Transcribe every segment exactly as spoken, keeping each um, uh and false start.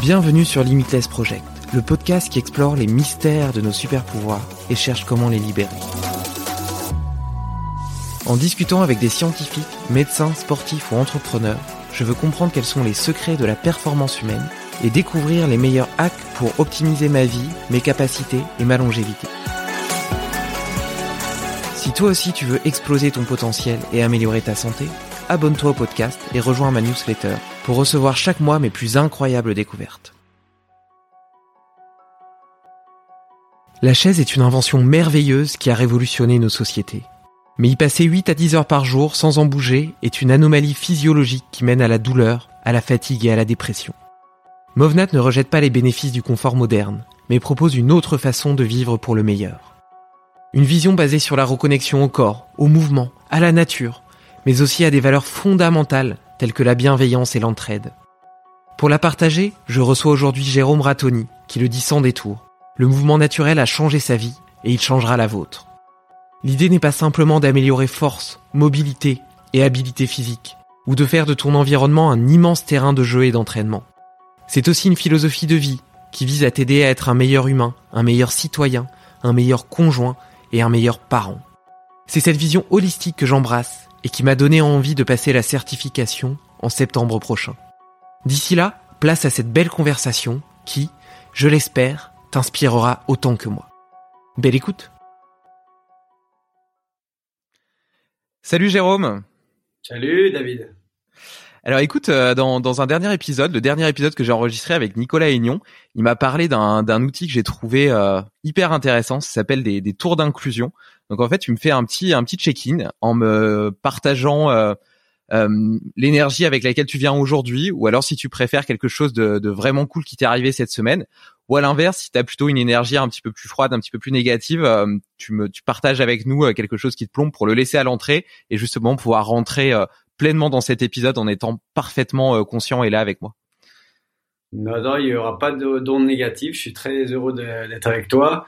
Bienvenue sur Limitless Project, le podcast qui explore les mystères de nos super-pouvoirs et cherche comment les libérer. En discutant avec des scientifiques, médecins, sportifs ou entrepreneurs, je veux comprendre quels sont les secrets de la performance humaine et découvrir les meilleurs hacks pour optimiser ma vie, mes capacités et ma longévité. Si toi aussi tu veux exploser ton potentiel et améliorer ta santé, abonne-toi au podcast et rejoins ma newsletter pour recevoir chaque mois mes plus incroyables découvertes. La chaise est une invention merveilleuse qui a révolutionné nos sociétés. Mais y passer huit à dix heures par jour sans en bouger est une anomalie physiologique qui mène à la douleur, à la fatigue et à la dépression. Movnat ne rejette pas les bénéfices du confort moderne, mais propose une autre façon de vivre pour le meilleur. Une vision basée sur la reconnexion au corps, au mouvement, à la nature, mais aussi à des valeurs fondamentales telles que la bienveillance et l'entraide. Pour la partager, je reçois aujourd'hui Jérôme Rattoni, qui le dit sans détour. Le mouvement naturel a changé sa vie et il changera la vôtre. L'idée n'est pas simplement d'améliorer force, mobilité et habileté physique, ou de faire de ton environnement un immense terrain de jeu et d'entraînement. C'est aussi une philosophie de vie qui vise à t'aider à être un meilleur humain, un meilleur citoyen, un meilleur conjoint et un meilleur parent. C'est cette vision holistique que j'embrasse et qui m'a donné envie de passer la certification en septembre prochain. D'ici là, place à cette belle conversation qui, je l'espère, t'inspirera autant que moi. Belle écoute! Salut Jérôme. Salut David. Alors écoute, euh, dans, dans un dernier épisode, le dernier épisode que j'ai enregistré avec Nicolas Aignon, il m'a parlé d'un, d'un outil que j'ai trouvé euh, hyper intéressant, ça s'appelle des, des tours d'inclusion. Donc en fait, tu me fais un petit un petit check-in en me partageant euh, euh, l'énergie avec laquelle tu viens aujourd'hui, ou alors si tu préfères quelque chose de, de vraiment cool qui t'est arrivé cette semaine, ou à l'inverse, si tu as plutôt une énergie un petit peu plus froide, un petit peu plus négative, euh, tu me tu partages avec nous euh, quelque chose qui te plombe pour le laisser à l'entrée et justement pouvoir rentrer euh, pleinement dans cet épisode en étant parfaitement euh, conscient et là avec moi. Non, non, il n'y aura pas de d'ondes négatives. Je suis très heureux de, d'être avec toi,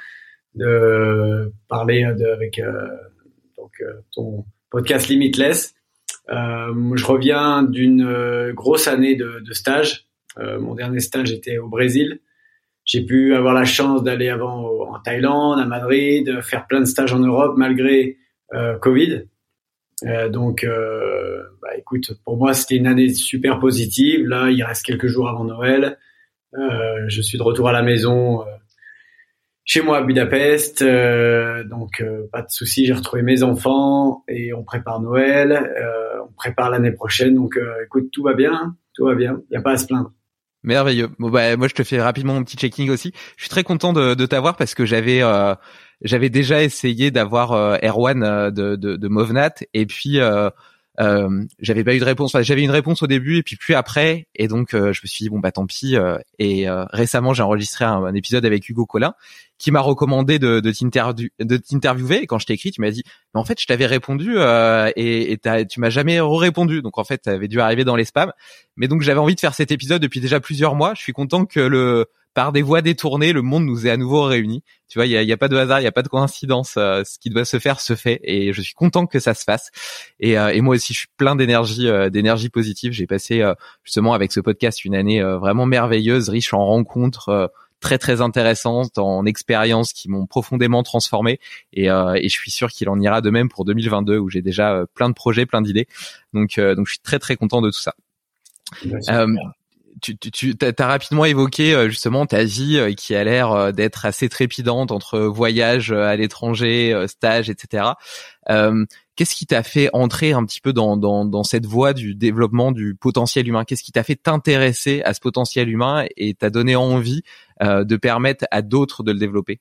de parler de, avec euh, donc euh, ton podcast Limitless. Euh, je reviens d'une euh, grosse année de, de stage. Euh, mon dernier stage était au Brésil. J'ai pu avoir la chance d'aller avant au, en Thaïlande, à Madrid, faire plein de stages en Europe malgré euh, Covid. Euh, donc, euh, bah, écoute, pour moi, c'était une année super positive. Là, il reste quelques jours avant Noël. Euh, je suis de retour à la maison, euh, chez moi à Budapest. Euh, donc, euh, pas de souci. J'ai retrouvé mes enfants et on prépare Noël. Euh, on prépare l'année prochaine. Donc, euh, écoute, tout va bien. Tout va bien. Il n'y a pas à se plaindre. Merveilleux. Bon bah moi je te fais rapidement mon petit checking aussi. Je suis très content de, de t'avoir parce que j'avais euh, j'avais déjà essayé d'avoir euh, Erwan euh, de, de de Movnat et puis euh, euh, j'avais pas eu de réponse. Enfin, j'avais une réponse au début et puis plus après et donc euh, je me suis dit bon bah tant pis. Euh, et euh, récemment j'ai enregistré un, un épisode avec Hugo Collin qui m'a recommandé de, de, t'interview, de t'interviewer et quand je t'ai écrit tu m'as dit mais en fait je t'avais répondu euh, et, et t'as, tu m'as jamais répondu donc en fait ça avait dû arriver dans les spams mais donc j'avais envie de faire cet épisode depuis déjà plusieurs mois. Je suis content que le par des voies détournées le monde nous ait à nouveau réunis. Tu vois, il y a, y a pas de hasard, il y a pas de coïncidence. Euh, ce qui doit se faire se fait et je suis content que ça se fasse. Et, euh, et moi aussi je suis plein d'énergie, euh, d'énergie positive. J'ai passé euh, justement avec ce podcast une année euh, vraiment merveilleuse, riche en rencontres. Euh, très très intéressantes, en expériences qui m'ont profondément transformé et, euh, et je suis sûr qu'il en ira de même pour deux mille vingt-deux où j'ai déjà euh, plein de projets, plein d'idées. Donc euh, donc je suis très très content de tout ça. Euh, tu tu tu t'as rapidement évoqué euh, justement ta vie euh, qui a l'air euh, d'être assez trépidante entre voyages euh, à l'étranger, euh, stages, et cetera. Euh, Qu'est-ce qui t'a fait entrer un petit peu dans, dans, dans cette voie du développement du potentiel humain? Qu'est-ce qui t'a fait t'intéresser à ce potentiel humain et t'a donné envie euh, de permettre à d'autres de le développer?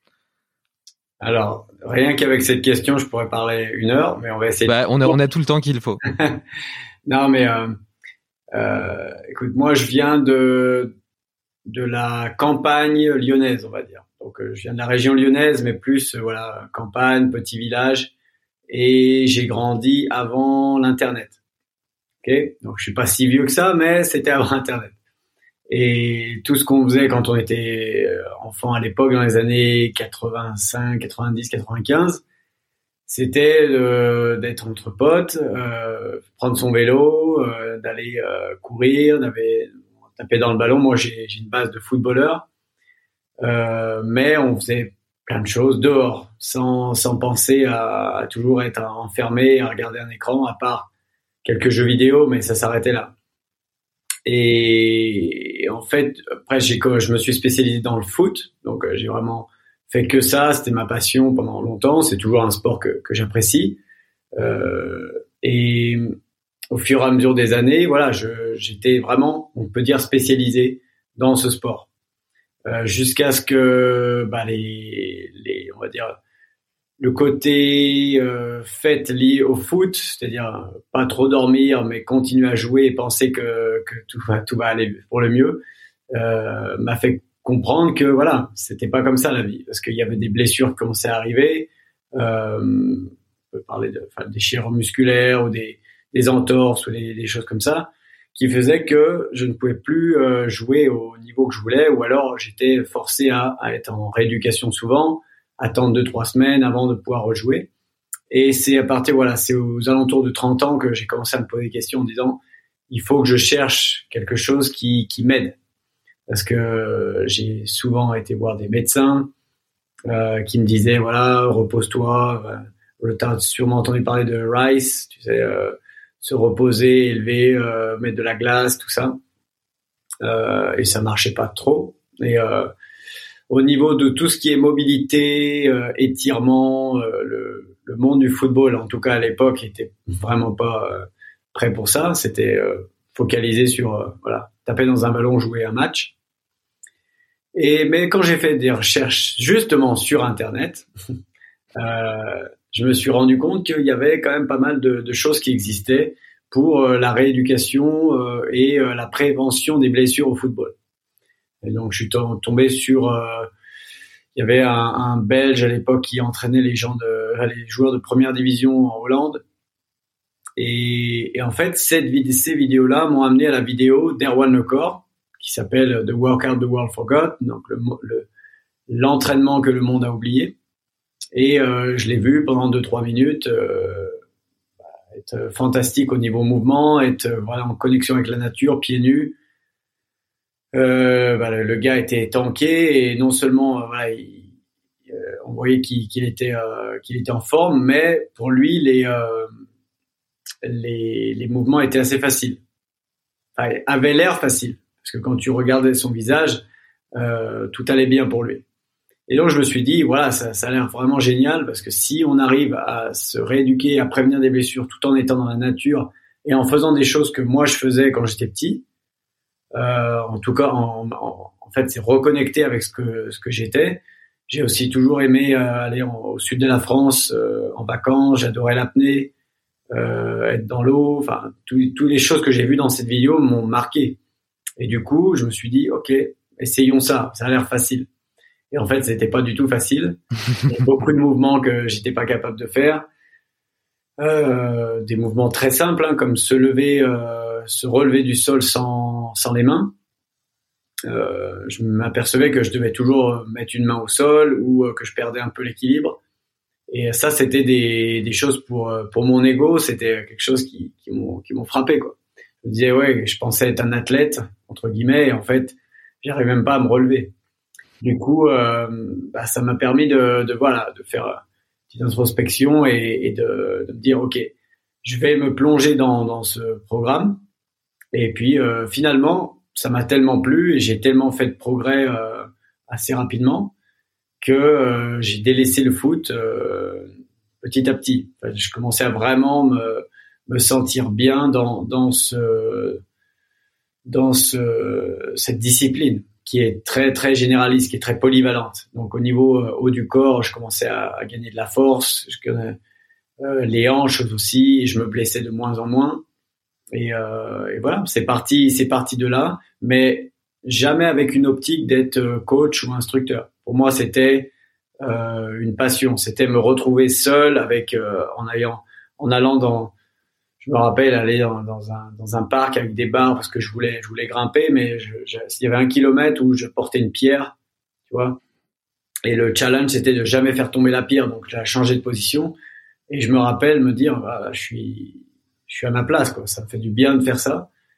Alors, rien qu'avec cette question, je pourrais parler une heure, mais on va essayer. Bah, de... on a, on a tout le temps qu'il faut. Non, mais euh, euh, écoute, moi, je viens de de la campagne lyonnaise, on va dire. Donc, euh, je viens de la région lyonnaise, mais plus euh, voilà, campagne, petit village. Et j'ai grandi avant l'Internet. Ok, donc je suis pas si vieux que ça, mais c'était avant Internet. Et tout ce qu'on faisait quand on était enfant à l'époque, dans les années quatre-vingt-cinq, quatre-vingt-dix, quatre-vingt-quinze, c'était de, d'être entre potes, euh, prendre son vélo, euh, d'aller euh, courir, d'aller, tapait dans le ballon. Moi, j'ai, j'ai une base de footballeur, euh, mais on faisait plein de choses dehors, sans, sans penser à, à toujours être enfermé, à regarder un écran, à part quelques jeux vidéo, mais ça s'arrêtait là. Et, et en fait, après, j'ai, je me suis spécialisé dans le foot, donc euh, j'ai vraiment fait que ça. C'était ma passion pendant longtemps. C'est toujours un sport que, que j'apprécie. Euh, et au fur et à mesure des années, voilà, je, j'étais vraiment, on peut dire, spécialisé dans ce sport. Euh, jusqu'à ce que bah, les, les, on va dire, le côté euh, fait lié au foot, c'est-à-dire pas trop dormir, mais continuer à jouer et penser que, que tout va, tout va aller pour le mieux, euh, m'a fait comprendre que voilà, c'était pas comme ça la vie, parce qu'il y avait des blessures qui commençaient à arriver. Euh, on peut parler de, enfin, des déchirures musculaires ou des, des entorses ou des, des choses comme ça, qui faisaient que je ne pouvais plus euh, jouer au niveau que je voulais, ou alors j'étais forcé à, à être en rééducation souvent, attendre deux, trois semaines avant de pouvoir rejouer. Et c'est à partir, voilà, c'est aux alentours de trente ans que j'ai commencé à me poser des questions en disant, il faut que je cherche quelque chose qui, qui m'aide. Parce que j'ai souvent été voir des médecins, euh, qui me disaient, voilà, repose-toi. Euh, t'as sûrement entendu parler de Rice, tu sais, euh, se reposer, élever, euh, mettre de la glace, tout ça. Euh, et ça marchait pas trop. Et, euh, au niveau de tout ce qui est mobilité, euh, étirement, euh, le, le monde du football, en tout cas à l'époque, était vraiment pas euh, prêt pour ça. C'était euh, focalisé sur euh, voilà, taper dans un ballon, jouer un match. Et mais quand j'ai fait des recherches justement sur Internet, euh, je me suis rendu compte qu'il y avait quand même pas mal de, de choses qui existaient pour euh, la rééducation euh, et euh, la prévention des blessures au football. Et donc, je suis tombé sur, euh, il y avait un, un Belge à l'époque qui entraînait les gens de, les joueurs de première division en Hollande. Et, et en fait, cette, ces vidéos-là m'ont amené à la vidéo d'Erwan Le Corre, qui s'appelle The Workout the World Forgot, donc le, le, l'entraînement que le monde a oublié. Et euh, je l'ai vu pendant deux, trois minutes, euh, être fantastique au niveau mouvement, être voilà, en connexion avec la nature, pieds nus. Euh, bah, le, le gars était tanké et non seulement euh, voilà, il, euh, on voyait qu'il, qu'il était euh, qu'il était en forme, mais pour lui les euh, les, les mouvements étaient assez faciles, enfin, avaient l'air faciles, parce que quand tu regardais son visage, euh, tout allait bien pour lui. Et donc je me suis dit voilà, ça, ça a l'air vraiment génial, parce que si on arrive à se rééduquer, à prévenir des blessures tout en étant dans la nature et en faisant des choses que moi je faisais quand j'étais petit. Euh, en tout cas, en, en, en fait, c'est reconnecté avec ce que ce que j'étais. J'ai aussi toujours aimé euh, aller en, au sud de la France euh, en vacances. J'adorais l'apnée, euh, être dans l'eau. Enfin, toutes les choses que j'ai vues dans cette vidéo m'ont marqué. Et du coup, je me suis dit, ok, essayons ça. Ça a l'air facile. Et en fait, c'était pas du tout facile. Il y a beaucoup de mouvements que j'étais pas capable de faire. Euh, des mouvements très simples, hein, comme se lever. Euh, se relever du sol sans, sans les mains. Euh, je m'apercevais que je devais toujours mettre une main au sol ou que je perdais un peu l'équilibre. Et ça, c'était des, des choses pour, pour mon ego, c'était quelque chose qui, qui, m'ont, qui m'ont frappé, quoi. Je me disais, ouais, je pensais être un athlète, entre guillemets, et en fait, j'arrivais même pas à me relever. Du coup, euh, bah, ça m'a permis de, de, voilà, de faire une petite introspection et, et de, de me dire, ok, je vais me plonger dans, dans ce programme. Et puis euh, finalement, ça m'a tellement plu et j'ai tellement fait de progrès euh, assez rapidement que euh, j'ai délaissé le foot euh, petit à petit. Enfin, je commençais à vraiment me, me sentir bien dans, dans ce dans ce cette discipline qui est très très généraliste, qui est très polyvalente. Donc au niveau euh, haut du corps, je commençais à, à gagner de la force, je connais euh, les hanches aussi, et je me blessais de moins en moins. Et, euh, et voilà, c'est parti, c'est parti de là, mais jamais avec une optique d'être coach ou instructeur. Pour moi, c'était euh, une passion, c'était me retrouver seul avec euh, en allant, en allant dans, je me rappelle aller dans, dans un dans un parc avec des barres parce que je voulais je voulais grimper, mais je, je, il y avait un kilomètre où je portais une pierre, tu vois, et le challenge c'était de jamais faire tomber la pierre, donc j'ai changé de position et je me rappelle me dire, ah, je suis je suis à ma place, quoi. Ça me fait du bien de faire ça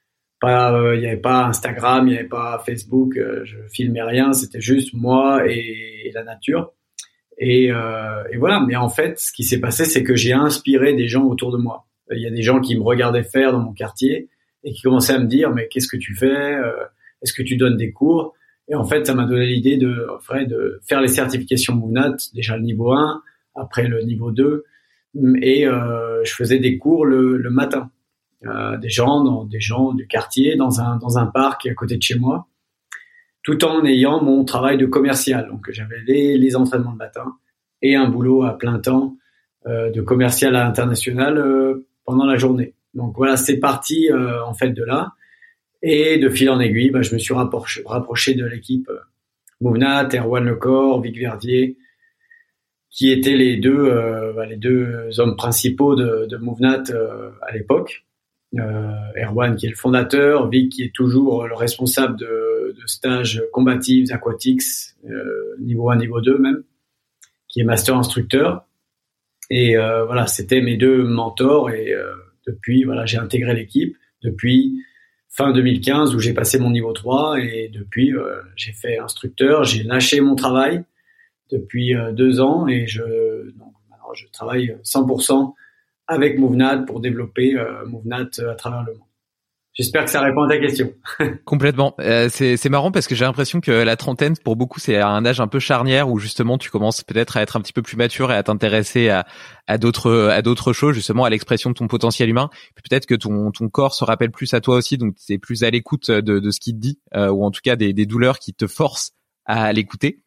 pas, il euh, y avait pas Instagram, il y avait pas Facebook, euh, je filmais rien, c'était juste moi et, et la nature. Et, euh, et voilà. Mais en fait, ce qui s'est passé, c'est que j'ai inspiré des gens autour de moi. Il y a des gens qui me regardaient faire dans mon quartier et qui commençaient à me dire, mais qu'est-ce que tu fais? Est-ce que tu donnes des cours? Et en fait, ça m'a donné l'idée de, de faire les certifications MovNat, déjà le niveau un, après le niveau deux. Et euh, je faisais des cours le, le matin. Euh, des gens, dans, des gens du quartier, dans un, dans un parc à côté de chez moi, tout en ayant mon travail de commercial. Donc, j'avais les, les entraînements le matin et un boulot à plein temps euh, de commercial à l'international euh, pendant la journée. Donc voilà, c'est parti euh, en fait de là. Et de fil en aiguille, bah, je me suis rapproché, rapproché de l'équipe euh, MovNat, Erwan Lecor, Vic Verdier, qui étaient les deux, euh, bah, les deux hommes principaux de, de MovNat euh, à l'époque. Euh, Erwan qui est le fondateur, Vic qui est toujours le responsable de, de stages combatifs, aquatics, euh, niveau un, niveau deux même, qui est master instructeur. Et euh, voilà, c'était mes deux mentors. Et euh, depuis, voilà, j'ai intégré l'équipe depuis fin deux mille quinze où j'ai passé mon niveau trois. Et depuis, euh, j'ai fait instructeur, j'ai lâché mon travail depuis euh, deux ans et je, donc, maintenant, je travaille cent pour cent avec MovNat pour développer euh, MovNat à travers le monde. J'espère que ça répond à ta question. Complètement. Euh, c'est, c'est marrant parce que j'ai l'impression que la trentaine, pour beaucoup, c'est un âge un peu charnière où justement tu commences peut-être à être un petit peu plus mature et à t'intéresser à, à d'autres, à d'autres choses, justement à l'expression de ton potentiel humain. Puis peut-être que ton, ton corps se rappelle plus à toi aussi, donc t'es plus à l'écoute de, de ce qu'il te dit, euh, ou en tout cas des, des douleurs qui te forcent à l'écouter.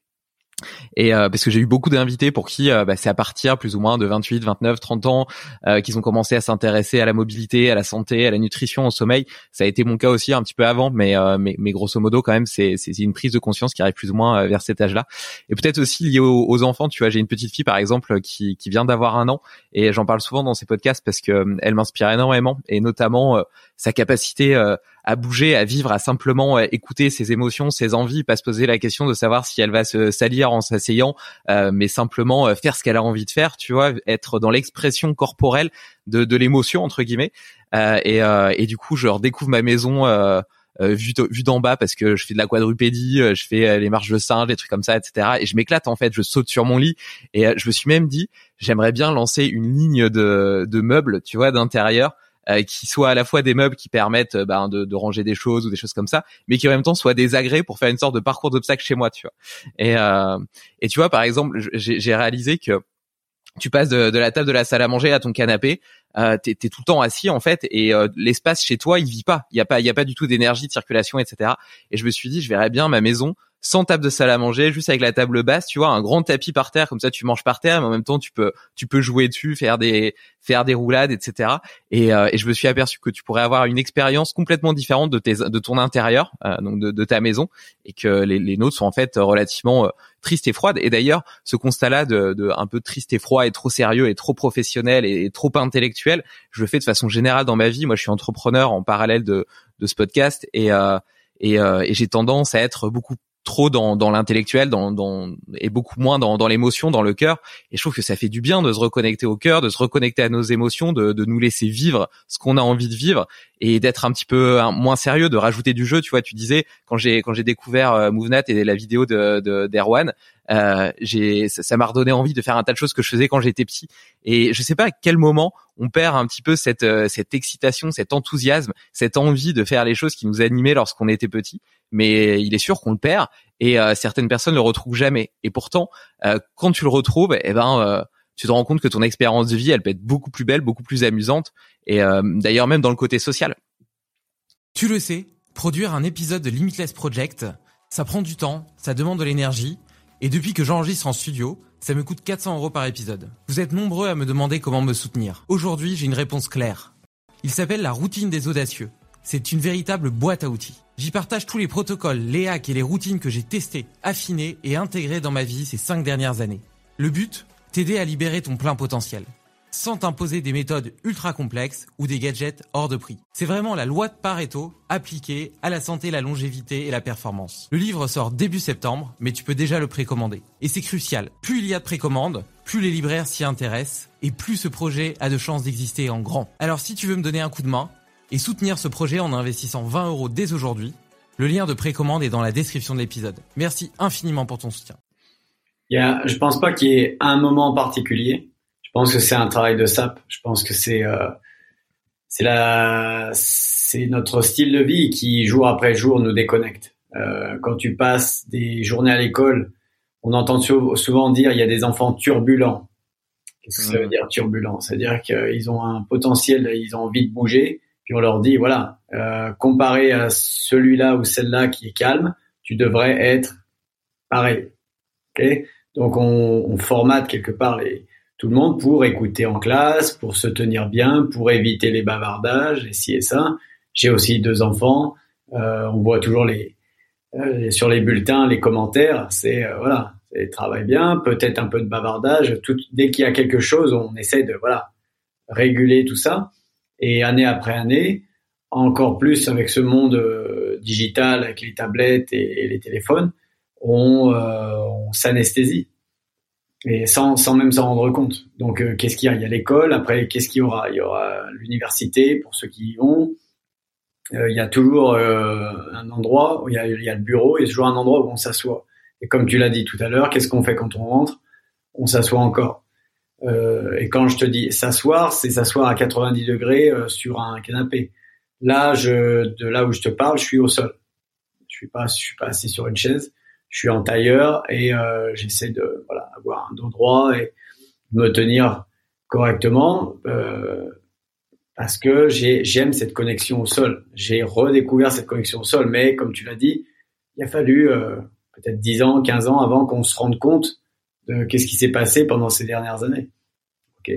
Et euh, parce que j'ai eu beaucoup d'invités pour qui euh, bah, c'est à partir plus ou moins de vingt-huit, vingt-neuf, trente ans euh, qu'ils ont commencé à s'intéresser à la mobilité, à la santé, à la nutrition, au sommeil. Ça a été mon cas aussi un petit peu avant, mais euh, mais, mais grosso modo quand même c'est c'est une prise de conscience qui arrive plus ou moins vers cet âge-là. Et peut-être aussi lié aux, aux enfants. Tu vois, j'ai une petite fille par exemple qui qui vient d'avoir un an et j'en parle souvent dans ces podcasts parce que euh, elle m'inspire énormément et notamment euh, sa capacité euh, à bouger, à vivre, à simplement écouter ses émotions, ses envies, pas se poser la question de savoir si elle va se salir en s'asseyant, euh, mais simplement faire ce qu'elle a envie de faire, tu vois, être dans l'expression corporelle de, de l'émotion entre guillemets. Euh, et, euh, et du coup, je redécouvre ma maison euh, euh, vue, vue d'en bas parce que je fais de la quadrupédie, je fais les marches de singe, des trucs comme ça, et cetera. Et je m'éclate en fait, je saute sur mon lit et je me suis même dit, j'aimerais bien lancer une ligne de, de meubles, tu vois, d'intérieur. Euh, qui soient à la fois des meubles qui permettent euh, ben, de, de ranger des choses ou des choses comme ça, mais qui en même temps soient des agrès pour faire une sorte de parcours d'obstacles chez moi, tu vois. Et, euh, et tu vois, par exemple, j'ai, j'ai réalisé que tu passes de, de la table de la salle à manger à ton canapé, euh, t'es, t'es tout le temps assis en fait, et euh, l'espace chez toi, il vit pas. Il y a pas, il y a pas du tout d'énergie, de circulation, et cetera. Et je me suis dit, je verrais bien ma maison sans table de salle à manger, juste avec la table basse, tu vois, un grand tapis par terre, comme ça tu manges par terre, mais en même temps tu peux tu peux jouer dessus, faire des faire des roulades, et cetera. Et, euh, et je me suis aperçu que tu pourrais avoir une expérience complètement différente de tes de ton intérieur, euh, donc de, de ta maison, et que les, les nôtres sont en fait relativement euh, tristes et froides. Et d'ailleurs, ce constat-là de, de un peu triste et froid et trop sérieux et trop professionnel et, et trop intellectuel, je le fais de façon générale dans ma vie. Moi, je suis entrepreneur en parallèle de de ce podcast et euh, et, euh, et j'ai tendance à être beaucoup trop dans, dans l'intellectuel, dans, dans, et beaucoup moins dans, dans l'émotion, dans le cœur. Et je trouve que ça fait du bien de se reconnecter au cœur, de se reconnecter à nos émotions, de, de nous laisser vivre ce qu'on a envie de vivre et d'être un petit peu moins sérieux, de rajouter du jeu. Tu vois, tu disais quand j'ai quand j'ai découvert euh, MovNat et la vidéo de, de d'Erwan, euh, j'ai ça, ça m'a redonné envie de faire un tas de choses que je faisais quand j'étais petit. Et je sais pas à quel moment on perd un petit peu cette cette excitation, cet enthousiasme, cette envie de faire les choses qui nous animaient lorsqu'on était petit. Mais il est sûr qu'on le perd et euh, certaines personnes le retrouvent jamais. Et pourtant, euh, quand tu le retrouves, eh ben, euh, tu te rends compte que ton expérience de vie, elle peut être beaucoup plus belle, beaucoup plus amusante. Et euh, d'ailleurs, même dans le côté social. Tu le sais, produire un épisode de Limitless Project, ça prend du temps, ça demande de l'énergie. Et depuis que j'enregistre en studio, ça me coûte quatre cents euros par épisode. Vous êtes nombreux à me demander comment me soutenir. Aujourd'hui, j'ai une réponse claire. Il s'appelle la routine des audacieux. C'est une véritable boîte à outils. J'y partage tous les protocoles, les hacks et les routines que j'ai testés, affinés et intégrés dans ma vie ces cinq dernières années. Le but, t'aider à libérer ton plein potentiel, sans t'imposer des méthodes ultra complexes ou des gadgets hors de prix. C'est vraiment la loi de Pareto appliquée à la santé, la longévité et la performance. Le livre sort début septembre, mais tu peux déjà le précommander. Et c'est crucial, plus il y a de précommandes, plus les libraires s'y intéressent et plus ce projet a de chances d'exister en grand. Alors si tu veux me donner un coup de main, et soutenir ce projet en investissant vingt euros dès aujourd'hui. Le lien de précommande est dans la description de l'épisode. Merci infiniment pour ton soutien. Il y a, je pense pas qu'il y ait un moment en particulier. Je pense que c'est un travail de sape. Je pense que c'est euh, c'est la c'est notre style de vie qui jour après jour nous déconnecte. Euh, quand tu passes des journées à l'école, on entend souvent dire il y a des enfants turbulents. Qu'est-ce que ça veut dire turbulent? C'est-à-dire qu'ils ont un potentiel, ils ont envie de bouger, puis on leur dit voilà, euh, comparé à celui-là ou celle-là qui est calme, tu devrais être pareil. Okay? Donc on, on formate quelque part les, tout le monde pour écouter en classe, pour se tenir bien, pour éviter les bavardages et ci et ça. J'ai aussi deux enfants, euh, on voit toujours les Euh, sur les bulletins, les commentaires, c'est euh, voilà, c'est travaille bien, peut-être un peu de bavardage. Tout, dès qu'il y a quelque chose, on essaie de voilà réguler tout ça. Et année après année, encore plus avec ce monde euh, digital, avec les tablettes et, et les téléphones, on, euh, on s'anesthésie et sans sans même s'en rendre compte. Donc euh, qu'est-ce qu'il y a? Il y a l'école. Après, qu'est-ce qu'il y aura? Il y aura l'université pour ceux qui y vont. Euh, il y a toujours euh, un endroit où il y a, il y a le bureau, il y a toujours un endroit où on s'assoit. Et comme tu l'as dit tout à l'heure, qu'est-ce qu'on fait quand on rentre? On s'assoit encore. Euh, et quand je te dis s'asseoir, c'est s'asseoir à quatre-vingt-dix degrés euh, sur un canapé. Là, je, de là où je te parle, je suis au sol. Je suis pas, je suis pas assis sur une chaise. Je suis en tailleur et euh, j'essaie de voilà avoir un dos droit et me tenir correctement. Euh, Parce que j'ai, j'aime cette connexion au sol. J'ai redécouvert cette connexion au sol. Mais comme tu l'as dit, il a fallu euh, peut-être dix ans, quinze ans avant qu'on se rende compte de qu'est-ce qui s'est passé pendant ces dernières années. Ok.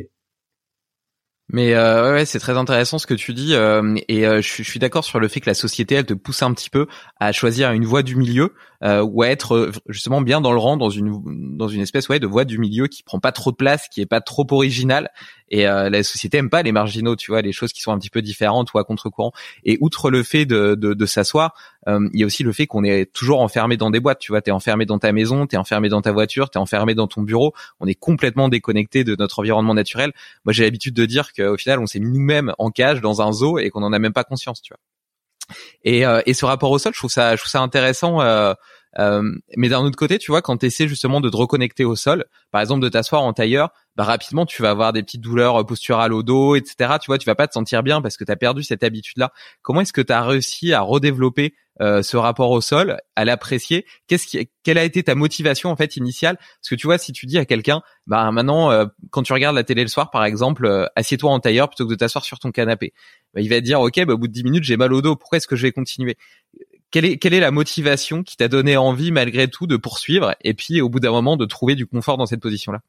Mais euh, ouais, c'est très intéressant ce que tu dis euh, et euh, je, suis, je suis d'accord sur le fait que la société elle te pousse un petit peu à choisir une voie du milieu euh, ou à être justement bien dans le rang dans une dans une espèce ouais de voie du milieu qui prend pas trop de place, qui est pas trop originale et euh, la société aime pas les marginaux, tu vois, les choses qui sont un petit peu différentes ou à contre-courant. Et outre le fait de de, de s'asseoir, euh, il y a aussi le fait qu'on est toujours enfermé dans des boîtes, tu vois, t'es enfermé dans ta maison, t'es enfermé dans ta voiture, t'es enfermé dans ton bureau, on est complètement déconnecté de notre environnement naturel. Moi, j'ai l'habitude de dire qu'au final, on s'est mis nous-mêmes en cage dans un zoo et qu'on en a même pas conscience, tu vois. Et, euh, et ce rapport au sol, je trouve ça, je trouve ça intéressant. Euh, euh, mais d'un autre côté, tu vois, quand tu essaies justement de te reconnecter au sol, par exemple de t'asseoir en tailleur, bah rapidement tu vas avoir des petites douleurs posturales au dos, et cetera. Tu vois, tu vas pas te sentir bien parce que tu as perdu cette habitude-là. Comment est-ce que tu as réussi à redévelopper euh, ce rapport au sol, à l'apprécier? Qu'est-ce qui, quelle a été ta motivation en fait initiale? Parce que tu vois, si tu dis à quelqu'un, bah maintenant, euh, quand tu regardes la télé le soir, par exemple, euh, assieds-toi en tailleur plutôt que de t'asseoir sur ton canapé, bah, il va te dire, ok, bah, au bout de dix minutes, j'ai mal au dos. Pourquoi est-ce que je vais continuer? Quelle est, quelle est la motivation qui t'a donné envie malgré tout de poursuivre et puis au bout d'un moment de trouver du confort dans cette position-là?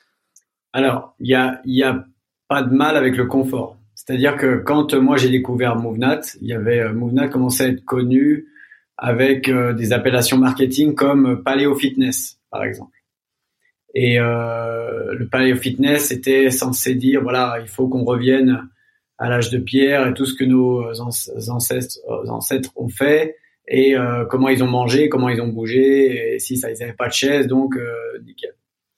Alors, il y a, il y a pas de mal avec le confort. C'est-à-dire que quand euh, moi j'ai découvert MoveNat, il y avait euh, MoveNat commençait à être connu avec euh, des appellations marketing comme euh, Paléo Fitness, par exemple. Et euh, le Paléo Fitness était censé dire voilà, il faut qu'on revienne à l'âge de pierre et tout ce que nos ancêtres, ancêtres ont fait et euh, comment ils ont mangé, comment ils ont bougé, et si ça ils avaient pas de chaise, donc euh, nickel.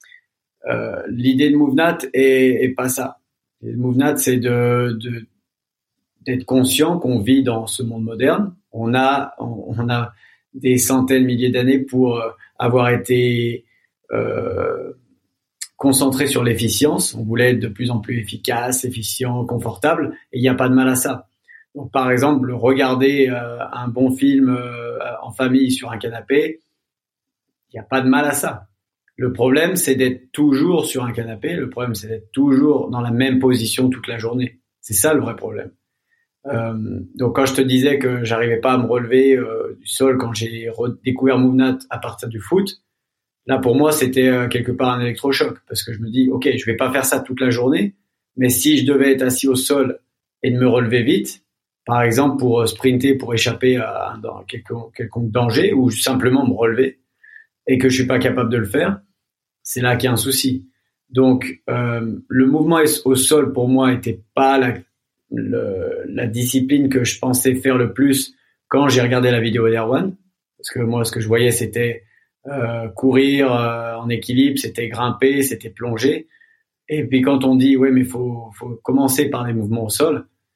Euh, l'idée de MoveNat est, est pas ça. Le MoveNat, c'est de, de d'être conscient qu'on vit dans ce monde moderne. On a on, on a des centaines, milliers d'années pour avoir été euh, concentré sur l'efficience. On voulait être de plus en plus efficace, efficient, confortable, et il n'y a pas de mal à ça. Donc, par exemple, regarder euh, un bon film euh, en famille sur un canapé, il n'y a pas de mal à ça. Le problème, c'est d'être toujours sur un canapé. Le problème, c'est d'être toujours dans la même position toute la journée. C'est ça le vrai problème. Euh, donc, quand je te disais que j'arrivais pas à me relever euh, du sol quand j'ai redécouvert MoveNat à partir du foot, là, pour moi, c'était euh, quelque part un électrochoc parce que je me dis, ok, je vais pas faire ça toute la journée, mais si je devais être assis au sol et de me relever vite, par exemple pour euh, sprinter, pour échapper à, à quelconque, quelconque danger ou simplement me relever et que je suis pas capable de le faire, c'est là qu'il y a un souci. Donc, euh, le mouvement au sol, pour moi, était pas la, le, la discipline que je pensais faire le plus quand j'ai regardé la vidéo d'Erwan. Parce que moi, ce que je voyais, c'était euh, courir euh, en équilibre, c'était grimper, c'était plonger. Et puis, quand on dit, ouais, mais faut, faut commencer par les mouvements au sol,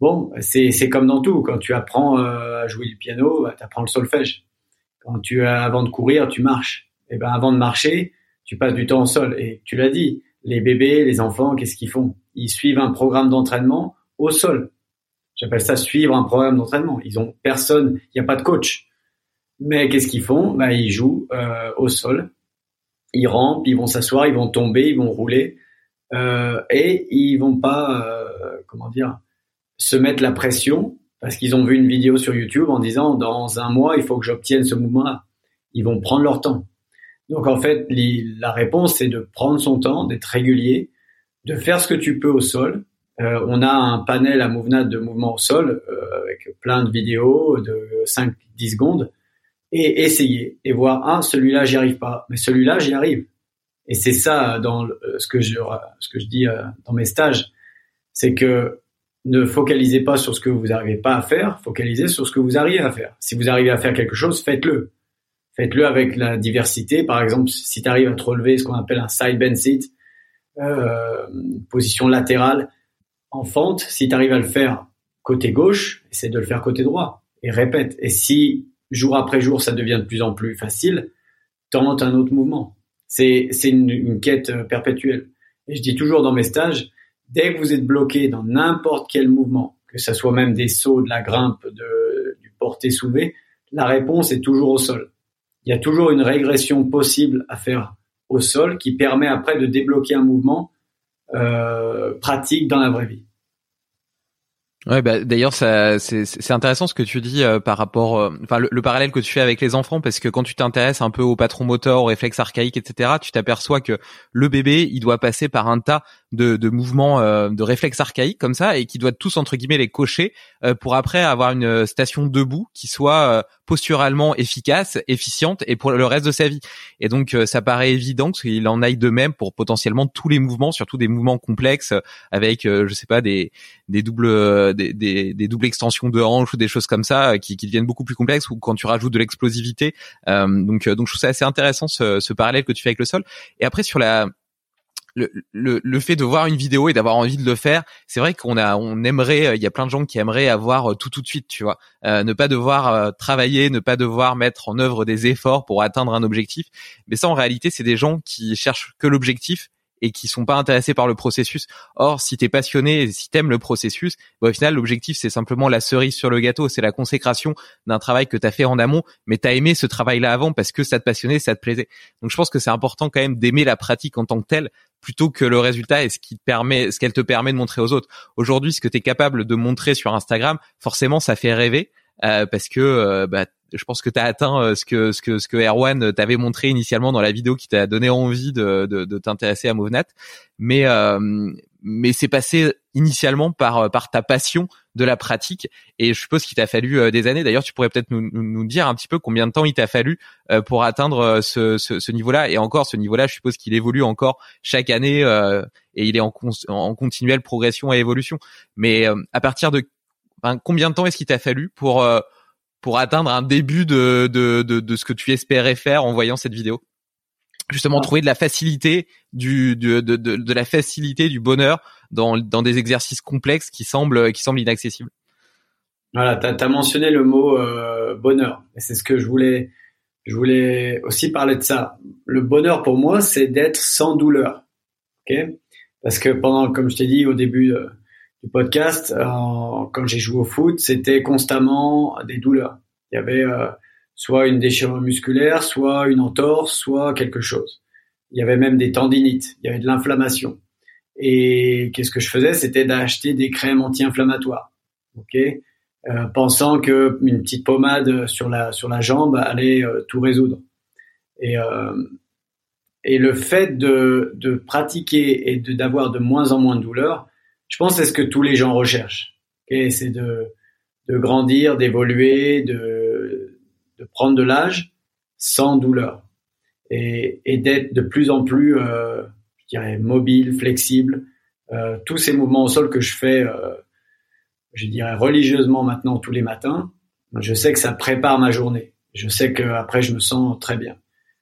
Bon, c'est c'est comme dans tout. Quand tu apprends euh, à jouer du piano, bah, tu apprends le solfège. Quand tu avant de courir, tu marches. Et ben avant de marcher, tu passes du temps au sol. Et tu l'as dit, les bébés, les enfants, qu'est-ce qu'ils font? Ils suivent un programme d'entraînement au sol. J'appelle ça suivre un programme d'entraînement. Ils ont personne, il n'y a pas de coach. Mais qu'est-ce qu'ils font? Ben ils jouent euh, au sol. Ils rampent, ils vont s'asseoir, ils vont tomber, ils vont rouler, euh, et ils vont pas, euh, comment dire, se mettre la pression parce qu'ils ont vu une vidéo sur YouTube en disant dans un mois il faut que j'obtienne ce mouvement-là. Ils vont prendre leur temps. Donc en fait la réponse c'est de prendre son temps, d'être régulier, de faire ce que tu peux au sol. Euh, on a un panel à Movnat de mouvements au sol euh, avec plein de vidéos de cinq à dix secondes et essayer et voir ah celui-là j'y arrive pas, mais celui-là j'y arrive. Et c'est ça dans le, ce que je ce que je dis euh, dans mes stages, c'est que ne focalisez pas sur ce que vous n'arrivez pas à faire, focalisez sur ce que vous arrivez à faire. Si vous arrivez à faire quelque chose, faites-le. Faites-le avec la diversité. Par exemple, si tu arrives à te relever ce qu'on appelle un side bend sit, euh, position latérale en fente, si tu arrives à le faire côté gauche, essaie de le faire côté droit et répète. Et si jour après jour, ça devient de plus en plus facile, tente un autre mouvement. C'est, c'est une, une quête perpétuelle. Et je dis toujours dans mes stages, dès que vous êtes bloqué dans n'importe quel mouvement, que ça soit même des sauts, de la grimpe, de, du porté soulevé, la réponse est toujours au sol. Il y a toujours une régression possible à faire au sol qui permet après de débloquer un mouvement euh, pratique dans la vraie vie. Ouais, bah d'ailleurs ça c'est c'est intéressant ce que tu dis euh, par rapport euh, enfin le, le parallèle que tu fais avec les enfants, parce que quand tu t'intéresses un peu au patron moteur, aux réflexes archaïques, et cetera, tu t'aperçois que le bébé il doit passer par un tas de de mouvements euh, de réflexes archaïques comme ça, et qui doit tous entre guillemets les cocher euh, pour après avoir une station debout qui soit euh, posturalement efficace, efficiente et pour le reste de sa vie. Et donc euh, ça paraît évident qu'il en aille de même pour potentiellement tous les mouvements, surtout des mouvements complexes avec euh, je sais pas des des doubles euh, Des, des, des doubles extensions de hanches ou des choses comme ça qui, qui deviennent beaucoup plus complexes, ou quand tu rajoutes de l'explosivité. Euh, donc, donc je trouve ça assez intéressant ce, ce parallèle que tu fais avec le sol. Et après sur la le, le, le fait de voir une vidéo et d'avoir envie de le faire, c'est vrai qu'on a, on aimerait, il y a plein de gens qui aimeraient avoir tout tout de suite, tu vois, euh, ne pas devoir euh, travailler, ne pas devoir mettre en œuvre des efforts pour atteindre un objectif. Mais ça, en réalité, c'est des gens qui cherchent que l'objectif et qui sont pas intéressés par le processus. Or, si t'es passionné et si t'aimes le processus, bah, au final, l'objectif, c'est simplement la cerise sur le gâteau, c'est la consécration d'un travail que t'as fait en amont, mais t'as aimé ce travail-là avant parce que ça te passionnait, ça te plaisait. Donc, je pense que c'est important quand même d'aimer la pratique en tant que telle, plutôt que le résultat et ce qui te permet, ce qu'elle te permet de montrer aux autres. Aujourd'hui, ce que t'es capable de montrer sur Instagram, forcément, ça fait rêver, euh, parce que, euh, bah, je pense que tu as atteint ce que ce que ce que Erwan t'avait montré initialement dans la vidéo qui t'a donné envie de de, de t'intéresser à Movnat, mais euh, mais c'est passé initialement par par ta passion de la pratique, et je suppose qu'il t'a fallu des années. D'ailleurs, tu pourrais peut-être nous nous dire un petit peu combien de temps il t'a fallu pour atteindre ce ce, ce niveau-là. Et encore, ce niveau-là, je suppose qu'il évolue encore chaque année, euh, et il est en con, en continuelle progression et évolution. Mais euh, à partir de enfin, combien de temps est-ce qu'il t'a fallu pour euh, pour atteindre un début de, de, de, de ce que tu espérais faire en voyant cette vidéo? Justement, ah. trouver de la facilité, du, de, de, de, de la facilité, du bonheur dans, dans des exercices complexes qui semblent, qui semblent inaccessibles. Voilà, t'as, t'as mentionné le mot euh, bonheur. Et c'est ce que je voulais, je voulais aussi parler de ça. Le bonheur pour moi, c'est d'être sans douleur. Ok? Parce que pendant, comme je t'ai dit au début euh, du podcast, euh, quand j'ai joué au foot, c'était constamment des douleurs. Il y avait euh, soit une déchirure musculaire, soit une entorse, soit quelque chose. Il y avait même des tendinites, il y avait de l'inflammation. Et qu'est-ce que je faisais? C'était d'acheter des crèmes anti-inflammatoires, ok, euh, pensant que une petite pommade sur la sur la jambe allait euh, tout résoudre. Et euh, et le fait de de pratiquer et de d'avoir de moins en moins de douleurs, je pense que c'est ce que tous les gens recherchent. Okay, c'est de, de grandir, d'évoluer, de, de prendre de l'âge sans douleur et, et d'être de plus en plus, euh, je dirais, mobile, flexible. Euh, tous ces mouvements au sol que je fais, euh, je dirais religieusement maintenant tous les matins, je sais que ça prépare ma journée. Je sais qu'après, je me sens très bien.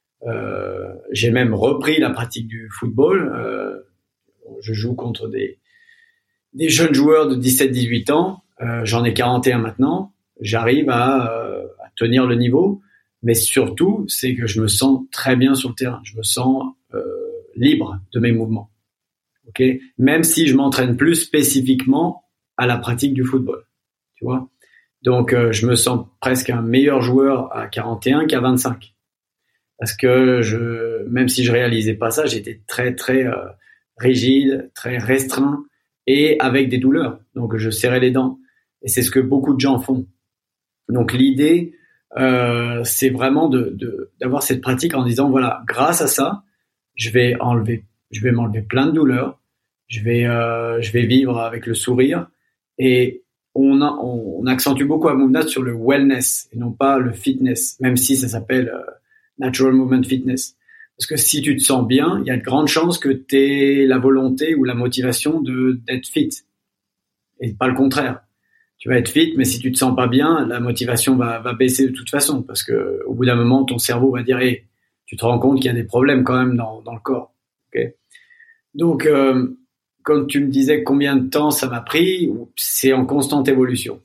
Euh, j'ai même repris la pratique du football. Euh, je joue contre des des jeunes joueurs de dix-sept à dix-huit ans, Euh, j'en ai quarante et un maintenant. J'arrive à, euh, à tenir le niveau, mais surtout, c'est que je me sens très bien sur le terrain. Je me sens euh, libre de mes mouvements. Ok, même si je m'entraîne plus spécifiquement à la pratique du football, tu vois. Donc, euh, je me sens presque un meilleur joueur à quarante et un qu'à vingt-cinq. Parce que je, même si je réalisais pas ça, j'étais très, très euh, rigide, très restreint et avec des douleurs. Donc, je serrais les dents. Et c'est ce que beaucoup de gens font. Donc, l'idée, euh, c'est vraiment de, de, d'avoir cette pratique en disant, voilà, grâce à ça, je vais enlever, je vais m'enlever plein de douleurs. Je vais, euh, je vais vivre avec le sourire. Et on, a, on, on accentue beaucoup à Movnat sur le wellness et non pas le fitness, même si ça s'appelle euh, Natural Movement Fitness. Parce que si tu te sens bien, il y a de grandes chances que tu aies la volonté ou la motivation de, d'être fit. Et pas le contraire. Tu vas être fit, mais si tu te sens pas bien, la motivation va, va baisser de toute façon. Parce que au bout d'un moment, ton cerveau va dire hey, tu te rends compte qu'il y a des problèmes quand même dans, dans le corps. Okay. Donc, euh, quand tu me disais combien de temps ça m'a pris, c'est en constante évolution.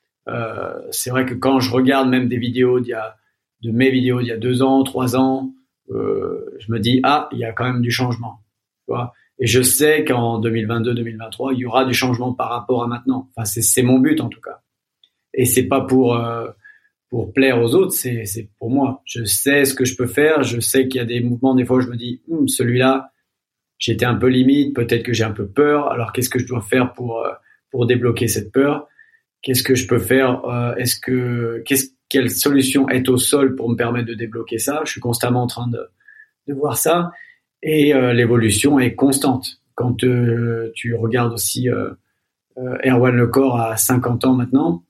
Euh, c'est vrai que quand je regarde même des vidéos d'il y a, de mes vidéos d'il y a deux ans, trois ans, euh, je me dis ah, il y a quand même du changement. Tu vois. Et je sais qu'en deux mille vingt-deux deux mille vingt-trois, il y aura du changement par rapport à maintenant. Enfin, c'est, c'est mon but en tout cas. Et c'est pas pour euh, pour plaire aux autres, c'est, c'est pour moi. Je sais ce que je peux faire. Je sais qu'il y a des mouvements, des fois, où je me dis hm, celui-là. J'étais un peu limite, peut-être que j'ai un peu peur. Alors, qu'est-ce que je dois faire pour pour débloquer cette peur? Qu'est-ce que je peux faire? euh, Est-ce que qu'est-ce, quelle solution est au sol pour me permettre de débloquer ça? Je suis constamment en train de de voir ça. Et euh, l'évolution est constante. Quand euh, tu regardes aussi euh, euh, Erwan Lecor à cinquante ans maintenant,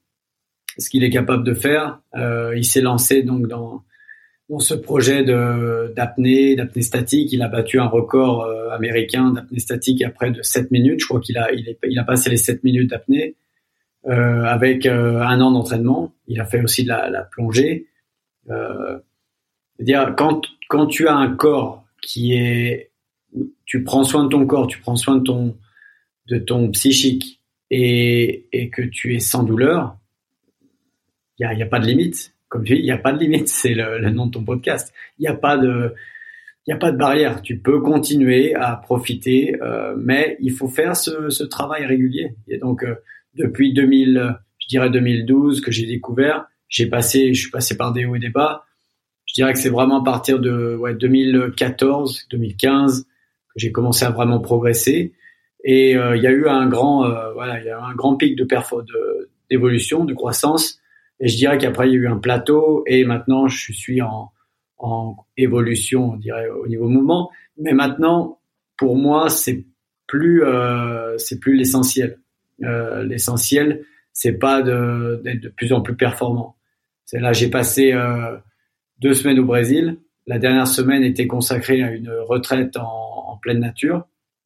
ce qu'il est capable de faire, euh, il s'est lancé donc dans dans ce projet de, d'apnée, d'apnée statique. Il a battu un record euh, américain d'apnée statique à près de sept minutes. Je crois qu'il a, il, est, il a passé les sept minutes d'apnée euh, avec euh, un an d'entraînement. Il a fait aussi de la, la plongée. Euh, c'est-à-dire, quand, quand tu as un corps qui est... Tu prends soin de ton corps, tu prends soin de ton, de ton psychique et, et que tu es sans douleur, il n'y a, y a pas de limite. Comme tu dis, il n'y a pas de limite, c'est le, le nom de ton podcast. Il n'y a pas de, il n'y a pas de barrière. Tu peux continuer à profiter, euh, mais il faut faire ce, ce travail régulier. Et donc, euh, depuis deux mille, je dirais deux mille douze que j'ai découvert, j'ai passé, je suis passé par des hauts et des bas. Je dirais que c'est vraiment à partir de ouais, deux mille quatorze, deux mille quinze que j'ai commencé à vraiment progresser. Et euh, il y a eu un grand, euh, voilà, il y a eu un grand pic de perfo, de d'évolution, de croissance. Et je dirais qu'après, il y a eu un plateau et maintenant, je suis en, en évolution, on dirait, au niveau mouvement. Mais maintenant, pour moi, c'est plus, euh, c'est plus l'essentiel. Euh, l'essentiel, c'est pas de, d'être de plus en plus performant. C'est là, j'ai passé euh, deux semaines au Brésil. La dernière semaine était consacrée à une retraite en, en pleine nature.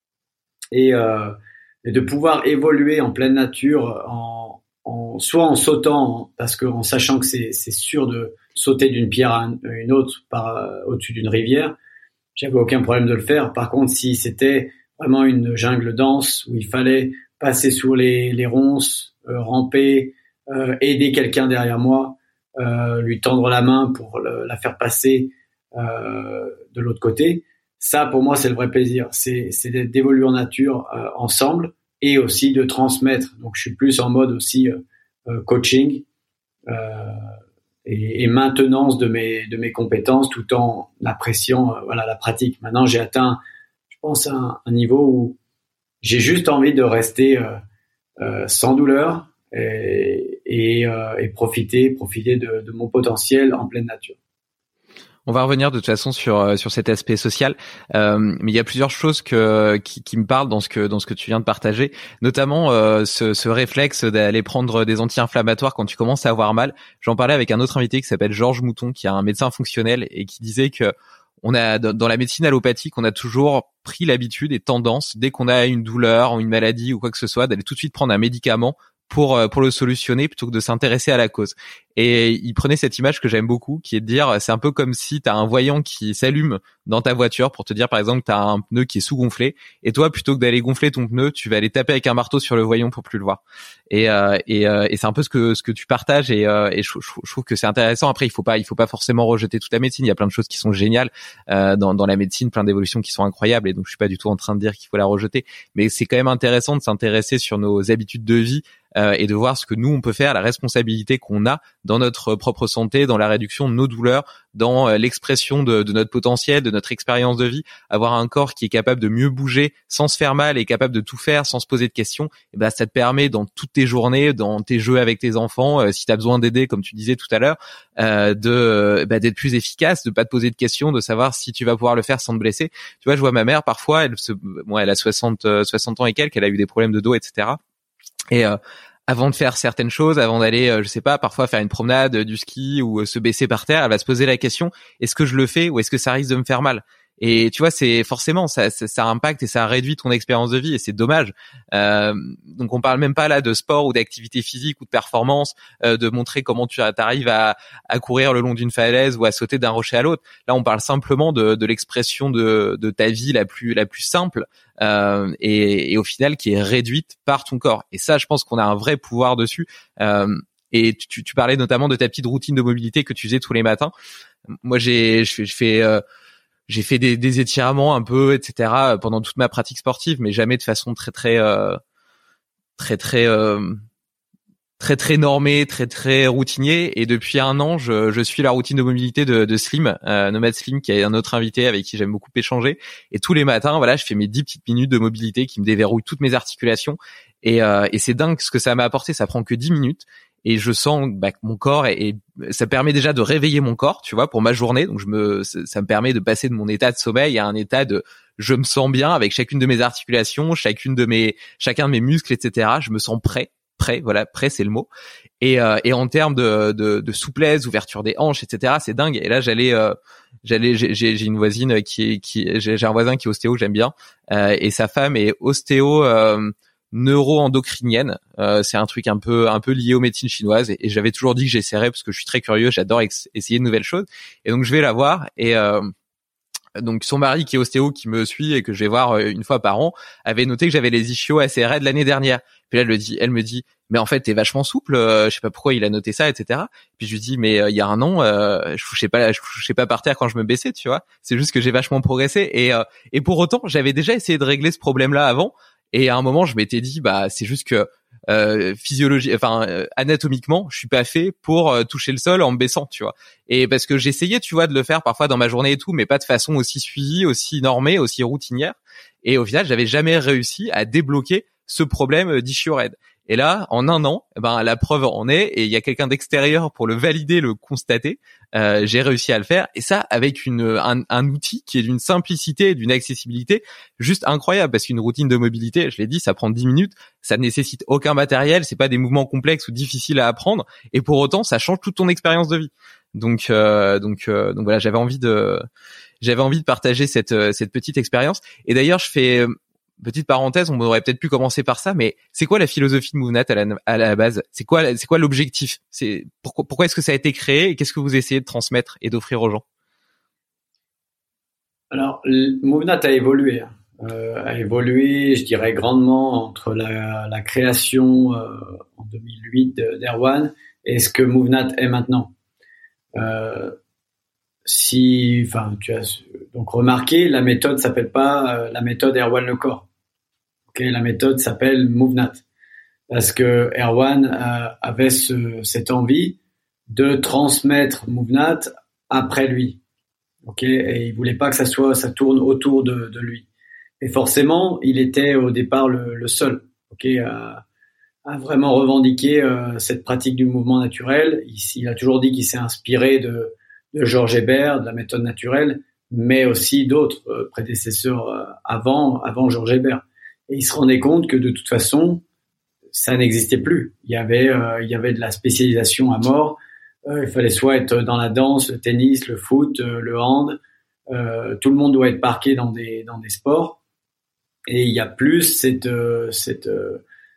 Et, euh, et de pouvoir évoluer en pleine nature en En, soit en sautant, parce que en sachant que c'est, c'est sûr de sauter d'une pierre à une autre par, euh, au-dessus d'une rivière, j'avais aucun problème de le faire. Par contre, si c'était vraiment une jungle dense où il fallait passer sur les, les ronces, euh, ramper, euh, aider quelqu'un derrière moi, euh, lui tendre la main pour le, la faire passer euh, de l'autre côté, ça pour moi c'est le vrai plaisir. C'est, c'est d'évoluer en nature euh, ensemble. Et aussi de transmettre. Donc, je suis plus en mode aussi euh, coaching euh, et, et maintenance de mes de mes compétences, tout en appréciant euh, voilà la pratique. Maintenant, j'ai atteint, je pense, un, un niveau où j'ai juste envie de rester euh, euh, sans douleur et, et, euh, et profiter profiter de, de mon potentiel en pleine nature. On va revenir de toute façon sur sur cet aspect social, euh, mais il y a plusieurs choses que qui, qui me parlent dans ce que dans ce que tu viens de partager, notamment euh, ce, ce réflexe d'aller prendre des anti-inflammatoires quand tu commences à avoir mal. J'en parlais avec un autre invité qui s'appelle Georges Mouton, qui est un médecin fonctionnel et qui disait que on a dans la médecine allopathique, on a toujours pris l'habitude et tendance dès qu'on a une douleur ou une maladie ou quoi que ce soit d'aller tout de suite prendre un médicament pour pour le solutionner plutôt que de s'intéresser à la cause. Et il prenait cette image que j'aime beaucoup, qui est de dire, c'est un peu comme si tu as un voyant qui s'allume dans ta voiture pour te dire, par exemple, que tu as un pneu qui est sous-gonflé, et toi, plutôt que d'aller gonfler ton pneu, tu vas aller taper avec un marteau sur le voyant pour plus le voir. Et euh, et, euh, et c'est un peu ce que ce que tu partages, et, euh, et je, je, je trouve que c'est intéressant. Après, il faut pas il faut pas forcément rejeter toute la médecine. Il y a plein de choses qui sont géniales euh, dans dans la médecine, plein d'évolutions qui sont incroyables, et donc je suis pas du tout en train de dire qu'il faut la rejeter, mais c'est quand même intéressant de s'intéresser sur nos habitudes de vie. Euh, et de voir ce que nous on peut faire, la responsabilité qu'on a dans notre propre santé, dans la réduction de nos douleurs, dans euh, l'expression de, de notre potentiel, de notre expérience de vie. Avoir un corps qui est capable de mieux bouger sans se faire mal et capable de tout faire sans se poser de questions, et ben ça te permet dans toutes tes journées, dans tes jeux avec tes enfants, euh, si tu as besoin d'aider comme tu disais tout à l'heure, euh, de bah, d'être plus efficace, de pas te poser de questions, de savoir si tu vas pouvoir le faire sans te blesser. Tu vois, je vois ma mère parfois, elle se bon, elle a soixante ans et quelques, elle a eu des problèmes de dos, et cetera. Et euh, avant de faire certaines choses, avant d'aller, euh, je sais pas, parfois faire une promenade, euh, du ski ou euh, se baisser par terre, elle va se poser la question, est-ce que je le fais ou est-ce que ça risque de me faire mal? Et tu vois, c'est forcément ça, ça, ça impacte et ça réduit ton expérience de vie, et c'est dommage. Euh, donc on parle même pas là de sport ou d'activité physique ou de performance, euh, de montrer comment tu arrives à, à courir le long d'une falaise ou à sauter d'un rocher à l'autre. Là, on parle simplement de, de l'expression de, de ta vie la plus la plus simple, euh, et, et au final qui est réduite par ton corps. Et ça, je pense qu'on a un vrai pouvoir dessus. Euh, et tu, tu parlais notamment de ta petite routine de mobilité que tu faisais tous les matins. Moi, j'ai je fais, je fais euh, j'ai fait des, des étirements un peu, et cetera pendant toute ma pratique sportive, mais jamais de façon très très euh, très très euh, très très normée, très très routinier. Et depuis un an, je, je suis la routine de mobilité de, de Slim, euh, Nomad Slim, qui est un autre invité avec qui j'aime beaucoup échanger. Et tous les matins, voilà, je fais mes dix petites minutes de mobilité qui me déverrouillent toutes mes articulations. Et, euh, et c'est dingue ce que ça m'a apporté. Ça prend que dix minutes. Et je sens bah, que mon corps est, et ça permet déjà de réveiller mon corps, tu vois, pour ma journée. Donc je me, ça me permet de passer de mon état de sommeil à un état de, je me sens bien avec chacune de mes articulations, chacune de mes, chacun de mes muscles, et cetera. Je me sens prêt, prêt, voilà, prêt, c'est le mot. Et, euh, et en termes de, de, de souplesse, ouverture des hanches, et cetera, c'est dingue. Et là, j'allais, euh, j'allais, j'ai, j'ai une voisine qui est, qui, j'ai, j'ai un voisin qui est ostéo, j'aime bien, euh, et sa femme est ostéo. Euh, neuro-endocrinienne, euh, c'est un truc un peu un peu lié aux médecines chinoises, et, et j'avais toujours dit que j'essaierais parce que je suis très curieux, j'adore ex- essayer de nouvelles choses, et donc je vais la voir, et euh, donc son mari qui est ostéo, qui me suit et que je vais voir une fois par an, avait noté que j'avais les ischios assez raides l'année dernière. Puis là elle, le dit, elle me dit mais en fait t'es vachement souple, euh, je sais pas pourquoi il a noté ça, et cetera. Puis je lui dis mais euh, il y a un an euh, je couchais pas je couchais pas par terre quand je me baissais, tu vois, c'est juste que j'ai vachement progressé, et euh, et pour autant j'avais déjà essayé de régler ce problème là avant. Et à un moment, je m'étais dit, bah, c'est juste que euh, physiologie, enfin euh, anatomiquement, je suis pas fait pour euh, toucher le sol en me baissant, tu vois. Et parce que j'essayais, tu vois, de le faire parfois dans ma journée et tout, mais pas de façon aussi suivie, aussi normée, aussi routinière. Et au final, j'avais jamais réussi à débloquer ce problème d'ischio raide. Et là, en un an, ben la preuve en est, et il y a quelqu'un d'extérieur pour le valider, le constater. Euh, j'ai réussi à le faire, et ça avec une un, un outil qui est d'une simplicité et d'une accessibilité juste incroyable, parce qu'une routine de mobilité, je l'ai dit, ça prend dix minutes, ça nécessite aucun matériel, c'est pas des mouvements complexes ou difficiles à apprendre, et pour autant ça change toute ton expérience de vie. Donc euh, donc euh, donc voilà, j'avais envie de j'avais envie de partager cette cette petite expérience. Et d'ailleurs, je fais petite parenthèse, on aurait peut-être pu commencer par ça, mais c'est quoi la philosophie de MoveNat à la, à la base? C'est quoi, c'est quoi l'objectif? C'est pourquoi, pourquoi est-ce que ça a été créé, et qu'est-ce que vous essayez de transmettre et d'offrir aux gens? Alors, MoveNat a évolué, euh, a évolué, je dirais grandement entre la, la création euh, en deux mille huit d'Erwan et ce que MoveNat est maintenant. Euh, si, enfin, tu as donc remarqué, la méthode s'appelle pas euh, la méthode Erwan Le Corps. Ok, la méthode s'appelle MoveNat parce que Erwan euh, avait ce, cette envie de transmettre MoveNat après lui. Ok, et il voulait pas que ça soit, ça tourne autour de, de lui. Et forcément, il était au départ le, le seul. Ok, à, à vraiment revendiquer euh, cette pratique du mouvement naturel. Il, il a toujours dit qu'il s'est inspiré de de Georges Hébert, de la méthode naturelle, mais aussi d'autres euh, prédécesseurs euh, avant, avant Georges Hébert. Et il se rendait compte que de toute façon, ça n'existait plus. Il y avait, euh, il y avait de la spécialisation à mort. Euh, il fallait soit être dans la danse, le tennis, le foot, euh, le hand. Euh, tout le monde doit être parqué dans des, dans des sports. Et il y a plus cette, euh, cette, euh,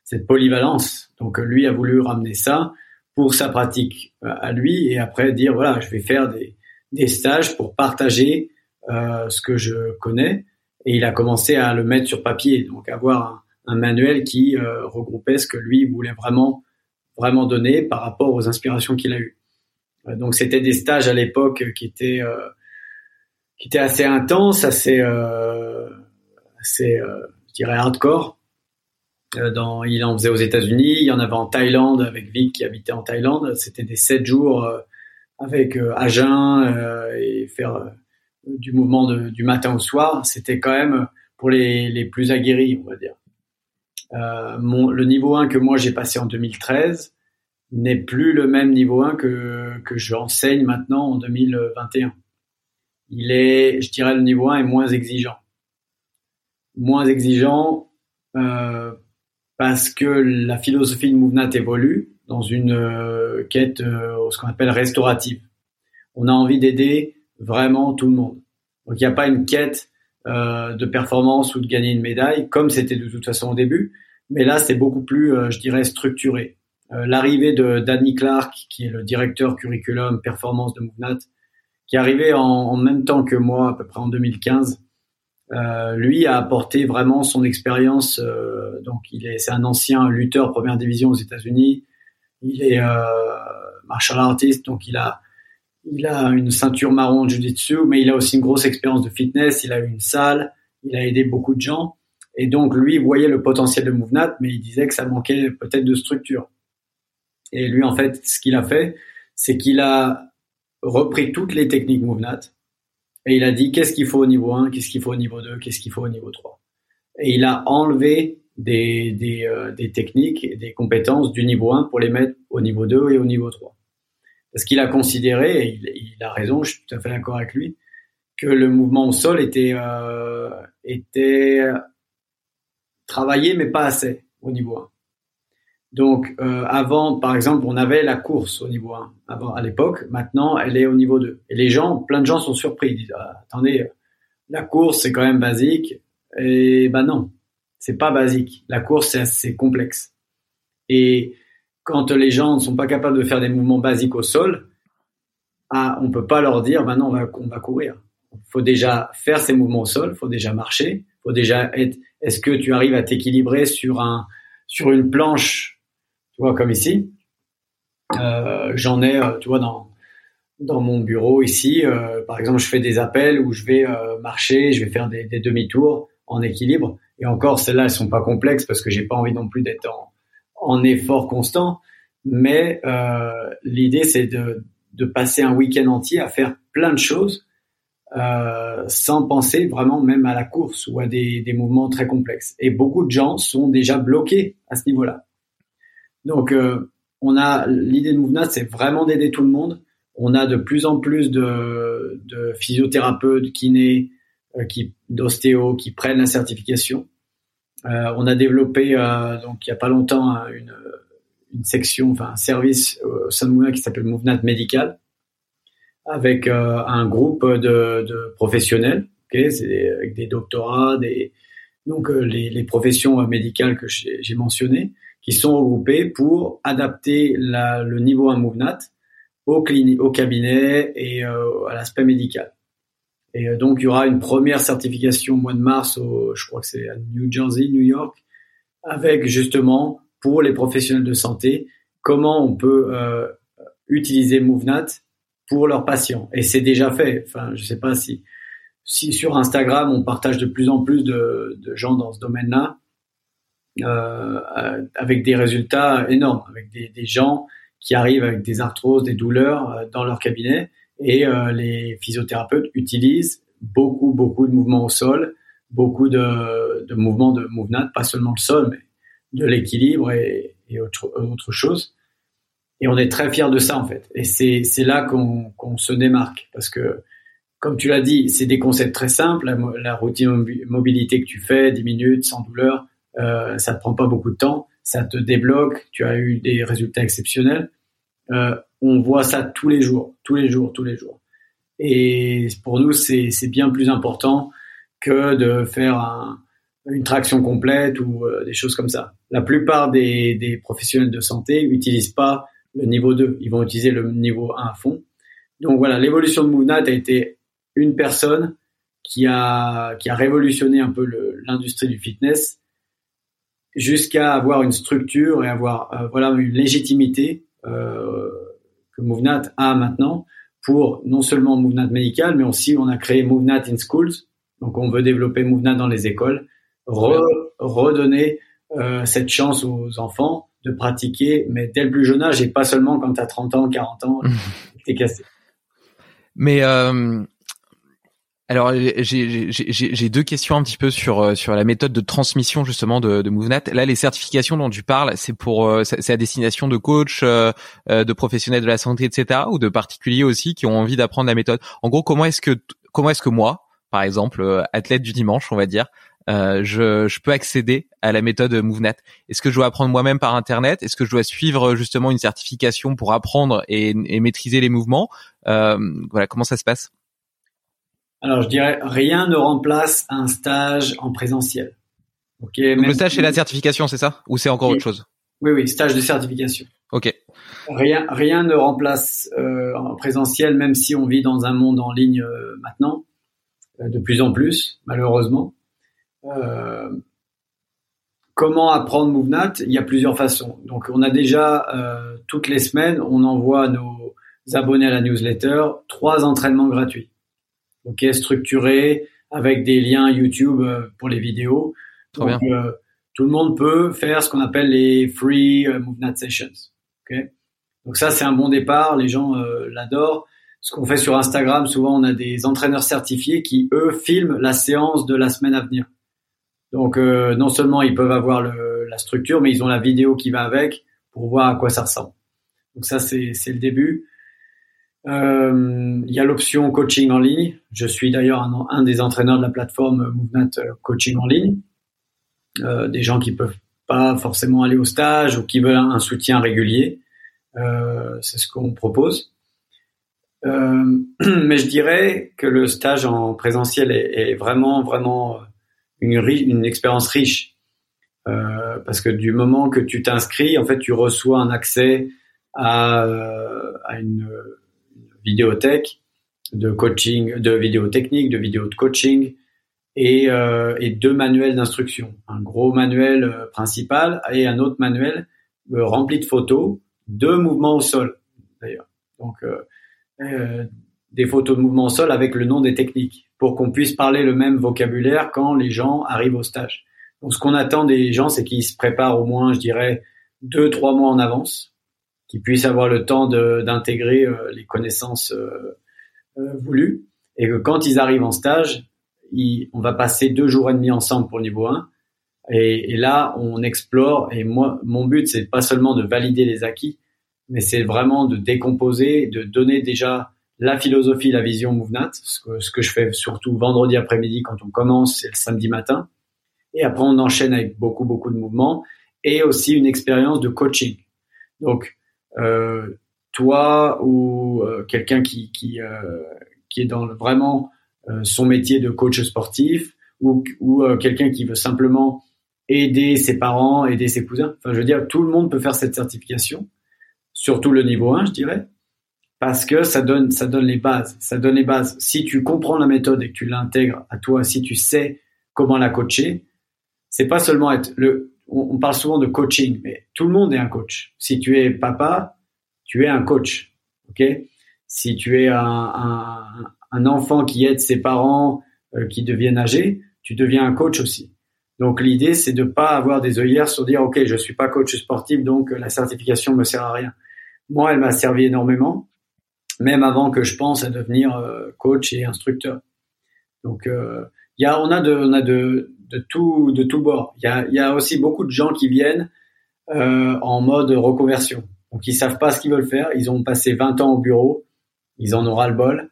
cette polyvalence. Donc lui a voulu ramener ça pour sa pratique à lui et après dire voilà, je vais faire des, des stages pour partager euh, ce que je connais. Et il a commencé à le mettre sur papier, donc avoir un, un manuel qui euh, regroupait ce que lui voulait vraiment vraiment donner par rapport aux inspirations qu'il a eues. Euh, donc c'était des stages à l'époque qui étaient euh, qui étaient assez intenses, assez euh, assez euh, je dirais hardcore. Euh, dans, il en faisait aux États-Unis, il y en avait en Thaïlande avec Vic qui habitait en Thaïlande. C'était des sept jours euh, avec euh, à jeun euh, et faire euh, du mouvement de, du matin au soir. C'était quand même pour les les plus aguerris, on va dire. Euh, mon, le niveau un que moi j'ai passé en deux mille treize n'est plus le même niveau un que que j'enseigne maintenant en deux mille vingt et un. Il est, je dirais, le niveau un est moins exigeant. Moins exigeant euh, parce que la philosophie de Movnat évolue dans une euh, quête, euh, ce qu'on appelle restaurative. On a envie d'aider vraiment tout le monde. Donc il n'y a pas une quête euh, de performance ou de gagner une médaille, comme c'était de toute façon au début, mais là c'est beaucoup plus, euh, je dirais, structuré. Euh, l'arrivée de Danny Clark, qui est le directeur curriculum performance de Movnat, qui est arrivé en, en même temps que moi, à peu près en deux mille quinze, Euh, lui a apporté vraiment son expérience. Euh, donc, il est, c'est un ancien lutteur première division aux États-Unis. Il est euh, martial artist, donc il a, il a une ceinture marron de jiu-jitsu, mais il a aussi une grosse expérience de fitness. Il a eu une salle, il a aidé beaucoup de gens, et donc lui voyait le potentiel de Movnat, mais il disait que ça manquait peut-être de structure. Et lui, en fait, ce qu'il a fait, c'est qu'il a repris toutes les techniques Movnat. Et il a dit qu'est-ce qu'il faut au niveau un, qu'est-ce qu'il faut au niveau deux, qu'est-ce qu'il faut au niveau trois. Et il a enlevé des, des, euh, des techniques et des compétences du niveau un pour les mettre au niveau deux et au niveau trois. Parce qu'il a considéré, et il, il a raison, je suis tout à fait d'accord avec lui, que le mouvement au sol était, euh, était travaillé, mais pas assez au niveau un. Donc, euh, avant, par exemple, on avait la course au niveau un, avant, à l'époque. Maintenant, elle est au niveau deux. Et les gens, plein de gens sont surpris. Ils disent, ah, attendez, la course, c'est quand même basique. Et ben non, c'est pas basique. La course, c'est assez complexe. Et quand les gens ne sont pas capables de faire des mouvements basiques au sol, ah, on peut pas leur dire, ben non, on va, on va courir. Il faut déjà faire ces mouvements au sol, il faut déjà marcher, il faut déjà être, est-ce que tu arrives à t'équilibrer sur un, sur une planche, tu vois, comme ici, euh, j'en ai, euh, tu vois, dans dans mon bureau ici, euh, par exemple, je fais des appels où je vais euh, marcher, je vais faire des, des demi-tours en équilibre. Et encore, celles-là, elles sont pas complexes parce que j'ai pas envie non plus d'être en, en effort constant. Mais euh, l'idée, c'est de de passer un week-end entier à faire plein de choses euh, sans penser vraiment même à la course ou à des des mouvements très complexes. Et beaucoup de gens sont déjà bloqués à ce niveau-là. Donc, euh, on a l'idée de Movnat, c'est vraiment d'aider tout le monde. On a de plus en plus de, de physiothérapeutes, kinés, euh, qui, d'ostéos qui prennent la certification. Euh, on a développé, euh, donc il y a pas longtemps, une, une section, enfin un service au sein de Movnat qui s'appelle Movnat Médical, avec euh, un groupe de, de professionnels, okay, c'est des, avec des doctorats, des, donc euh, les, les professions médicales que j'ai, j'ai mentionnées, qui sont regroupés pour adapter la, le niveau un Movnat au, clini- au cabinet et euh, à l'aspect médical. Et euh, donc, il y aura une première certification au mois de mars, au, je crois que c'est à New Jersey, New York, avec justement, pour les professionnels de santé, comment on peut euh, utiliser Movnat pour leurs patients. Et c'est déjà fait. Enfin, je sais pas si, si sur Instagram, on partage de plus en plus de, de gens dans ce domaine-là, Euh, avec des résultats énormes, avec des, des gens qui arrivent avec des arthroses, des douleurs euh, dans leur cabinet, et euh, les physiothérapeutes utilisent beaucoup, beaucoup de mouvements au sol, beaucoup de, de mouvements de Movnat, pas seulement le sol, mais de l'équilibre et, et autre, autre chose. Et on est très fiers de ça, en fait. Et c'est, c'est là qu'on, qu'on se démarque, parce que, comme tu l'as dit, c'est des concepts très simples. La, la routine mobilité que tu fais, dix minutes, sans douleur, Euh, ça te prend pas beaucoup de temps, ça te débloque, tu as eu des résultats exceptionnels. Euh, on voit ça tous les jours, tous les jours, tous les jours. Et pour nous, c'est, c'est bien plus important que de faire un, une traction complète ou euh, des choses comme ça. La plupart des, des professionnels de santé utilisent pas le niveau deux, ils vont utiliser le niveau un à fond. Donc voilà, l'évolution de MoveNat a été une personne qui a qui a révolutionné un peu le, l'industrie du fitness jusqu'à avoir une structure et avoir euh, voilà une légitimité euh, que MoveNat a maintenant pour non seulement MoveNat médical, mais aussi on a créé MoveNat in Schools. Donc on veut développer MoveNat dans les écoles, re, redonner euh, cette chance aux enfants de pratiquer, mais dès le plus jeune âge et pas seulement quand tu as trente ans, quarante ans, t'es cassé. Mais euh, alors j'ai, j'ai, j'ai, j'ai deux questions un petit peu sur sur la méthode de transmission justement de, de MoveNat. Là, les certifications dont tu parles, c'est pour c'est à destination de coachs, euh, de professionnels de la santé, et cetera, ou de particuliers aussi qui ont envie d'apprendre la méthode. En gros, comment est-ce que comment est-ce que moi, par exemple, athlète du dimanche, on va dire, euh, je, je peux accéder à la méthode MoveNat? Est-ce que je dois apprendre moi-même par Internet? Est-ce que je dois suivre justement une certification pour apprendre et, et maîtriser les mouvements? euh, Voilà, comment ça se passe? Alors, je dirais, rien ne remplace un stage en présentiel. Ok. Donc le stage, c'est la certification, c'est ça? Ou c'est encore oui. autre chose? Oui, oui, stage de certification. Ok. Rien, rien ne remplace euh, en présentiel, même si on vit dans un monde en ligne euh, maintenant, euh, de plus en plus, malheureusement. Euh, comment apprendre MoveNat? Il y a plusieurs façons. Donc, on a déjà euh, toutes les semaines, on envoie à nos abonnés à la newsletter trois entraînements gratuits. Ok, structuré avec des liens YouTube euh, pour les vidéos. Trop Donc, bien. Euh, tout le monde peut faire ce qu'on appelle les free euh, MoveNat sessions. Ok, donc ça c'est un bon départ. Les gens euh, l'adorent. Ce qu'on fait sur Instagram, souvent on a des entraîneurs certifiés qui eux filment la séance de la semaine à venir. Donc euh, non seulement ils peuvent avoir le, la structure, mais ils ont la vidéo qui va avec pour voir à quoi ça ressemble. Donc ça c'est c'est le début. Euh, il y a l'option coaching en ligne. Je suis d'ailleurs un, un des entraîneurs de la plateforme MoveNat Coaching en ligne. Euh, des gens qui peuvent pas forcément aller au stage ou qui veulent un, un soutien régulier. Euh, c'est ce qu'on propose. Euh, mais je dirais que le stage en présentiel est, est vraiment, vraiment une, une expérience riche. Euh, parce que du moment que tu t'inscris, en fait, tu reçois un accès à, à une vidéothèque de coaching, de vidéos techniques, de vidéos de coaching et, euh, et deux manuels d'instruction. Un gros manuel euh, principal et un autre manuel euh, rempli de photos, de mouvements au sol d'ailleurs. Donc euh, euh, des photos de mouvements au sol avec le nom des techniques pour qu'on puisse parler le même vocabulaire quand les gens arrivent au stage. Donc ce qu'on attend des gens, c'est qu'ils se préparent au moins, je dirais, deux, trois mois en avance, qu'ils puissent avoir le temps de, d'intégrer euh, les connaissances euh, euh, voulues, et que quand ils arrivent en stage, ils, on va passer deux jours et demi ensemble pour le niveau un, et, et là, on explore, et moi, mon but, c'est pas seulement de valider les acquis, mais c'est vraiment de décomposer, de donner déjà la philosophie, la vision MoveNat, ce que, ce que je fais surtout vendredi après-midi quand on commence, et le samedi matin, et après on enchaîne avec beaucoup, beaucoup de mouvements, et aussi une expérience de coaching. Donc, Euh, toi ou euh, quelqu'un qui qui euh, qui est dans le, vraiment euh, son métier de coach sportif ou ou euh, quelqu'un qui veut simplement aider ses parents, aider ses cousins. Enfin, je veux dire, tout le monde peut faire cette certification, surtout le niveau un, je dirais, parce que ça donne ça donne les bases, ça donne les bases. Si tu comprends la méthode et que tu l'intègres à toi, si tu sais comment la coacher, c'est pas seulement être le on parle souvent de coaching, mais tout le monde est un coach. Si tu es papa, tu es un coach, ok? Si tu es un, un, un enfant qui aide ses parents euh, qui deviennent âgés, tu deviens un coach aussi. Donc l'idée, c'est de pas avoir des œillères sur dire, ok, je suis pas coach sportif, donc la certification me sert à rien. Moi, elle m'a servi énormément, même avant que je pense à devenir euh, coach et instructeur. Donc, euh, il y a, on a de, on a de de tout de tout bord. Il y a il y a aussi beaucoup de gens qui viennent euh, en mode reconversion. Donc ils savent pas ce qu'ils veulent faire, ils ont passé vingt ans au bureau, ils en ont ras le bol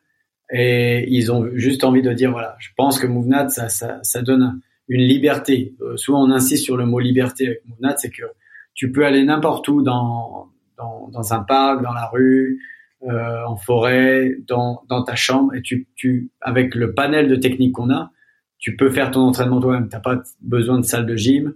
et ils ont juste envie de dire voilà, je pense que MoveNat ça ça ça donne une liberté. Euh, souvent on insiste sur le mot liberté avec MoveNat, c'est que tu peux aller n'importe où dans dans dans un parc, dans la rue, euh, en forêt, dans dans ta chambre et tu tu avec le panel de techniques qu'on a, tu peux faire ton entraînement toi-même. T'as pas besoin de salle de gym.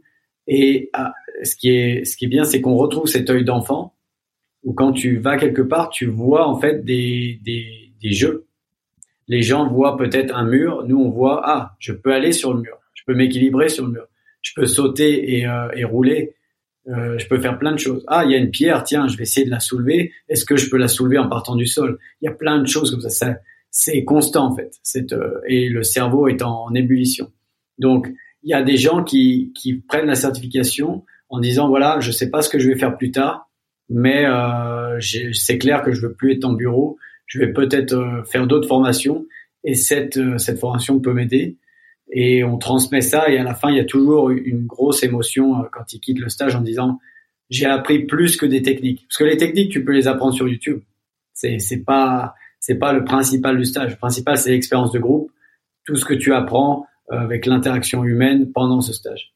Et ah, ce qui est ce qui est bien, c'est qu'on retrouve cet œil d'enfant où quand tu vas quelque part, tu vois en fait des des des jeux. Les gens voient peut-être un mur, nous on voit ah, je peux aller sur le mur, je peux m'équilibrer sur le mur, je peux sauter et euh, et rouler, euh, je peux faire plein de choses. Ah, il y a une pierre, tiens, je vais essayer de la soulever. Est-ce que je peux la soulever en partant du sol? Il y a plein de choses comme ça. ça c'est constant en fait. C'est euh, et le cerveau est en, en ébullition. Donc il y a des gens qui qui prennent la certification en disant voilà, je sais pas ce que je vais faire plus tard, mais euh, j'ai, c'est clair que je veux plus être en bureau. Je vais peut-être euh, faire d'autres formations et cette euh, cette formation peut m'aider. Et on transmet ça et à la fin il y a toujours une grosse émotion euh, quand ils quittent le stage en disant j'ai appris plus que des techniques. Parce que les techniques tu peux les apprendre sur YouTube. C'est c'est pas c'est pas le principal du stage. Le principal, c'est l'expérience de groupe, tout ce que tu apprends euh, avec l'interaction humaine pendant ce stage.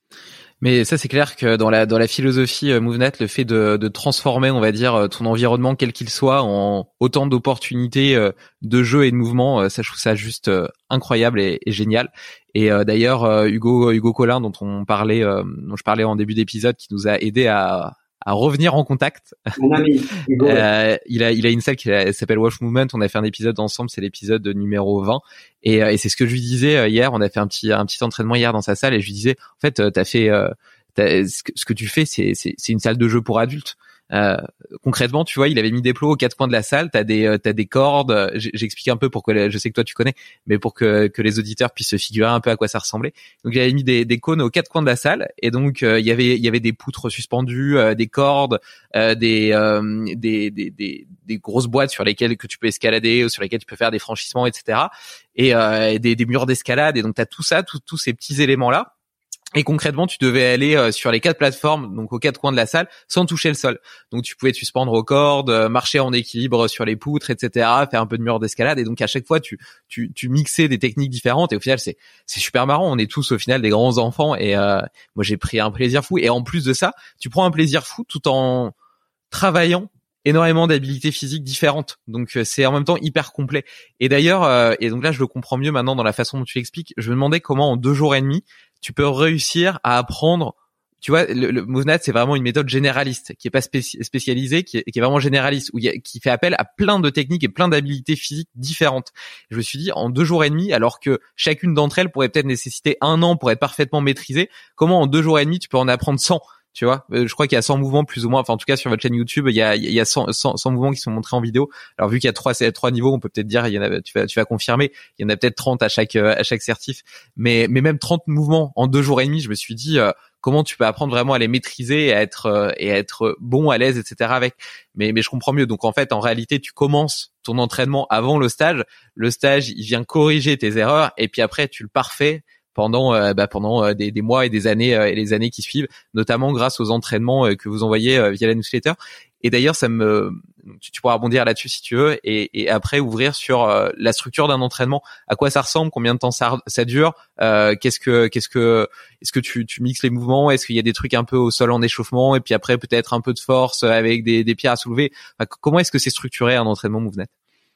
Mais ça, c'est clair que dans la dans la philosophie euh, MoveNet, le fait de, de transformer, on va dire, ton environnement quel qu'il soit en autant d'opportunités euh, de jeu et de mouvement, euh, ça, je trouve ça juste euh, incroyable et, et génial. Et euh, d'ailleurs, euh, Hugo Hugo Collin, dont on parlait, euh, dont je parlais en début d'épisode, qui nous a aidé à à revenir en contact. Mon ami, Hugo. euh, il a, il a une salle qui s'appelle Wash Movement. On a fait un épisode ensemble, c'est l'épisode numéro vingt. Et, et c'est ce que je lui disais hier. On a fait un petit, un petit entraînement hier dans sa salle et je lui disais, en fait, t'as fait, t'as, ce, que, ce que tu fais, c'est, c'est, c'est une salle de jeu pour adultes. Euh, concrètement, tu vois, il avait mis des plots aux quatre coins de la salle. T'as des, t'as des cordes. J'explique un peu pour que, je sais que toi tu connais, mais pour que que les auditeurs puissent se figurer un peu à quoi ça ressemblait. Donc, il avait mis des, des cônes aux quatre coins de la salle, et donc euh, il y avait, il y avait des poutres suspendues, euh, des cordes, euh, des, euh, des, des, des, des grosses boîtes sur lesquelles que tu peux escalader, ou sur lesquelles tu peux faire des franchissements, et cetera. Et, euh, et des, des murs d'escalade. Et donc, t'as tout ça, tout, tous ces petits éléments là. Et concrètement, tu devais aller euh, sur les quatre plateformes, donc aux quatre coins de la salle, sans toucher le sol. Donc, tu pouvais te suspendre aux cordes, euh, marcher en équilibre sur les poutres, et cetera, faire un peu de mur d'escalade. Et donc, à chaque fois, tu, tu, tu mixais des techniques différentes. Et au final, c'est, c'est super marrant. On est tous, au final, des grands enfants. Et euh, moi, j'ai pris un plaisir fou. Et en plus de ça, tu prends un plaisir fou tout en travaillant énormément d'habilités physiques différentes. Donc, c'est en même temps hyper complet. Et d'ailleurs, euh, et donc là, je le comprends mieux maintenant dans la façon dont tu l'expliques, je me demandais comment, en deux jours et demi, tu peux réussir à apprendre. Tu vois, le, le MoveNet, c'est vraiment une méthode généraliste, qui est pas spéci- spécialisée, qui est, qui est vraiment généraliste, où il y a, qui fait appel à plein de techniques et plein d'habilités physiques différentes. Je me suis dit, en deux jours et demi, alors que chacune d'entre elles pourrait peut-être nécessiter un an pour être parfaitement maîtrisée, comment en deux jours et demi, tu peux en apprendre cent? Tu vois, je crois qu'il y a cent mouvements plus ou moins. Enfin, en tout cas, sur votre chaîne YouTube, il y a, il y a cent, cent, cent mouvements qui sont montrés en vidéo. Alors, vu qu'il y a trois, trois niveaux, on peut peut-être dire, il y en a, tu vas, tu vas confirmer, il y en a peut-être trente à chaque, à chaque certif. Mais, mais même trente mouvements en deux jours et demi, je me suis dit, euh, comment tu peux apprendre vraiment à les maîtriser et à être, euh, et à être bon, à l'aise, et cetera avec. Mais, mais je comprends mieux. Donc, en fait, en réalité, tu commences ton entraînement avant le stage. Le stage, il vient corriger tes erreurs et puis après, tu le parfais pendant euh, bah, pendant euh, des, des mois et des années euh, et les années qui suivent, notamment grâce aux entraînements euh, que vous envoyez euh, via la newsletter. Et d'ailleurs, ça me tu, tu pourras rebondir là-dessus si tu veux, et, et après ouvrir sur euh, la structure d'un entraînement, à quoi ça ressemble, combien de temps ça ça dure, euh, qu'est-ce que qu'est-ce que est-ce que tu tu mixes les mouvements, est-ce qu'il y a des trucs un peu au sol en échauffement et puis après peut-être un peu de force avec des des pierres à soulever. Enfin, comment est-ce que c'est structuré un entraînement MoveNet?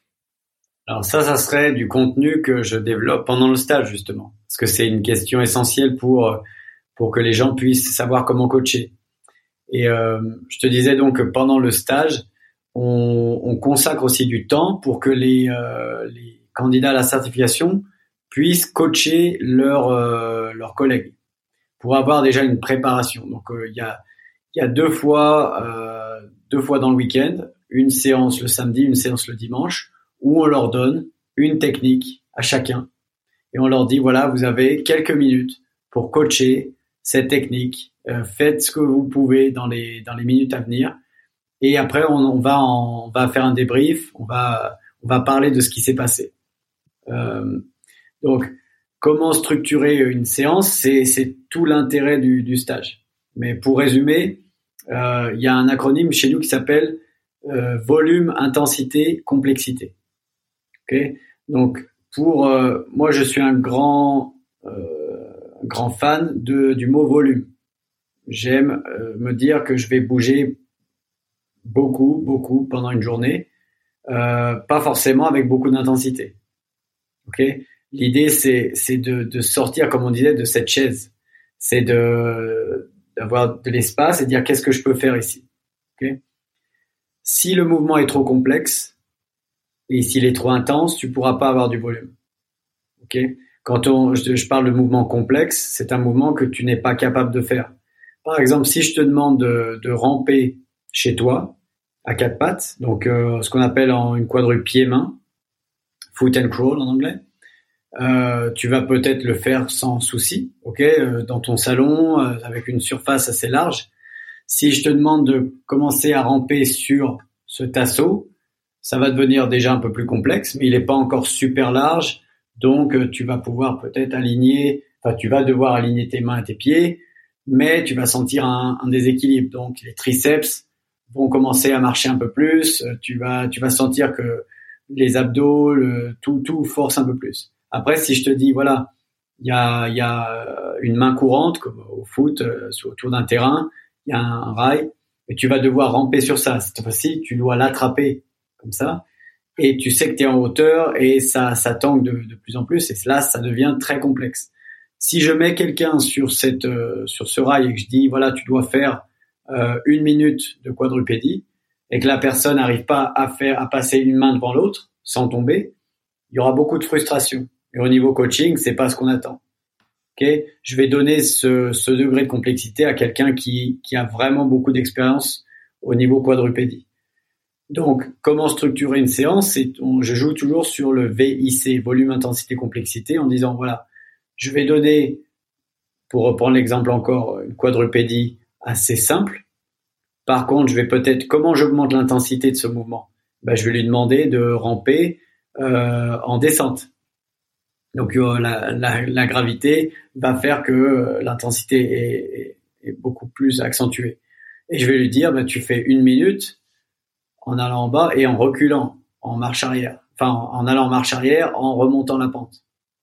Alors ça, ça serait du contenu que je développe pendant le stage, justement. Parce que c'est une question essentielle pour, pour que les gens puissent savoir comment coacher. Et euh, je te disais donc que pendant le stage, on, on consacre aussi du temps pour que les, euh, les candidats à la certification puissent coacher leurs euh, leurs collègues, pour avoir déjà une préparation. Donc il euh, y a il y a deux fois euh, deux fois dans le week-end, une séance le samedi, une séance le dimanche, où on leur donne une technique à chacun et on leur dit voilà, vous avez quelques minutes pour coacher cette technique, euh, faites ce que vous pouvez dans les dans les minutes à venir, et après on, on va en, on va faire un débrief, on va on va parler de ce qui s'est passé. Euh, donc comment structurer une séance, c'est c'est tout l'intérêt du, du stage. Mais pour résumer, euh, il y a un acronyme chez nous qui s'appelle euh, volume, intensité, complexité. Okay, donc pour euh, moi, je suis un grand euh, grand fan de du mot volume. J'aime euh, me dire que je vais bouger beaucoup, beaucoup pendant une journée, euh, pas forcément avec beaucoup d'intensité. Ok, L'idée, c'est, c'est de, de sortir, comme on disait, de cette chaise. C'est de, d'avoir de l'espace et de dire qu'est-ce que je peux faire ici. Okay? Si le mouvement est trop complexe et s'il est trop intense, tu pourras pas avoir du volume. Okay? Quand on, je, je parle de mouvement complexe, c'est un mouvement que tu n'es pas capable de faire. Par exemple, si je te demande de, de ramper chez toi à quatre pattes, donc euh, ce qu'on appelle en une quadrupède pied-main, foot and crawl en anglais, euh, tu vas peut-être le faire sans souci, ok, euh, dans ton salon euh, avec une surface assez large. Si je te demande de commencer à ramper sur ce tasseau, ça va devenir déjà un peu plus complexe, mais il n'est pas encore super large, donc euh, tu vas pouvoir peut-être aligner, enfin tu vas devoir aligner tes mains et tes pieds, mais tu vas sentir un, un déséquilibre. Donc les triceps vont commencer à marcher un peu plus, tu vas tu vas sentir que les abdos, le, tout tout force un peu plus. Après, si je te dis voilà, il y a il y a une main courante comme au foot, euh, autour d'un terrain, il y a un rail et tu vas devoir ramper sur ça. Cette fois-ci, tu dois l'attraper comme ça et tu sais que tu es en hauteur et ça ça tangue de, de plus en plus et là ça devient très complexe. Si je mets quelqu'un sur cette euh, sur ce rail et que je dis voilà, tu dois faire euh, une minute de quadrupédie et que la personne n'arrive pas à faire à passer une main devant l'autre sans tomber, il y aura beaucoup de frustration. Et au niveau coaching, c'est pas ce qu'on attend. Okay, je vais donner ce, ce degré de complexité à quelqu'un qui qui a vraiment beaucoup d'expérience au niveau quadrupédie. Donc, comment structurer une séance? C'est, on, je joue toujours sur le V I C, volume, intensité, complexité, en disant voilà, je vais donner, pour reprendre l'exemple encore, une quadrupédie assez simple. Par contre, je vais peut-être, comment j'augmente l'intensité de ce mouvement? Ben, je vais lui demander de ramper euh, en descente. Donc, euh, la, la, la gravité va faire que euh, l'intensité est, est, est beaucoup plus accentuée. Et je vais lui dire, ben, tu fais une minute en allant en bas et en reculant, en marche arrière. Enfin, en, en allant en marche arrière, en remontant la pente.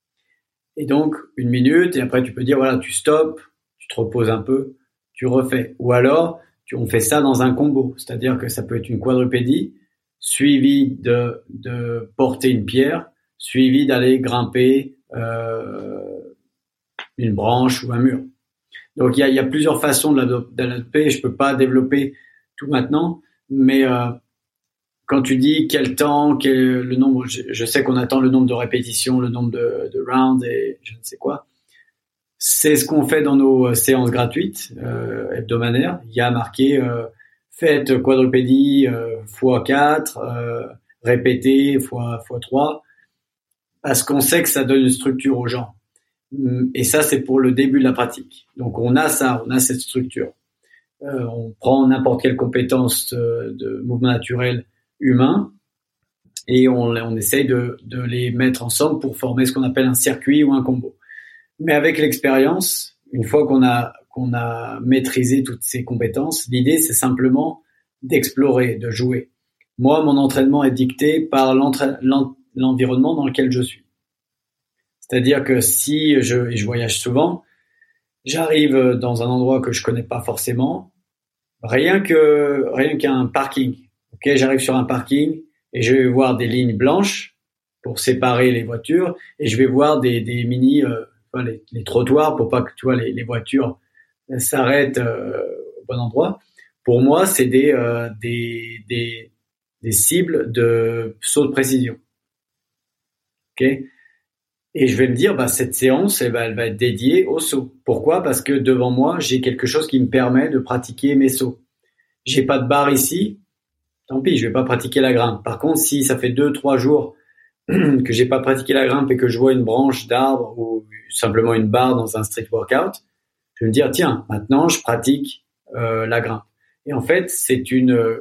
Et donc, une minute, et après, tu peux dire, voilà, tu stops, tu te reposes un peu, tu refais. Ou alors, tu, on fait ça dans un combo. C'est-à-dire que ça peut être une quadrupédie, suivi de, de porter une pierre, suivi d'aller grimper euh, une branche ou un mur. Donc, il y a, il y a plusieurs façons de l'adopter. Je peux pas développer tout maintenant, mais euh, quand tu dis quel temps, quel le nombre, je, je sais qu'on attend le nombre de répétitions, le nombre de, de rounds et je ne sais quoi. C'est ce qu'on fait dans nos séances gratuites euh, hebdomadaires. Il y a marqué euh, faites quadrupédie euh, fois quatre, euh, répétez fois fois trois, parce qu'on sait que ça donne une structure aux gens. Et ça, c'est pour le début de la pratique. Donc on a ça, on a cette structure. Euh, on prend n'importe quelle compétence euh, de mouvement naturel humain et on, on essaye de, de les mettre ensemble pour former ce qu'on appelle un circuit ou un combo. Mais avec l'expérience, une fois qu'on a qu'on a maîtrisé toutes ces compétences, l'idée c'est simplement d'explorer, de jouer. Moi, mon entraînement est dicté par l'environnement dans lequel je suis. C'est-à-dire que si je, et je voyage souvent, j'arrive dans un endroit que je connais pas forcément, rien que rien qu'un parking. Ok, j'arrive sur un parking et je vais voir des lignes blanches pour séparer les voitures et je vais voir des, des mini euh, les, les trottoirs pour pas que tu vois les, les voitures s'arrêtent euh, au bon endroit. Pour moi, c'est des euh, des des des cibles de saut de précision. Ok. Et je vais me dire, bah, cette séance, eh ben, elle va être dédiée au saut. Pourquoi? Parce que devant moi, j'ai quelque chose qui me permet de pratiquer mes sauts. J'ai pas de barre ici. Tant pis, je vais pas pratiquer la grimpe. Par contre, si ça fait deux, trois jours que j'ai pas pratiqué la grimpe et que je vois une branche d'arbre ou simplement une barre dans un street workout, je vais me dire, tiens, maintenant, je pratique euh, la grimpe. Et en fait, c'est une,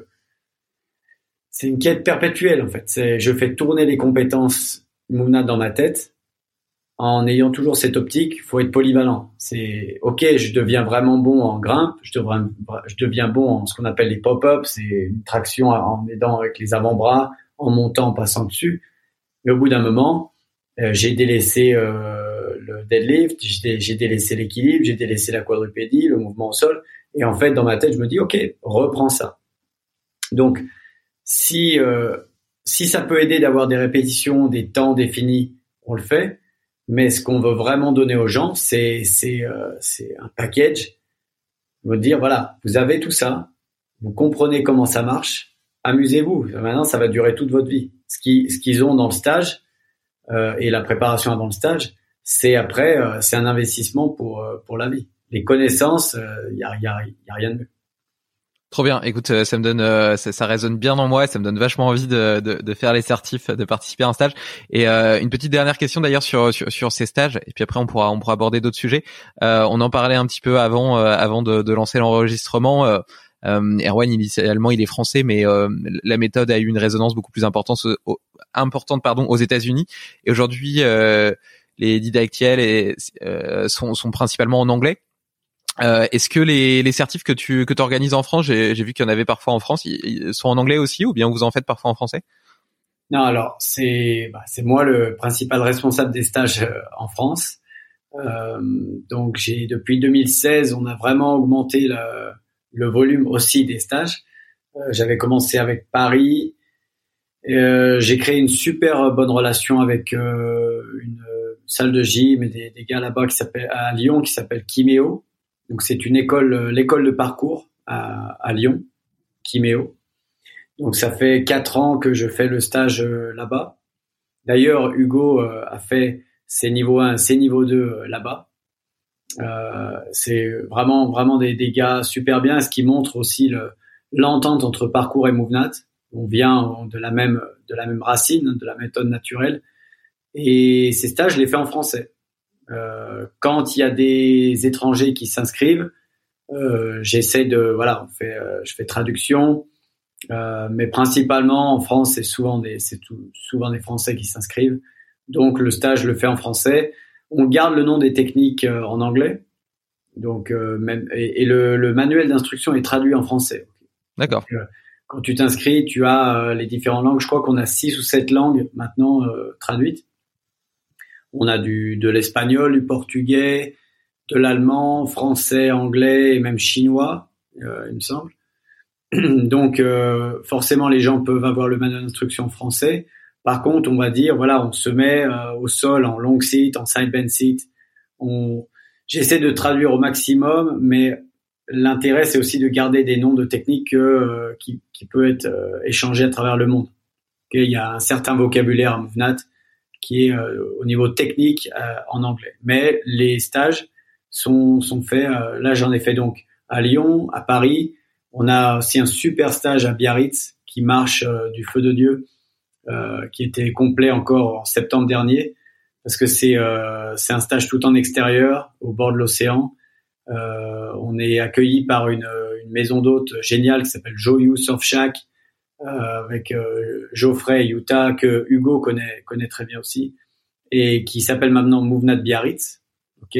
c'est une quête perpétuelle, en fait. C'est, je fais tourner les compétences Mouna dans ma tête en ayant toujours cette optique, il faut être polyvalent. C'est ok, je deviens vraiment bon en grimpe, je, devrais, je deviens bon en ce qu'on appelle les pop-ups, c'est une traction en aidant avec les avant-bras, en montant, en passant dessus. Mais au bout d'un moment, euh, j'ai délaissé euh, le deadlift, j'ai, j'ai délaissé l'équilibre, j'ai délaissé la quadrupédie, le mouvement au sol. Et en fait, dans ma tête, je me dis ok, reprends ça. Donc, si euh, si ça peut aider d'avoir des répétitions, des temps définis, on le fait. Mais ce qu'on veut vraiment donner aux gens, c'est c'est euh, c'est un package. On veut dire voilà, vous avez tout ça, vous comprenez comment ça marche, amusez-vous. Maintenant, ça va durer toute votre vie. Ce qui ce qu'ils ont dans le stage euh, et la préparation avant le stage, c'est après euh, c'est un investissement pour euh, pour la vie. Les connaissances, il euh, y a y a y a rien de mieux. Trop bien. Écoute, ça me donne, ça, ça résonne bien en moi, ça me donne vachement envie de, de, de faire les certifs, de participer à un stage. Et euh, une petite dernière question d'ailleurs sur, sur sur ces stages. Et puis après, on pourra on pourra aborder d'autres sujets. Euh, on en parlait un petit peu avant euh, avant de, de lancer l'enregistrement. Euh, euh, Erwan, initialement, il est français, mais euh, la méthode a eu une résonance beaucoup plus importante, au, importante pardon, aux États-Unis. Et aujourd'hui, euh, les didactiels et, euh, sont, sont principalement en anglais. Euh, est-ce que les, les certifs que tu que t'organises en France, j'ai, j'ai vu qu'il y en avait parfois en France, ils, ils sont en anglais aussi, ou bien vous en faites parfois en français? Non, alors c'est bah, c'est moi le principal responsable des stages euh, en France. Euh, donc j'ai depuis deux mille seize, on a vraiment augmenté le, le volume aussi des stages. Euh, j'avais commencé avec Paris. Euh, j'ai créé une super bonne relation avec euh, une salle de gym et des, des gars là-bas qui s'appellent à Lyon qui s'appelle Kiméo. Donc c'est une école, l'école de parcours à, à Lyon, Kiméo. Donc ça fait quatre ans que je fais le stage euh, là-bas. D'ailleurs, Hugo euh, a fait ses niveau un, ses niveau deux euh, là-bas. Euh, c'est vraiment vraiment des, des gars super bien, ce qui montre aussi le, l'entente entre parcours et Movenat. On vient de la même de la même racine, de la méthode naturelle. Et ces stages, je les fais en français. Euh, quand il y a des étrangers qui s'inscrivent, euh, j'essaie de voilà, on fait, euh, je fais traduction, euh, mais principalement en France, c'est souvent des, c'est tout, souvent des Français qui s'inscrivent. Donc le stage, je le fais en français. On garde le nom des techniques euh, en anglais. Donc euh, même et, et le, le manuel d'instruction est traduit en français. D'accord. Donc, euh, quand tu t'inscris, tu as euh, les différentes langues. Je crois qu'on a six ou sept langues maintenant euh, traduites. On a du, de l'espagnol, du portugais, de l'allemand, français, anglais et même chinois, euh, il me semble. Donc, euh, forcément, les gens peuvent avoir le manuel d'instruction français. Par contre, on va dire, voilà, on se met euh, au sol en long sit, en side bend sit. On, j'essaie de traduire au maximum, mais l'intérêt, c'est aussi de garder des noms de techniques euh, qui, qui peut être euh, échangé à travers le monde. Okay, il y a un certain vocabulaire à Movenat qui est euh, au niveau technique euh, en anglais. Mais les stages sont, sont faits, euh, là j'en ai fait donc à Lyon, à Paris. On a aussi un super stage à Biarritz qui marche euh, du feu de Dieu, euh, qui était complet encore en septembre dernier, parce que c'est, euh, c'est un stage tout en extérieur, au bord de l'océan. Euh, on est accueilli par une, une maison d'hôtes géniale qui s'appelle Joyou Surf Shack, Euh, avec euh, Geoffrey et Utah que Hugo connaît connaît très bien aussi et qui s'appelle maintenant Movenat Biarritz. Ok.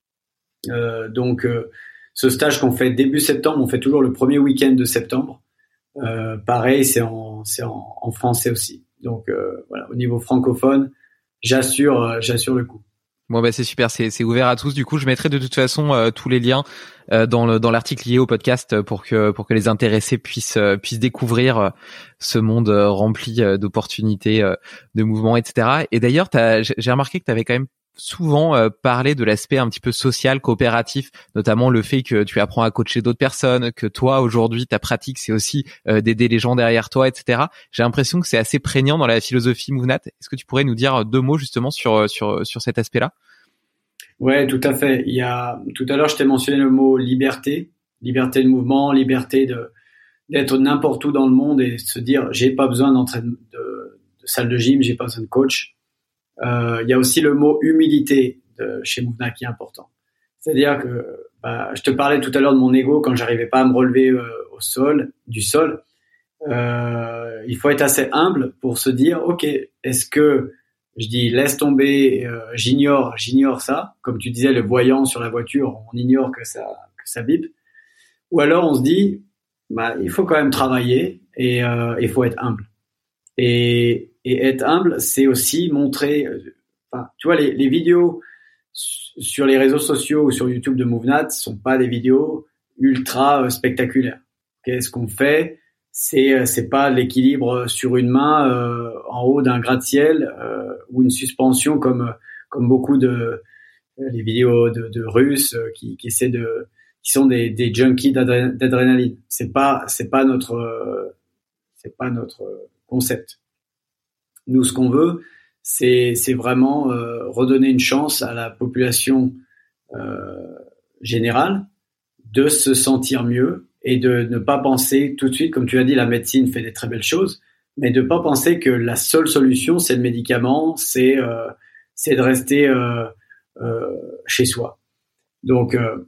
Euh, donc euh, ce stage qu'on fait début septembre, on fait toujours le premier week-end de septembre. Euh, pareil, c'est en c'est en, en français aussi. Donc euh, voilà, au niveau francophone, j'assure euh, j'assure le coup. Bon bah c'est super, c'est c'est ouvert à tous. Du coup, je mettrai de toute façon euh, tous les liens euh, dans le dans l'article lié au podcast pour que pour que les intéressés puissent euh, puissent découvrir euh, ce monde euh, rempli euh, d'opportunités, euh, de mouvements, et cetera. Et d'ailleurs, t'as, j'ai remarqué que tu avais quand même souvent euh, parlé de l'aspect un petit peu social, coopératif, notamment le fait que tu apprends à coacher d'autres personnes, que toi aujourd'hui ta pratique c'est aussi euh, d'aider les gens derrière toi, et cetera. J'ai l'impression que c'est assez prégnant dans la philosophie Movenat. Est-ce que tu pourrais nous dire deux mots justement sur sur sur cet aspect-là? Ouais, tout à fait. Il y a tout à l'heure, je t'ai mentionné le mot liberté, liberté de mouvement, liberté de d'être n'importe où dans le monde et se dire j'ai pas besoin d'entraînement de, de salle de gym, j'ai pas besoin de coach. Euh, il y a aussi le mot humilité de, chez Movenat qui est important. C'est-à-dire que bah, je te parlais tout à l'heure de mon ego quand j'arrivais pas à me relever euh, au sol, du sol. Euh, il faut être assez humble pour se dire ok, est-ce que je dis laisse tomber, euh, j'ignore, j'ignore ça. Comme tu disais, le voyant sur la voiture, on ignore que ça que ça bip. Ou alors on se dit bah il faut quand même travailler et il euh, faut être humble. Et Et être humble, c'est aussi montrer, enfin, tu vois, les, les vidéos sur les réseaux sociaux ou sur YouTube de Movenat sont pas des vidéos ultra spectaculaires. Okay, ce qu'on fait, c'est c'est pas l'équilibre sur une main euh, en haut d'un gratte-ciel euh, ou une suspension comme comme beaucoup de les vidéos de, de Russes qui, qui essaient de, qui sont des, des junkies d'adré, d'adrénaline. C'est pas, c'est pas notre, c'est pas notre concept. Nous, ce qu'on veut, c'est, c'est vraiment euh, redonner une chance à la population euh, générale de se sentir mieux et de ne pas penser tout de suite, comme tu as dit, la médecine fait des très belles choses, mais de pas penser que la seule solution, c'est le médicament, c'est, euh, c'est de rester euh, euh, chez soi. Donc, euh,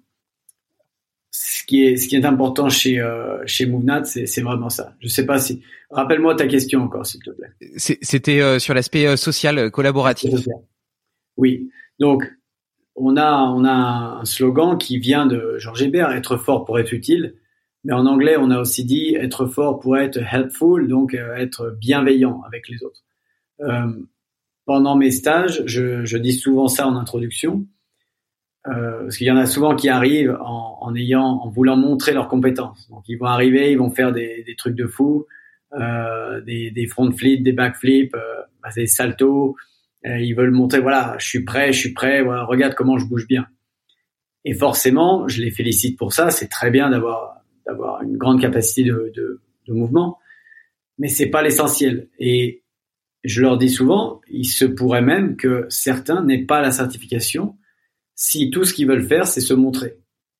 ce qui est ce qui est important chez euh, chez MoveNat, c'est c'est vraiment ça. Je sais pas si rappelle-moi ta question encore, s'il te plaît. C'était euh, sur l'aspect euh, social collaboratif. Oui. Donc on a on a un slogan qui vient de Georges Hébert, être fort pour être utile. Mais en anglais, on a aussi dit être fort pour être helpful, donc euh, être bienveillant avec les autres. Euh, pendant mes stages, je, je dis souvent ça en introduction. Euh, parce qu'il y en a souvent qui arrivent en, en ayant, en voulant montrer leurs compétences. Donc ils vont arriver, ils vont faire des, des trucs de fou, euh, des, des front flips, des back flips, euh, bah, des saltos. Euh, ils veulent montrer, voilà, je suis prêt, je suis prêt. Voilà, regarde comment je bouge bien. Et forcément, je les félicite pour ça. C'est très bien d'avoir d'avoir une grande capacité de, de, de mouvement, mais c'est pas l'essentiel. Et je leur dis souvent, il se pourrait même que certains n'aient pas la certification si tout ce qu'ils veulent faire, c'est se montrer.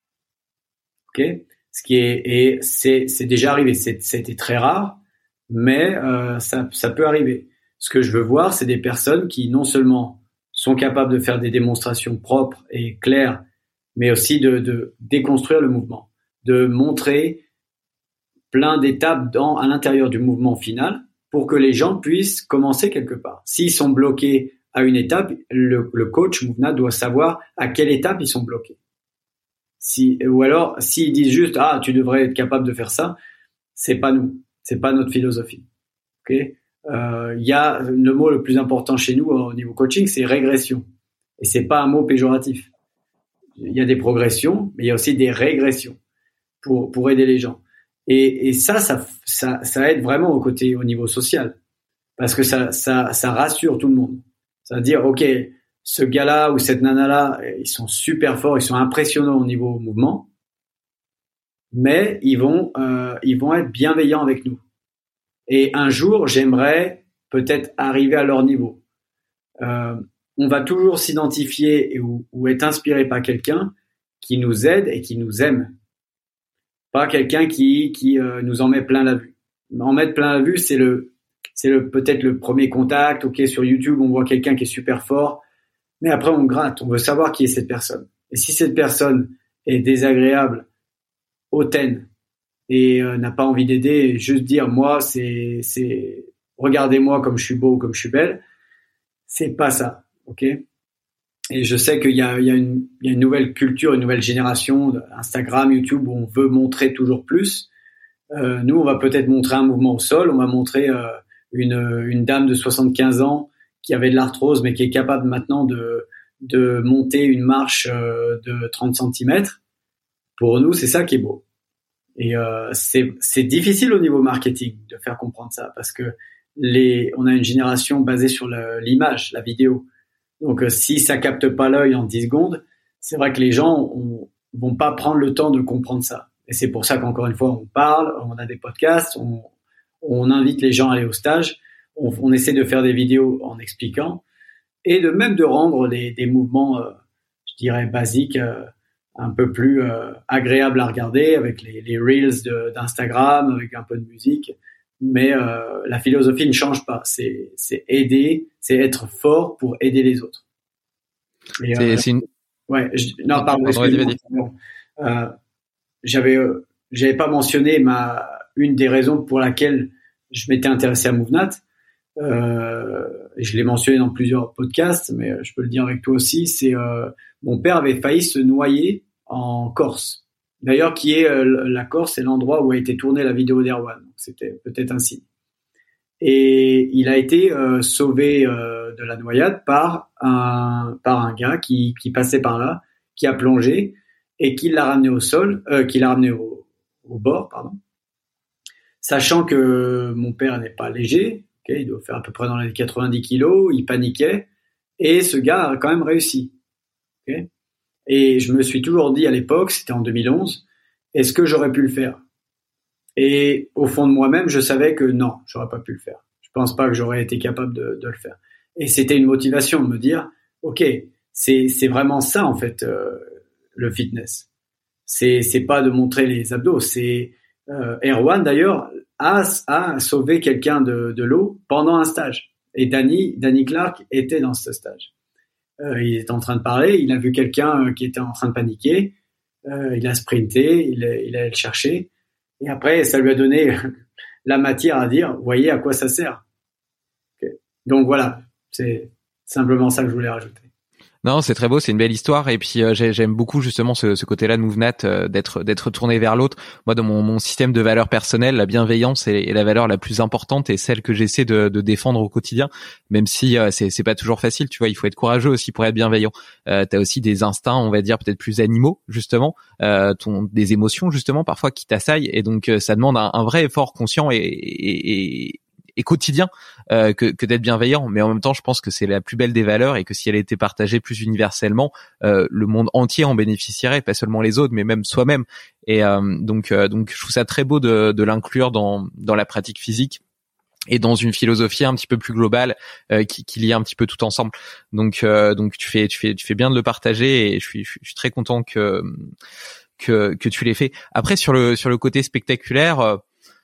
Ok, ce qui est et c'est c'est déjà arrivé. C'est c'était très rare, mais euh, ça ça peut arriver. Ce que je veux voir, c'est des personnes qui non seulement sont capables de faire des démonstrations propres et claires, mais aussi de de déconstruire le mouvement, de montrer plein d'étapes dans à l'intérieur du mouvement final pour que les gens puissent commencer quelque part. S'ils sont bloqués à une étape, le, le coach MoveNat doit savoir à quelle étape ils sont bloqués. Si, ou alors, s'ils disent juste, ah, tu devrais être capable de faire ça, c'est pas nous. C'est pas notre philosophie. Ok? Euh, il y a, le mot le plus important chez nous au niveau coaching, c'est régression. Et c'est pas un mot péjoratif. Il y a des progressions, mais il y a aussi des régressions pour, pour aider les gens. Et, et ça, ça, ça, ça aide vraiment au côté, au niveau social. Parce que ça, ça, ça rassure tout le monde. C'est-à-dire, ok, ce gars-là ou cette nana-là, ils sont super forts, ils sont impressionnants au niveau mouvement, mais ils vont, euh, ils vont être bienveillants avec nous. Et un jour, j'aimerais peut-être arriver à leur niveau. Euh, on va toujours s'identifier ou, ou être inspiré par quelqu'un qui nous aide et qui nous aime. Pas quelqu'un qui, qui euh, nous en met plein la vue. En mettre plein la vue, c'est le C'est le, peut-être le premier contact. Ok, sur YouTube, on voit quelqu'un qui est super fort. Mais après, on gratte. On veut savoir qui est cette personne. Et si cette personne est désagréable, hautaine, et euh, n'a pas envie d'aider, juste dire, moi, c'est, c'est, regardez-moi comme je suis beau, comme je suis belle, c'est pas ça. Ok? Et je sais qu'il y a, il y a une, il y a une nouvelle culture, une nouvelle génération, Instagram, YouTube, où on veut montrer toujours plus. Euh, nous, on va peut-être montrer un mouvement au sol. On va montrer, euh, Une, une dame de soixante-quinze ans qui avait de l'arthrose mais qui est capable maintenant de, de monter une marche euh, de trente centimètres. Pour nous, c'est ça qui est beau. Et euh, c'est, c'est difficile au niveau marketing de faire comprendre ça parce que les, on a une génération basée sur le, l'image, la vidéo. Donc euh, si ça capte pas l'œil en dix secondes, c'est vrai que les gens on, vont pas prendre le temps de comprendre ça. Et c'est pour ça qu'encore une fois, on parle, on a des podcasts, on on invite les gens à aller au stage, on, on essaie de faire des vidéos en expliquant et de même de rendre les, des mouvements, euh, je dirais, basiques, euh, un peu plus euh, agréables à regarder avec les, les reels de, d'Instagram, avec un peu de musique. Mais euh, la philosophie ne change pas. C'est, c'est aider, c'est être fort pour aider les autres. Et, c'est, euh, c'est une... Ouais, je, non, pardon, excusez-moi. Euh, j'avais, euh, j'avais pas mentionné ma une des raisons pour laquelle je m'étais intéressé à MoveNat. Euh, je l'ai mentionné dans plusieurs podcasts, mais je peux le dire avec toi aussi. C'est euh, mon père avait failli se noyer en Corse. D'ailleurs, qui est euh, la Corse, c'est l'endroit où a été tournée la vidéo d'Erwan. Donc, c'était peut-être un signe. Et il a été euh, sauvé euh, de la noyade par un par un gars qui qui passait par là, qui a plongé et qui l'a ramené au sol, euh, qui l'a ramené au, au bord, pardon. Sachant que mon père n'est pas léger, okay, il doit faire à peu près dans les quatre-vingt-dix kilos, il paniquait Et ce gars a quand même réussi. Okay, et je me suis toujours dit à l'époque, c'était en deux mille onze, est-ce que j'aurais pu le faire? Et au fond de moi-même, je savais que non, j'aurais pas pu le faire. Je pense pas que j'aurais été capable de, de le faire. Et c'était une motivation de me dire, ok, c'est c'est vraiment ça en fait euh, le fitness. C'est c'est pas de montrer les abdos. C'est euh, Erwan d'ailleurs a a sauvé quelqu'un de de l'eau pendant un stage. Et Danny Danny Clark était dans ce stage. Euh, il était en train de parler, il a vu quelqu'un qui était en train de paniquer. Euh, il a sprinté, il a, il a allé le chercher. Et après, ça lui a donné la matière à dire, voyez à quoi ça sert. Okay. Donc voilà, c'est simplement ça que je voulais rajouter. Non, c'est très beau, c'est une belle histoire et puis euh, j'aime beaucoup justement ce, ce côté-là de MoveNat, euh, d'être d'être tourné vers l'autre. Moi, dans mon, mon système de valeurs personnelles, la bienveillance est, est la valeur la plus importante et celle que j'essaie de, de défendre au quotidien, même si euh, c'est c'est pas toujours facile. Tu vois, il faut être courageux aussi pour être bienveillant. Euh, t'as aussi des instincts, on va dire peut-être plus animaux justement, euh, ton des émotions justement parfois qui t'assaillent et donc euh, ça demande un, un vrai effort conscient et, et, et et quotidien euh, que, que d'être bienveillant, mais en même temps je pense que c'est la plus belle des valeurs et que si elle était partagée plus universellement, euh, le monde entier en bénéficierait, pas seulement les autres mais même soi-même. Et euh, donc euh, donc je trouve ça très beau de, de l'inclure dans dans la pratique physique et dans une philosophie un petit peu plus globale euh, qui, qui lie un petit peu tout ensemble. Donc euh, donc tu fais tu fais tu fais bien de le partager et je suis je suis très content que que que tu l'aies fait. Après sur le sur le côté spectaculaire, euh,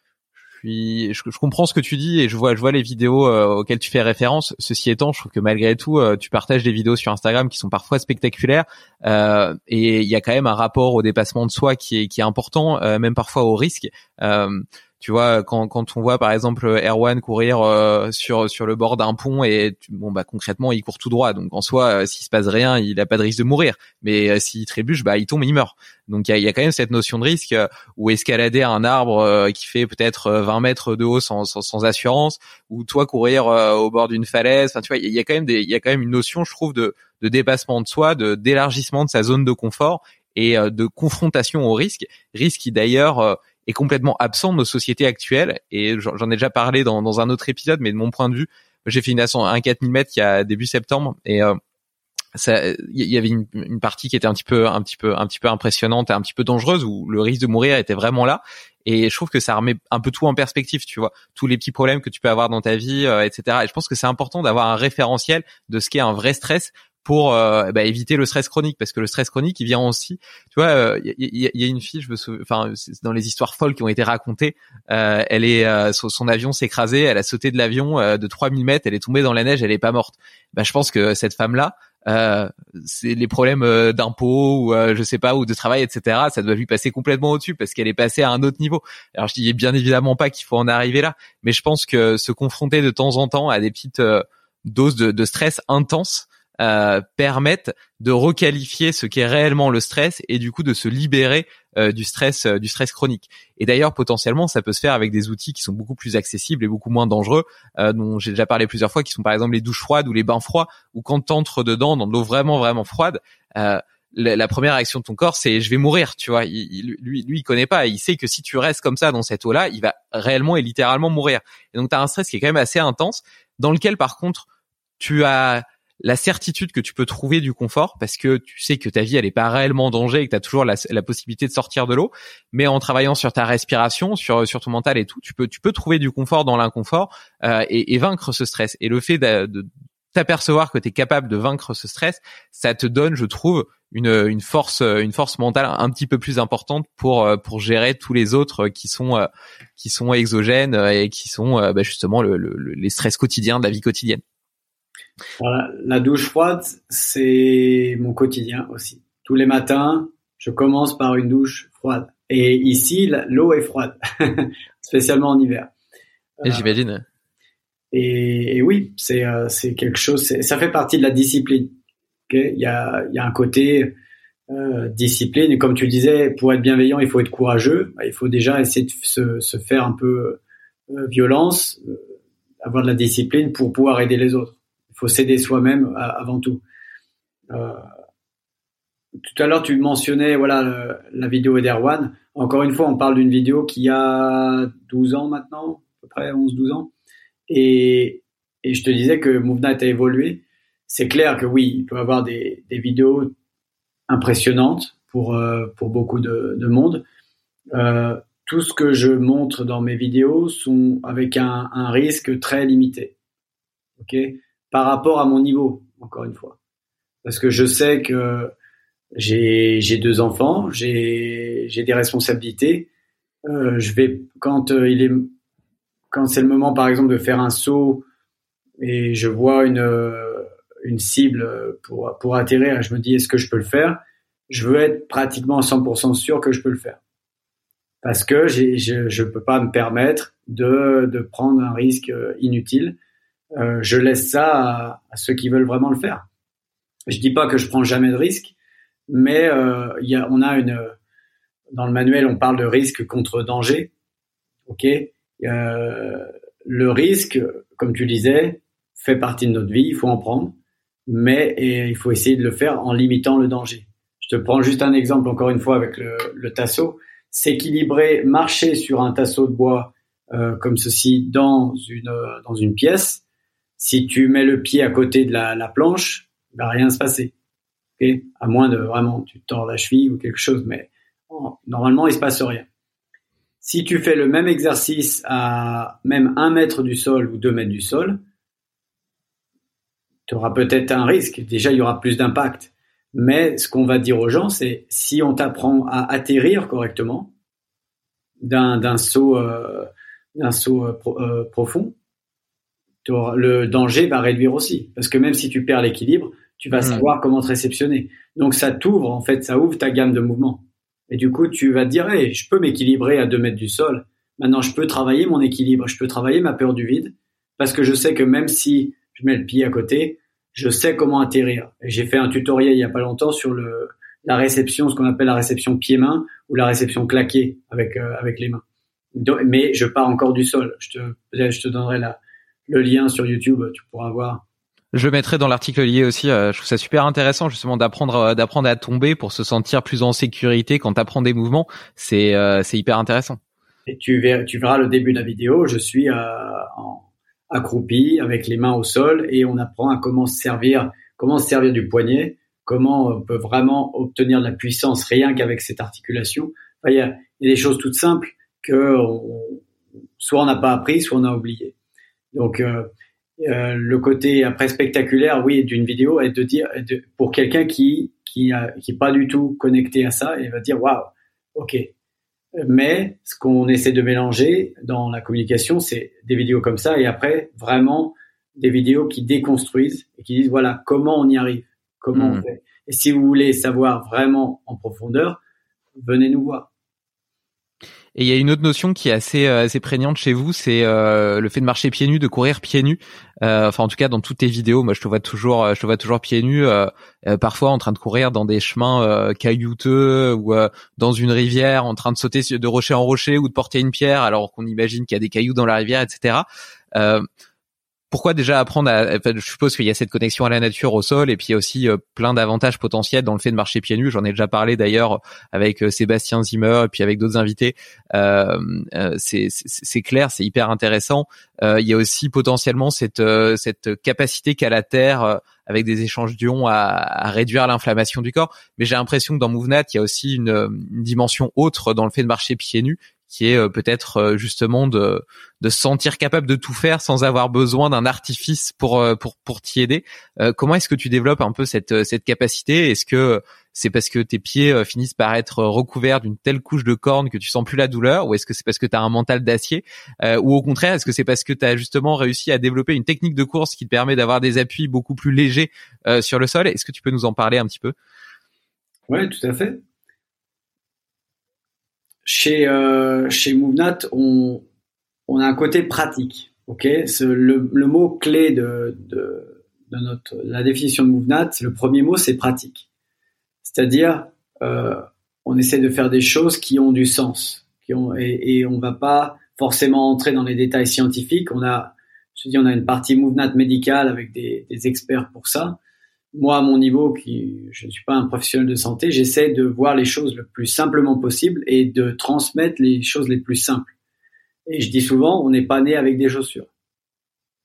Puis, je, je comprends ce que tu dis et je vois, je vois les vidéos euh, auxquelles tu fais référence. Ceci étant, je trouve que malgré tout, euh, tu partages des vidéos sur Instagram qui sont parfois spectaculaires euh, et il y a quand même un rapport au dépassement de soi qui est, qui est important, euh, même parfois au risque. Euh, tu vois, quand, quand on voit par exemple Erwan courir euh, sur sur le bord d'un pont et tu, bon bah concrètement il court tout droit, donc en soi euh, s'il se passe rien, il a pas de risque de mourir. Mais euh, s'il trébuche, bah il tombe, il meurt. Donc il y a, y a quand même cette notion de risque euh, ou escalader un arbre euh, qui fait peut-être vingt mètres de haut sans, sans, sans assurance, ou toi courir euh, au bord d'une falaise. Enfin tu vois, il y, y a quand même des, il y a quand même une notion, je trouve, de, de dépassement de soi, de d'élargissement de sa zone de confort et euh, de confrontation au risque. Risque qui d'ailleurs euh, est complètement absent de nos sociétés actuelles. Et j'en ai déjà parlé dans, dans un autre épisode, mais de mon point de vue, j'ai fait une ascension un quatre mille mètres il y a début septembre et euh, ça, il y avait une, une partie qui était un petit peu, un petit peu, un petit peu impressionnante et un petit peu dangereuse où le risque de mourir était vraiment là. Et je trouve que ça remet un peu tout en perspective, tu vois, tous les petits problèmes que tu peux avoir dans ta vie, euh, et cetera. Et je pense que c'est important d'avoir un référentiel de ce qu'est un vrai stress pour euh, bah, éviter le stress chronique, parce que le stress chronique il vient aussi, tu vois, il euh, y, y, y a une fille, je me souviens, enfin c'est dans les histoires folles qui ont été racontées, euh, elle est euh, son, son avion s'est écrasé, elle a sauté de l'avion euh, de trois mille mètres, elle est tombée dans la neige, elle est pas morte. Bah je pense que cette femme là, euh, c'est les problèmes euh, d'impôts ou euh, je sais pas, ou de travail, etc., ça doit lui passer complètement au-dessus parce qu'elle est passée à un autre niveau. Alors je dis bien évidemment pas qu'il faut en arriver là, mais je pense que se confronter de temps en temps à des petites euh, doses de, de stress intenses Euh, permettent de requalifier ce qu'est réellement le stress et du coup de se libérer euh, du stress euh, du stress chronique. Et d'ailleurs potentiellement ça peut se faire avec des outils qui sont beaucoup plus accessibles et beaucoup moins dangereux, euh, dont j'ai déjà parlé plusieurs fois, qui sont par exemple les douches froides ou les bains froids, où quand t'entres dedans dans de l'eau vraiment vraiment froide, euh, la, la première réaction de ton corps c'est je vais mourir, tu vois. Il, il, lui lui il connaît pas, il sait que si tu restes comme ça dans cette eau là, il va réellement et littéralement mourir. Et donc t'as un stress qui est quand même assez intense, dans lequel par contre tu as la certitude que tu peux trouver du confort parce que tu sais que ta vie elle est pas réellement en danger et que tu as toujours la, la possibilité de sortir de l'eau, mais en travaillant sur ta respiration, sur sur ton mental et tout, tu peux tu peux trouver du confort dans l'inconfort euh, et, et vaincre ce stress. Et le fait de, de t'apercevoir que tu es capable de vaincre ce stress, ça te donne, je trouve, une une force une force mentale un petit peu plus importante pour pour gérer tous les autres qui sont qui sont exogènes et qui sont bah, justement le, le, les stress quotidiens de la vie quotidienne. Voilà, la douche froide, c'est mon quotidien aussi. Tous les matins, je commence par une douche froide. Et ici, l'eau est froide, spécialement en hiver. Et j'imagine. Et, et oui, c'est euh, c'est quelque chose. C'est, ça fait partie de la discipline. Okay, il y a il y a un côté euh, discipline. Et comme tu le disais, pour être bienveillant, il faut être courageux. Il faut déjà essayer de se, se faire un peu euh, violence, euh, avoir de la discipline pour pouvoir aider les autres. Il faut s'aider soi-même avant tout. Euh, tout à l'heure, tu mentionnais voilà le, la vidéo d'Erwan. Encore une fois, on parle d'une vidéo qui a douze ans maintenant, à peu près onze douze ans. Et, et je te disais que MoveNat a évolué. c'est clair que oui, il peut y avoir des, des vidéos impressionnantes pour euh, pour beaucoup de, de monde. Euh, tout ce que je montre dans mes vidéos sont avec un, un risque très limité, ok, par rapport à mon niveau, encore une fois, parce que je sais que j'ai j'ai deux enfants, j'ai j'ai des responsabilités. Euh, je vais quand euh, il est quand c'est le moment, par exemple, de faire un saut et je vois une euh, une cible pour pour atterrir, et je me dis est-ce que je peux le faire? Je veux être pratiquement à cent pour cent sûr que je peux le faire. Parce que j'ai, je je peux pas me permettre de de prendre un risque inutile. Euh, je laisse ça à, à ceux qui veulent vraiment le faire. Je dis pas que je prends jamais de risque, mais euh, il y a on a une dans le manuel on parle de risque contre danger. OK? Euh, le risque, comme tu disais, fait partie de notre vie, il faut en prendre, mais et il faut essayer de le faire en limitant le danger. Je te prends juste un exemple, encore une fois, avec le, le tasseau. S'équilibrer, marcher sur un tasseau de bois euh, comme ceci dans une dans une pièce, si tu mets le pied à côté de la, la planche, il va rien se passer. Okay, à moins de vraiment tu te tords la cheville ou quelque chose, mais oh, normalement il se passe rien. Si tu fais le même exercice à même un mètre du sol ou deux mètres du sol, tu auras peut-être un risque. Déjà, il y aura plus d'impact. Mais ce qu'on va dire aux gens, c'est si on t'apprend à atterrir correctement d'un, d'un saut, euh, d'un saut euh, pro, euh, profond, le danger va réduire aussi. Parce que même si tu perds l'équilibre, tu vas mmh. savoir comment te réceptionner. Donc ça t'ouvre, en fait, ça ouvre ta gamme de mouvements. Et du coup, tu vas te dire, hey, je peux m'équilibrer à deux mètres du sol. Maintenant, je peux travailler mon équilibre, je peux travailler ma peur du vide, parce que je sais que même si je mets le pied à côté, je sais comment atterrir. Et j'ai fait un tutoriel il y a pas longtemps sur le la réception, ce qu'on appelle la réception pied-main ou la réception claquée avec euh, avec les mains. Donc, mais je pars encore du sol. Je te je te donnerai la le lien sur YouTube, tu pourras voir. Je le mettrai dans l'article lié aussi. Euh, je trouve ça super intéressant justement d'apprendre euh, d'apprendre à tomber pour se sentir plus en sécurité quand tu apprends des mouvements. C'est euh, c'est hyper intéressant. Et tu verras tu verras le début de la vidéo. Je suis euh, en accroupi avec les mains au sol et on apprend à comment se servir, comment se servir du poignet, comment on peut vraiment obtenir de la puissance rien qu'avec cette articulation. Enfin, il y a, il y a des choses toutes simples que on, soit on n'a pas appris, soit on a oublié. Donc euh, euh, le côté après spectaculaire, oui, d'une vidéo est de dire de, pour quelqu'un qui qui a, qui est pas du tout connecté à ça, il va dire waouh, ok. Mais ce qu'on essaie de mélanger dans la communication, c'est des vidéos comme ça et après vraiment des vidéos qui déconstruisent et qui disent voilà comment on y arrive, comment mmh. on fait. Et si vous voulez savoir vraiment en profondeur, venez nous voir. Et il y a une autre notion qui est assez assez prégnante chez vous, c'est euh, le fait de marcher pieds nus, de courir pieds nus. Euh, enfin, en tout cas, dans toutes tes vidéos, moi, je te vois toujours, je te vois toujours pieds nus, euh, euh, parfois en train de courir dans des chemins euh, caillouteux ou euh, dans une rivière, en train de sauter de rocher en rocher ou de porter une pierre, alors qu'on imagine qu'il y a des cailloux dans la rivière, et cetera. Euh, Pourquoi déjà apprendre à, enfin, je suppose qu'il y a cette connexion à la nature, au sol, et puis il y a aussi euh, plein d'avantages potentiels dans le fait de marcher pieds nus. J'en ai déjà parlé d'ailleurs avec euh, Sébastien Zimmer et puis avec d'autres invités. Euh, euh, c'est, c'est, c'est clair, c'est hyper intéressant. Euh, il y a aussi potentiellement cette, euh, cette capacité qu'a la Terre euh, avec des échanges d'ions à, à réduire l'inflammation du corps. Mais j'ai l'impression que dans MovNat, il y a aussi une, une dimension autre dans le fait de marcher pieds nus, qui est euh, peut-être euh, justement de de se sentir capable de tout faire sans avoir besoin d'un artifice pour euh, pour pour t'y aider. Euh, comment est-ce que tu développes un peu cette cette capacité? Est-ce que c'est parce que tes pieds euh, finissent par être recouverts d'une telle couche de corne que tu sens plus la douleur, ou est-ce que c'est parce que tu as un mental d'acier, euh, ou au contraire, est-ce que c'est parce que tu as justement réussi à développer une technique de course qui te permet d'avoir des appuis beaucoup plus légers euh, sur le sol? Est-ce que tu peux nous en parler un petit peu? Ouais, tout à fait. Chez euh, chez MovNat, on on a un côté pratique, ok. C'est le le mot clé de de de notre la définition de MovNat, le premier mot c'est pratique. C'est-à-dire, euh, on essaie de faire des choses qui ont du sens, qui ont et, et on va pas forcément entrer dans les détails scientifiques. On a, je te dis, on a une partie MovNat médicale avec des des experts pour ça. Moi, à mon niveau, qui je ne suis pas un professionnel de santé, j'essaie de voir les choses le plus simplement possible et de transmettre les choses les plus simples. Et je dis souvent, on n'est pas né avec des chaussures.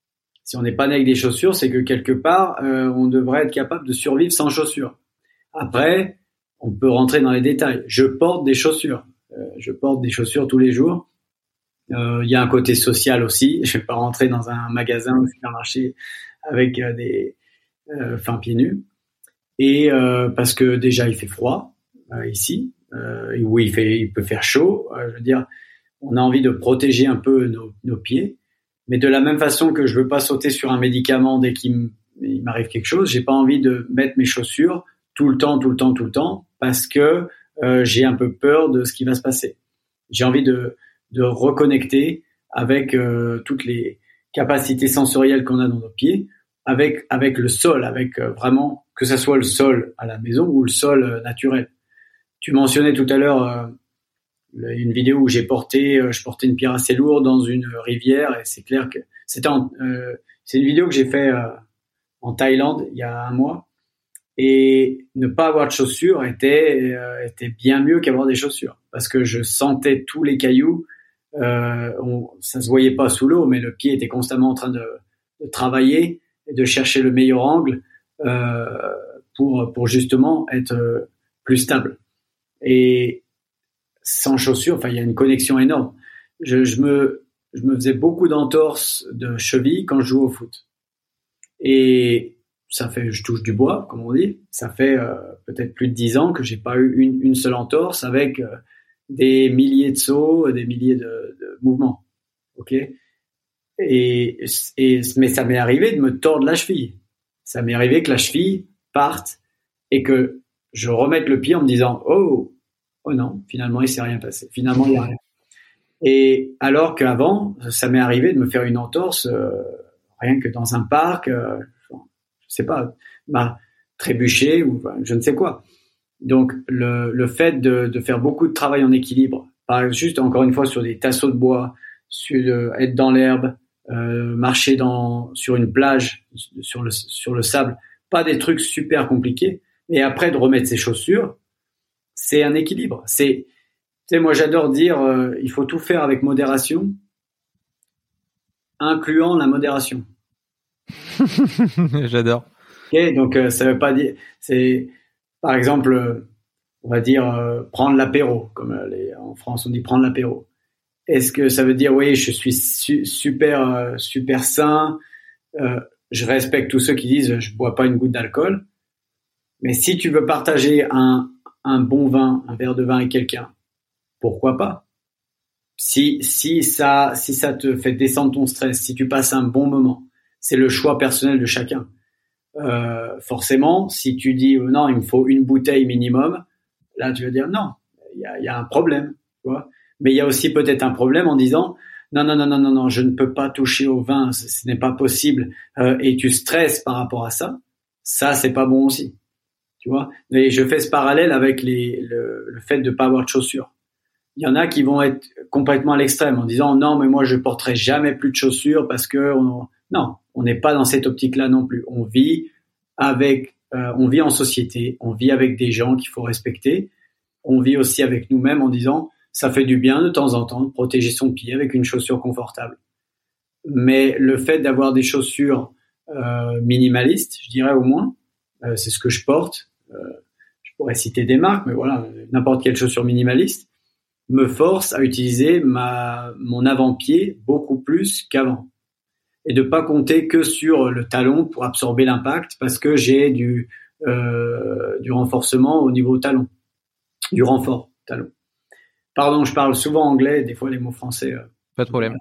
Si on n'est pas né avec des chaussures, c'est que quelque part, euh, on devrait être capable de survivre sans chaussures. Après, on peut rentrer dans les détails. Je porte des chaussures. Euh, je porte des chaussures tous les jours. Il euh, y a un côté social aussi. Je vais pas rentrer dans un magasin ou supermarché avec euh, des, euh, enfin pieds nus. Et euh, parce que déjà il fait froid euh, ici, euh, où il fait, il peut faire chaud. Euh, je veux dire, on a envie de protéger un peu nos, nos pieds. Mais de la même façon que je veux pas sauter sur un médicament dès qu'il m'arrive quelque chose, j'ai pas envie de mettre mes chaussures tout le temps, tout le temps, tout le temps, parce que euh, j'ai un peu peur de ce qui va se passer. J'ai envie de, de reconnecter avec euh, toutes les capacités sensorielles qu'on a dans nos pieds, avec avec le sol, avec euh, vraiment que ça soit le sol à la maison ou le sol euh, naturel. Tu mentionnais tout à l'heure euh, une vidéo où j'ai porté, euh, je portais une pierre assez lourde dans une rivière et c'est clair que c'était, en, euh, c'est une vidéo que j'ai fait euh, en Thaïlande il y a un mois et ne pas avoir de chaussures était euh, était bien mieux qu'avoir des chaussures parce que je sentais tous les cailloux, euh, on, ça se voyait pas sous l'eau mais le pied était constamment en train de, de travailler et de chercher le meilleur angle euh, pour pour justement être euh, plus stable et sans chaussures, enfin il y a une connexion énorme. Je, je me, je me faisais beaucoup d'entorses de cheville quand je jouais au foot. Et ça fait, je touche du bois, comme on dit. Ça fait euh, peut-être plus de dix ans que j'ai pas eu une, une seule entorse avec euh, des milliers de sauts, des milliers de, de mouvements. Ok. Et, et mais ça m'est arrivé de me tordre la cheville. Ça m'est arrivé que la cheville parte et que je remette le pied en me disant oh oh non, finalement, il s'est rien passé. Finalement, il n'y a rien. Et alors qu'avant, ça m'est arrivé de me faire une entorse, euh, rien que dans un parc, euh, je sais pas, m'a trébuché ou enfin, je ne sais quoi. Donc, le, le fait de, de faire beaucoup de travail en équilibre, pas juste, encore une fois, sur des tasseaux de bois, sur, euh, être dans l'herbe, euh, marcher dans, sur une plage, sur le, sur le sable, pas des trucs super compliqués, mais après de remettre ses chaussures, c'est un équilibre. C'est, tu sais, moi j'adore dire, euh, il faut tout faire avec modération, incluant la modération. J'adore. Ok, donc euh, ça veut pas dire, c'est, par exemple, euh, on va dire euh, prendre l'apéro, comme euh, les, en France on dit prendre l'apéro. Est-ce que ça veut dire oui, je suis su- super euh, super sain, euh, je respecte tous ceux qui disent je bois pas une goutte d'alcool, mais si tu veux partager un un bon vin, un verre de vin avec quelqu'un, pourquoi pas? Si, si ça, si ça te fait descendre ton stress, si tu passes un bon moment, c'est le choix personnel de chacun. Euh, forcément, si tu dis euh, non, il me faut une bouteille minimum, là tu vas dire non, il y a, y a un problème, tu vois. Mais il y a aussi peut-être un problème en disant non, non, non, non, non, non, je ne peux pas toucher au vin, ce, ce n'est pas possible, euh, et tu stresses par rapport à ça. Ça, c'est pas bon aussi. Tu vois, et je fais ce parallèle avec les, le, le fait de pas avoir de chaussures. Il y en a qui vont être complètement à l'extrême en disant non, mais moi je porterai jamais plus de chaussures parce que on, non, on n'est pas dans cette optique-là non plus. On vit avec, euh, on vit en société, on vit avec des gens qu'il faut respecter. On vit aussi avec nous-mêmes en disant ça fait du bien de temps en temps de protéger son pied avec une chaussure confortable. Mais le fait d'avoir des chaussures euh, minimalistes, je dirais au moins, euh, c'est ce que je porte. Euh, je pourrais citer des marques, mais voilà, n'importe quelle chaussure minimaliste me force à utiliser ma, mon avant-pied beaucoup plus qu'avant. Et de pas compter que sur le talon pour absorber l'impact parce que j'ai du, euh, du renforcement au niveau talon. Du renfort talon. Pardon, je parle souvent anglais, des fois les mots français. Euh, pas de problème.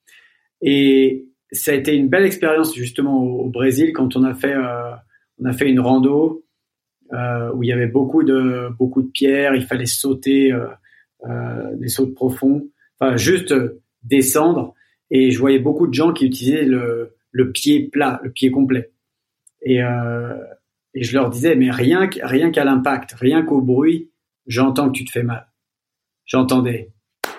Et ça a été une belle expérience justement au, au Brésil quand on a fait, euh, on a fait une rando Euh, où il y avait beaucoup de beaucoup de pierres, il fallait sauter euh, euh, des sauts profonds, enfin juste euh, descendre. Et je voyais beaucoup de gens qui utilisaient le le pied plat, le pied complet. Et euh, et je leur disais mais rien rien qu'à l'impact, rien qu'au bruit, j'entends que tu te fais mal. J'entendais.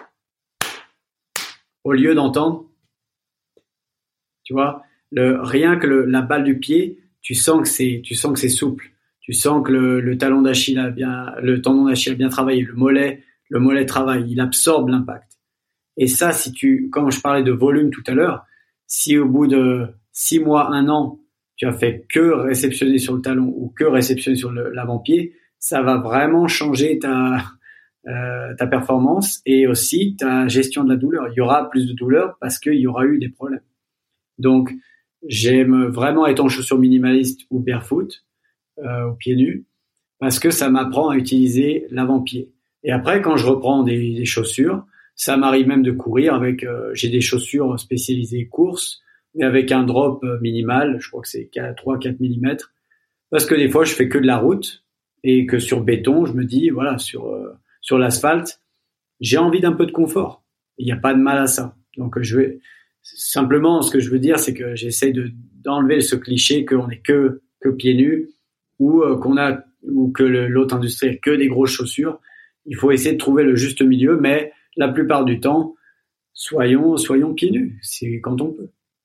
Au lieu d'entendre, tu vois, le rien que le, la balle du pied, tu sens que c'est tu sens que c'est souple. Tu sens que le, le talon d'Achille a bien, le tendon d'Achille a bien travaillé, le mollet, le mollet travaille, il absorbe l'impact. Et ça, si tu, quand je parlais de volume tout à l'heure, si au bout de six mois, un an, tu as fait que réceptionner sur le talon ou que réceptionner sur le, l'avant-pied, ça va vraiment changer ta, euh, ta performance et aussi ta gestion de la douleur. Il y aura plus de douleur parce qu'il y aura eu des problèmes. Donc, j'aime vraiment être en chaussures minimalistes ou barefoot, euh, aux pieds nus, parce que ça m'apprend à utiliser l'avant-pied. Et après, quand je reprends des, des chaussures, ça m'arrive même de courir avec, euh, j'ai des chaussures spécialisées course, mais avec un drop minimal, je crois que c'est trois à quatre millimètres, parce que des fois, je fais que de la route et que sur béton, je me dis, voilà, sur, euh, sur l'asphalte, j'ai envie d'un peu de confort. Il n'y a pas de mal à ça. Donc, je vais, simplement, ce que je veux dire, c'est que j'essaie de, d'enlever ce cliché qu'on est que, que pieds nus ou euh, qu'on a, ou que le, l'autre industrie a que des grosses chaussures. Il faut essayer de trouver le juste milieu, mais la plupart du temps, soyons, soyons pieds nus. C'est quand on peut.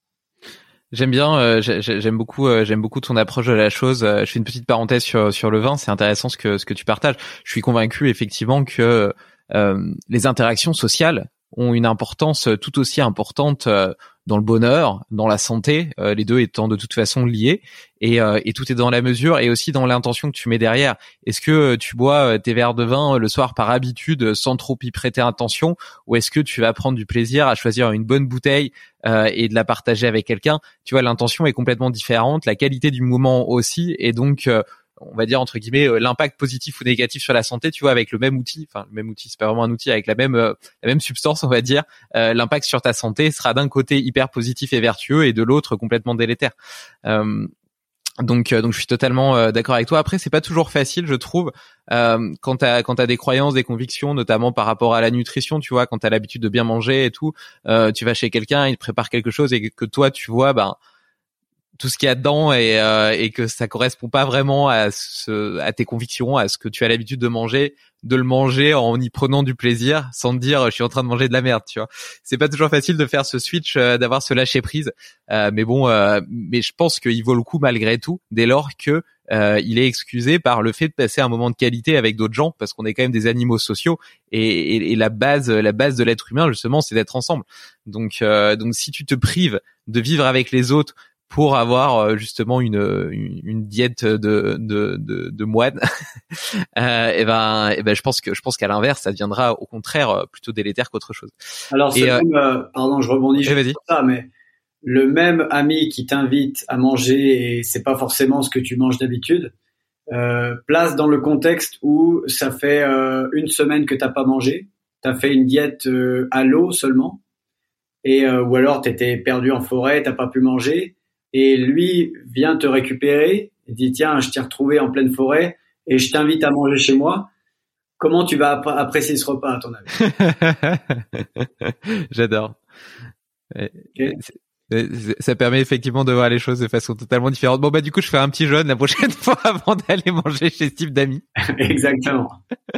J'aime bien, euh, j'aime beaucoup, euh, j'aime beaucoup ton approche de la chose. Euh, je fais une petite parenthèse sur sur le vin. C'est intéressant ce que ce que tu partages. Je suis convaincu effectivement que euh, les interactions sociales ont une importance tout aussi importante euh, dans le bonheur, dans la santé, euh, les deux étant de toute façon liés, et, euh, et tout est dans la mesure et aussi dans l'intention que tu mets derrière. Est-ce que tu bois tes verres de vin le soir par habitude sans trop y prêter attention, ou est-ce que tu vas prendre du plaisir à choisir une bonne bouteille euh, et de la partager avec quelqu'un? Tu vois, l'intention est complètement différente, la qualité du moment aussi, et donc euh, on va dire entre guillemets euh, l'impact positif ou négatif sur la santé, tu vois, avec le même outil, enfin le même outil, c'est pas vraiment un outil, avec la même euh, la même substance, on va dire, euh, l'impact sur ta santé sera d'un côté hyper positif et vertueux et de l'autre complètement délétère. Euh, donc euh, donc je suis totalement euh, d'accord avec toi. Après, c'est pas toujours facile, je trouve, euh, quand t'as quand t'as des croyances, des convictions, notamment par rapport à la nutrition, tu vois, quand t'as l'habitude de bien manger et tout, euh, tu vas chez quelqu'un, il te prépare quelque chose et que toi tu vois, ben tout ce qu'il y a dedans et, euh, et que ça correspond pas vraiment à ce, à tes convictions, à ce que tu as l'habitude de manger, de le manger en y prenant du plaisir, sans te dire je suis en train de manger de la merde, tu vois. C'est pas toujours facile de faire ce switch, euh, d'avoir ce lâcher prise, euh, mais bon, euh, mais je pense qu'il vaut le coup malgré tout, dès lors que euh, il est excusé par le fait de passer un moment de qualité avec d'autres gens, parce qu'on est quand même des animaux sociaux et, et, et la base, la base de l'être humain justement, c'est d'être ensemble. Donc, euh, donc si tu te prives de vivre avec les autres pour avoir justement une une, une diète de de de, de moine, euh, et ben et ben je pense que je pense qu'à l'inverse ça deviendra au contraire plutôt délétère qu'autre chose. Alors c'est euh, même, euh, pardon, je rebondis juste sur ça, mais le même ami qui t'invite à manger et c'est pas forcément ce que tu manges d'habitude, euh, place dans le contexte où ça fait euh, une semaine que t'as pas mangé, t'as fait une diète euh, à l'eau seulement, et euh, ou alors t'étais perdu en forêt, t'as pas pu manger. Et lui vient te récupérer et dit tiens, je t'ai retrouvé en pleine forêt et je t'invite à manger chez moi. Comment tu vas ap- apprécier ce repas à ton avis? J'adore. Okay. Ça permet effectivement de voir les choses de façon totalement différente. Bon bah du coup je fais un petit jeûne la prochaine fois avant d'aller manger chez ce type d'amis. Exactement.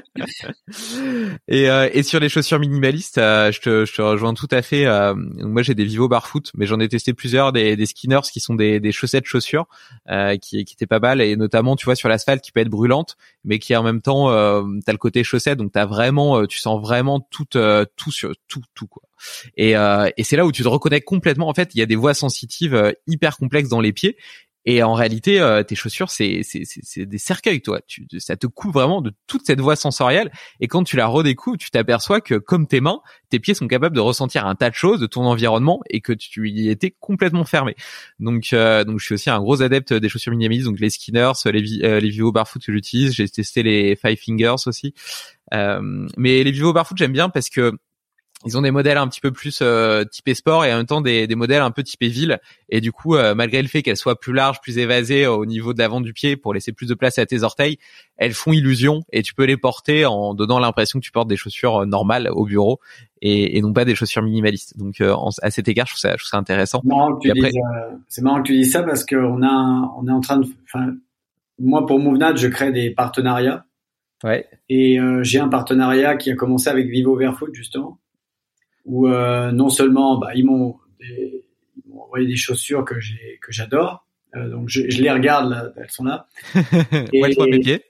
et, euh, et sur les chaussures minimalistes, euh, je, te, je te rejoins tout à fait. Euh, moi j'ai des Vivo Barfoot, mais j'en ai testé plusieurs, des, des Skinners qui sont des, des chaussettes chaussures euh, qui, qui étaient pas mal, et notamment tu vois sur l'asphalte qui peut être brûlante, mais qui en même temps euh, t'as le côté chaussette, donc t'as vraiment, tu sens vraiment tout, euh, tout sur tout, tout quoi. Et, euh, et c'est là où tu te reconnais complètement. En fait, il y a des voies sensitives euh, hyper complexes dans les pieds. Et en réalité, euh, tes chaussures, c'est, c'est, c'est, c'est des cercueils, toi. Tu, ça te coupe vraiment de toute cette voie sensorielle. Et quand tu la redécouvres, tu t'aperçois que, comme tes mains, tes pieds sont capables de ressentir un tas de choses de ton environnement et que tu y étais complètement fermé. Donc, euh, donc, je suis aussi un gros adepte des chaussures minimalistes, donc les Skinners, les, euh, les Vivo Barfoot que j'utilise. J'ai testé les Five Fingers aussi. Euh, mais les Vivo Barfoot, j'aime bien parce que ils ont des modèles un petit peu plus euh, typés sport et en même temps des, des modèles un peu typés ville. Et du coup, euh, malgré le fait qu'elles soient plus larges, plus évasées euh, au niveau de l'avant du pied pour laisser plus de place à tes orteils, elles font illusion et tu peux les porter en donnant l'impression que tu portes des chaussures euh, normales au bureau et, et non pas des chaussures minimalistes. Donc euh, en, à cet égard, je trouve ça, je trouve ça intéressant. C'est marrant que tu après... dises, euh, c'est marrant que tu dises ça parce que on a, un, on est en train de, enfin, moi pour Movenat, je crée des partenariats. Ouais. Et euh, j'ai un partenariat qui a commencé avec Vivo Barefoot justement, où euh, non seulement bah, ils m'ont des, ils m'ont envoyé des chaussures que j'ai que j'adore, euh, donc je, je les regarde là, elles sont là. Et, ouais, mes pieds.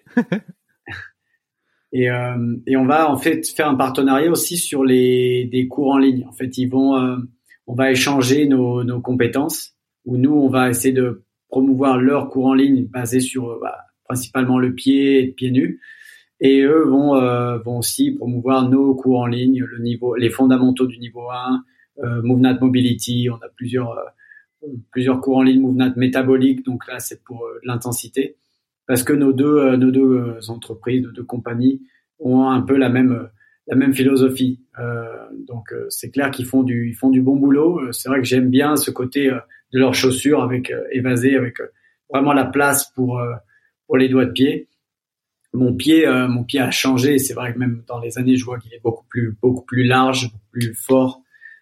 et euh, et on va en fait faire un partenariat aussi sur les des cours en ligne. En fait, ils vont euh, on va échanger nos nos compétences où nous, on va essayer de promouvoir leur cours en ligne basé sur bah, principalement le pied et le pied nu. Et eux vont, euh, vont aussi promouvoir nos cours en ligne, le niveau, les fondamentaux du niveau un, euh, MoveNat Mobility. On a plusieurs, euh, plusieurs cours en ligne, MoveNat métabolique. Donc là, c'est pour euh, l'intensité. Parce que nos deux, euh, nos deux euh, entreprises, nos deux compagnies ont un peu la même, euh, la même philosophie. Euh, donc euh, c'est clair qu'ils font du, ils font du bon boulot. Euh, c'est vrai que j'aime bien ce côté euh, de leurs chaussures avec euh, évasé, avec euh, vraiment la place pour, euh, pour les doigts de pied. Mon pied, euh, mon pied a changé. C'est vrai que même dans les années, je vois qu'il est beaucoup plus, beaucoup plus large, beaucoup plus fort.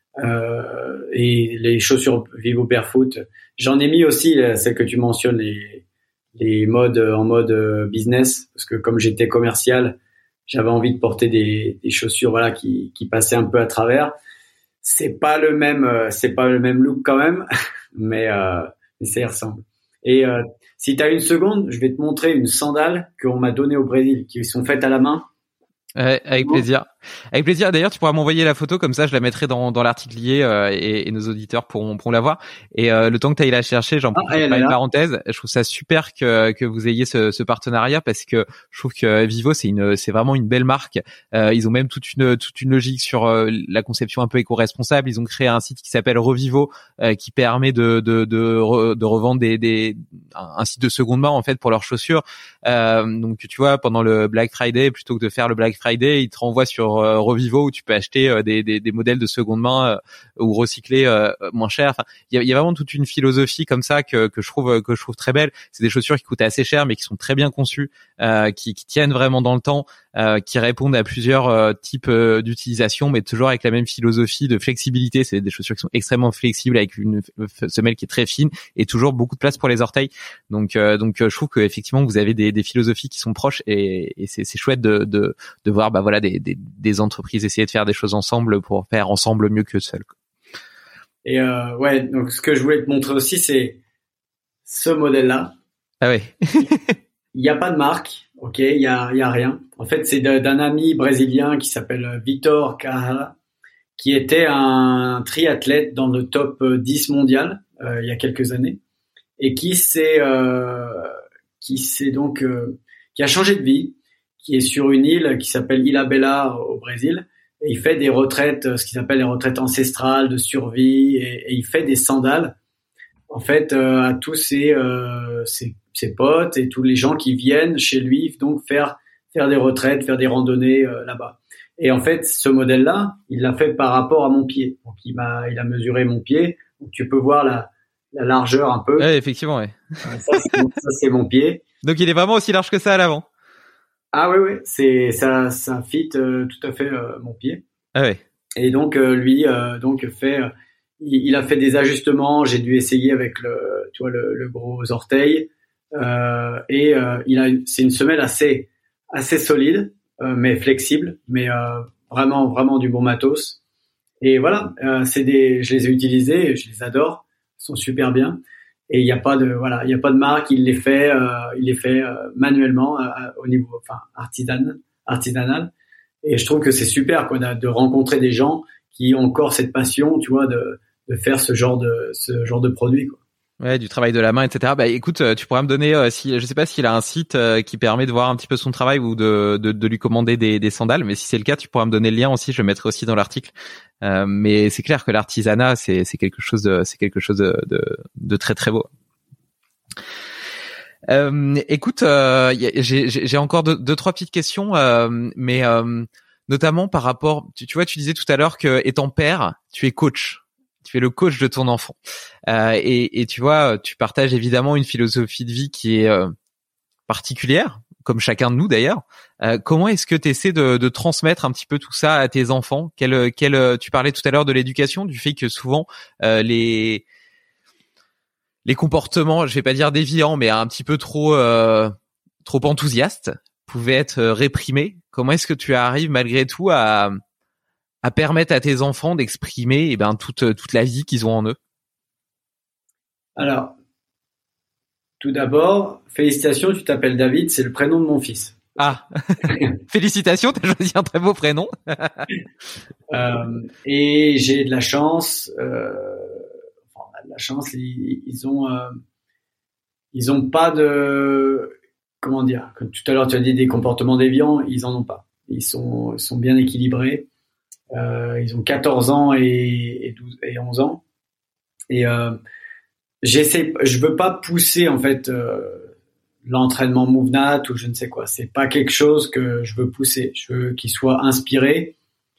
Euh, et les chaussures Vivo Barefoot, j'en ai mis aussi celles que tu mentionnes, les, les modes en mode business, parce que comme j'étais commercial, j'avais envie de porter des, des chaussures, voilà, qui, qui passaient un peu à travers. C'est pas le même, c'est pas le même look quand même, mais, euh, mais ça y ressemble. Et euh, si tu as une seconde, je vais te montrer une sandale qu'on m'a donnée au Brésil, qui sont faites à la main. Ouais, avec plaisir. Avec plaisir. D'ailleurs, tu pourras m'envoyer la photo, comme ça je la mettrai dans, dans l'article lié euh, et, et nos auditeurs pourront, pourront la voir. Et euh, le temps que tu ailles la chercher, j'en profite ah, par une parenthèse. Je trouve ça super que, que vous ayez ce, ce partenariat parce que je trouve que Vivo, c'est une, c'est vraiment une belle marque. Euh, ils ont même toute une, toute une logique sur euh, la conception un peu éco-responsable. Ils ont créé un site qui s'appelle Revivo, euh, qui permet de, de, de, de revendre des, des, un site de seconde main en fait pour leurs chaussures. Euh, donc tu vois, pendant le Black Friday, plutôt que de faire le Black Friday, ils te renvoient sur euh, Revivo où tu peux acheter euh, des, des, des modèles de seconde main euh, ou recyclés euh, moins chers. Enfin, il y a, y a vraiment toute une philosophie comme ça que, que je trouve que je trouve très belle. C'est des chaussures qui coûtent assez cher mais qui sont très bien conçues, euh, qui, qui tiennent vraiment dans le temps, euh, qui répondent à plusieurs euh, types euh, d'utilisation, mais toujours avec la même philosophie de flexibilité. C'est des chaussures qui sont extrêmement flexibles avec une semelle qui est très fine et toujours beaucoup de place pour les orteils. Donc, euh, donc, je trouve que effectivement vous avez des, des philosophies qui sont proches et, et c'est, c'est chouette de, de, de voir, bah voilà, des, des, des entreprises essayer de faire des choses ensemble pour faire ensemble mieux que seul. Et euh, ouais, donc ce que je voulais te montrer aussi, c'est ce modèle-là. Ah ouais. Il n'y a pas de marque, ok, il y a, il y a rien. En fait, c'est de, d'un ami brésilien qui s'appelle Vitor Carrara, qui était un triathlète dans le top dix mondial euh, il y a quelques années et qui s'est, euh, qui s'est donc, euh, qui a changé de vie, qui est sur une île qui s'appelle Ilha Bela au Brésil. Et il fait des retraites, ce qu'ils appellent les retraites ancestrales de survie, et, et il fait des sandales, en fait, euh, à tous ses, euh, ses, ses potes et tous les gens qui viennent chez lui, donc faire faire des retraites, faire des randonnées euh, là-bas. Et en fait, ce modèle-là, il l'a fait par rapport à mon pied. Donc il m'a, il a mesuré mon pied. Donc tu peux voir la la largeur un peu. Ouais, effectivement, ouais. Ça, c'est, ça c'est mon pied. Donc il est vraiment aussi large que ça à l'avant. Ah oui, oui, c'est ça, ça fit euh, tout à fait euh, mon pied. Ah ouais. Et donc euh, lui, euh, donc fait, euh, il, il a fait des ajustements. J'ai dû essayer avec le, tu vois, le, le gros orteil. Euh, et euh, il a, c'est une semelle assez, assez solide, euh, mais flexible, mais euh, vraiment, vraiment du bon matos. Et voilà, euh, c'est des, je les ai utilisés, je les adore, ils sont super bien. Et il n'y a pas de voilà, il y a pas de marque. Il les fait, euh, il les fait euh, manuellement euh, au niveau, enfin artisanal, artisanal. Et je trouve que c'est super quoi, de, de rencontrer des gens qui ont encore cette passion, tu vois, de de faire ce genre de ce genre de produit quoi. Ouais, du travail de la main, et cetera. Bah, écoute, tu pourras me donner, euh, si, je sais pas s'il a un site euh, qui permet de voir un petit peu son travail ou de, de, de lui commander des, des sandales, mais si c'est le cas, tu pourras me donner le lien aussi. Je le mettrai aussi dans l'article. Euh, mais c'est clair que l'artisanat, c'est, c'est quelque chose, de, c'est quelque chose de, de, de très très beau. Euh, écoute, euh, j'ai, j'ai encore deux, deux trois petites questions, euh, mais euh, notamment par rapport, tu, tu vois, tu disais tout à l'heure que étant père, tu es coach. Tu es le coach de ton enfant. Euh, et, et tu vois, tu partages évidemment une philosophie de vie qui est euh, particulière, comme chacun de nous d'ailleurs. Euh, comment est-ce que tu essaies de, de transmettre un petit peu tout ça à tes enfants ? Quel, quel, tu parlais tout à l'heure de l'éducation, du fait que souvent euh, les les comportements, je vais pas dire déviants, mais un petit peu trop euh, trop enthousiastes, pouvaient être réprimés. Comment est-ce que tu arrives malgré tout à à permettre à tes enfants d'exprimer eh ben toute toute la vie qu'ils ont en eux? Alors, tout d'abord, félicitations, tu t'appelles David, c'est le prénom de mon fils. Ah, félicitations, t'as choisi un très beau prénom. euh, et j'ai de la chance, euh, enfin, on a la chance, ils, ils ont, euh, ils ont pas de, comment dire, comme tout à l'heure tu as dit des comportements déviants, ils en ont pas. Ils sont, ils sont bien équilibrés. Euh, ils ont quatorze ans et, et douze et onze ans. Et euh, j'essaie, je veux pas pousser en fait euh, l'entraînement MoveNat ou je ne sais quoi. C'est pas quelque chose que je veux pousser. Je veux qu'ils soient inspirés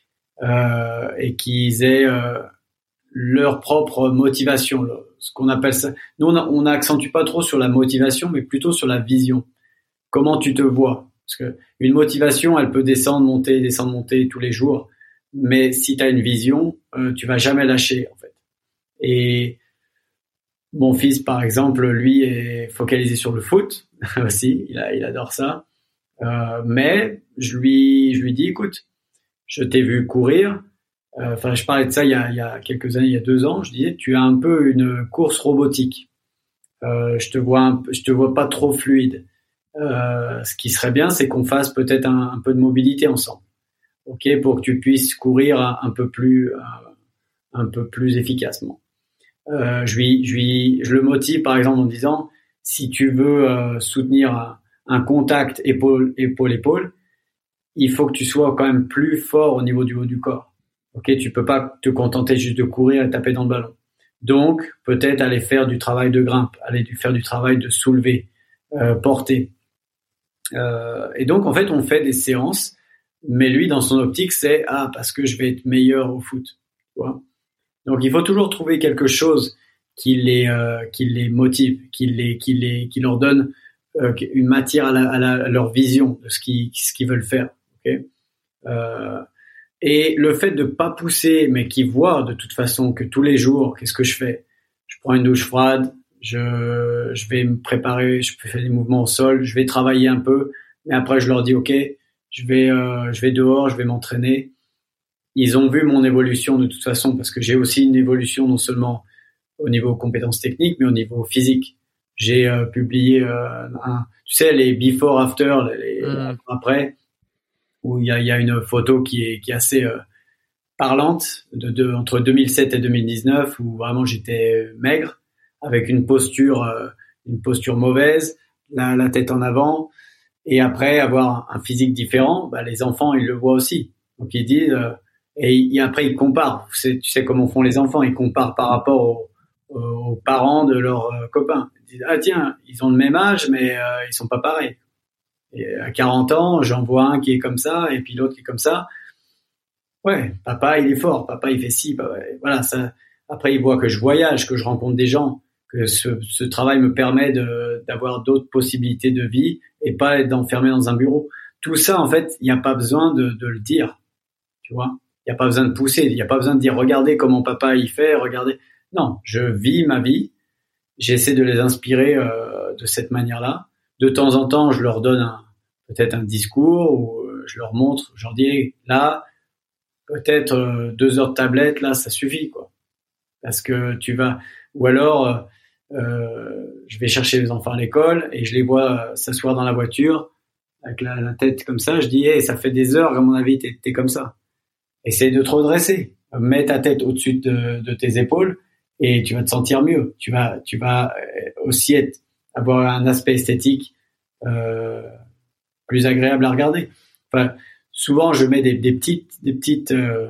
euh, et qu'ils aient euh, leur propre motivation. Ce qu'on appelle ça. Nous, on n'accentue pas trop sur la motivation, mais plutôt sur la vision. Comment tu te vois? Parce que une motivation, elle peut descendre, monter, descendre, monter tous les jours. Mais si tu as une vision, euh, tu vas jamais lâcher en fait. Et mon fils, par exemple, lui est focalisé sur le foot aussi. Il, a, il adore ça. Euh, mais je lui, je lui dis, écoute, je t'ai vu courir. Enfin, euh, je parlais de ça il y a, il y a quelques années, il y a deux ans. Je disais, tu as un peu une course robotique. Euh, je te vois, un, je te vois pas trop fluide. Euh, ce qui serait bien, c'est qu'on fasse peut-être un, un peu de mobilité ensemble. Ok, pour que tu puisses courir un, un peu plus, un, un peu plus efficacement. Euh, je lui, je lui, je le motive par exemple en disant, si tu veux euh, soutenir un, un contact épaule, épaule, épaule, il faut que tu sois quand même plus fort au niveau du haut du corps. Ok, tu peux pas te contenter juste de courir et taper dans le ballon. Donc, peut-être aller faire du travail de grimpe, aller faire du travail de soulever, euh, porter. Euh, et donc, en fait, on fait des séances. Mais lui, dans son optique, c'est « Ah, parce que je vais être meilleur au foot. » Tu vois ? Donc, il faut toujours trouver quelque chose qui les, euh, qui les motive, qui, les, qui, les, qui leur donne euh, une matière à, la, à, la, à leur vision de ce qu'ils, ce qu'ils veulent faire. Okay ? Euh, et le fait de pas pousser, mais qu'ils voient de toute façon que tous les jours, qu'est-ce que je fais ? Je prends une douche froide, je, je vais me préparer, je fais des mouvements au sol, je vais travailler un peu, mais après, je leur dis « Ok, je vais, euh, je vais dehors, je vais m'entraîner. » Ils ont vu mon évolution de toute façon parce que j'ai aussi une évolution non seulement au niveau compétences techniques, mais au niveau physique. J'ai euh, publié euh, un, tu sais, les before after, les mmh. après, où il y a, il y a une photo qui est, qui est assez euh, parlante de, de entre deux mille sept et deux mille dix-neuf où vraiment j'étais maigre avec une posture, euh, une posture mauvaise, la, la tête en avant. Et après, avoir un physique différent, bah, les enfants, ils le voient aussi. Donc, ils disent, euh, et, et après, ils comparent. Tu sais, tu sais comment font les enfants, ils comparent par rapport aux, aux, aux parents de leurs euh, copains. Ils disent, ah tiens, ils ont le même âge, mais euh, ils sont pas pareils. Et à quarante ans, j'en vois un qui est comme ça, et puis l'autre qui est comme ça. Ouais, papa, il est fort, papa, il fait ci, papa, voilà, ça. Après, ils voient que je voyage, que je rencontre des gens, que ce, ce travail me permet de, d'avoir d'autres possibilités de vie et pas être enfermé dans un bureau. Tout ça, en fait, il n'y a pas besoin de, de le dire, tu vois. Il n'y a pas besoin de pousser, il n'y a pas besoin de dire, regardez comment papa il fait, regardez. Non, je vis ma vie, j'essaie de les inspirer euh, de cette manière-là. De temps en temps, je leur donne un, peut-être un discours ou je leur montre, je leur dis, hey, là, peut-être euh, deux heures de tablette, là, ça suffit, quoi. Parce que tu vas, ou alors, euh, je vais chercher les enfants à l'école et je les vois s'asseoir dans la voiture avec la, la tête comme ça. Je dis, hey, ça fait des heures, à mon avis, t'es, t'es comme ça. Essaye de te redresser. Mets ta tête au-dessus de, de tes épaules et tu vas te sentir mieux. Tu vas, tu vas aussi être, avoir un aspect esthétique euh, plus agréable à regarder. Enfin, souvent, je mets des, des petites, des petites, euh,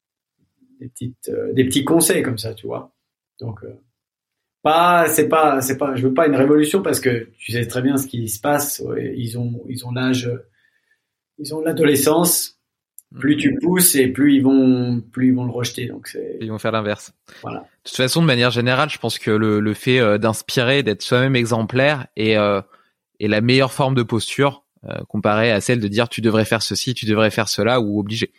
des petites, euh, des petits conseils comme ça, tu vois. Donc, euh, pas, c'est pas, c'est pas, je veux pas une révolution parce que tu sais très bien ce qui se passe. Ils ont, ils ont l'âge, ils ont l'adolescence. Plus tu pousses et plus ils vont, plus ils vont le rejeter. Donc c'est. Ils vont faire l'inverse. Voilà. De toute façon, de manière générale, je pense que le, le fait euh, d'inspirer, d'être soi-même exemplaire est, euh, est la meilleure forme de posture euh, comparée à celle de dire tu devrais faire ceci, tu devrais faire cela ou obligé.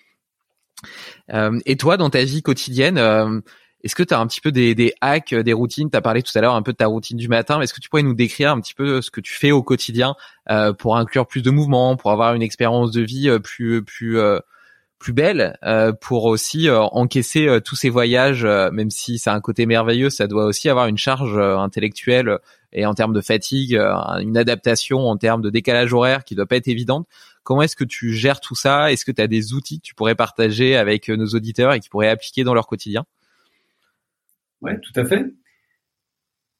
Euh, et toi, dans ta vie quotidienne, euh, est-ce que tu as un petit peu des, des hacks, des routines ? Tu as parlé tout à l'heure un peu de ta routine du matin, mais est-ce que tu pourrais nous décrire un petit peu ce que tu fais au quotidien euh, pour inclure plus de mouvements, pour avoir une expérience de vie euh, plus plus euh, plus belle, euh, pour aussi euh, encaisser euh, tous ces voyages, euh, même si c'est un côté merveilleux, ça doit aussi avoir une charge euh, intellectuelle et en termes de fatigue, euh, une adaptation en termes de décalage horaire qui doit pas être évidente. Comment est-ce que tu gères tout ça ? Est-ce que tu as des outils que tu pourrais partager avec nos auditeurs et qui pourraient appliquer dans leur quotidien ? Ouais, tout à fait.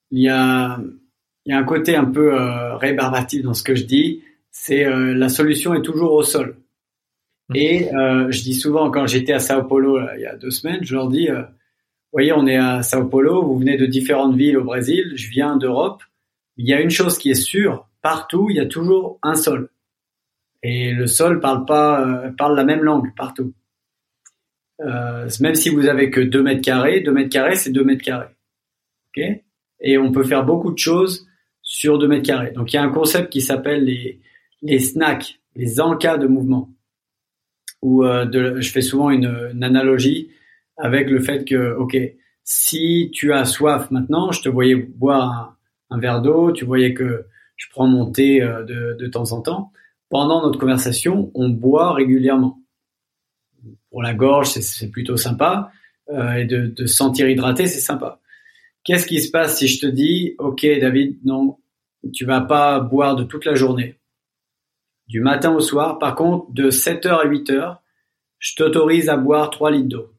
il y a, il y a un côté un peu euh, rébarbatif dans ce que je dis. C'est euh, la solution est toujours au sol. Et euh, je dis souvent, quand j'étais à Sao Paulo là, il y a deux semaines, je leur dis, euh, voyez, on est à Sao Paulo, vous venez de différentes villes au Brésil, je viens d'Europe. Il y a une chose qui est sûre, partout, il y a toujours un sol. Et le sol parle pas, euh, parle la même langue partout. Euh, même si vous avez que deux mètres carrés, deux mètres carrés, c'est deux mètres carrés. Ok ? Et on peut faire beaucoup de choses sur deux mètres carrés. Donc il y a un concept qui s'appelle les les snacks, les encas de mouvement. Où euh, de, je fais souvent une, une analogie avec le fait que, ok, si tu as soif maintenant, je te voyais boire un, un verre d'eau, tu voyais que je prends mon thé euh, de, de temps en temps. Pendant notre conversation, on boit régulièrement. Pour la gorge, c'est, c'est plutôt sympa, euh, et de, de se sentir hydraté, c'est sympa. Qu'est-ce qui se passe si je te dis, ok, David, non, tu vas pas boire de toute la journée, du matin au soir. Par contre, de sept heures à huit heures, je t'autorise à boire trois litres d'eau.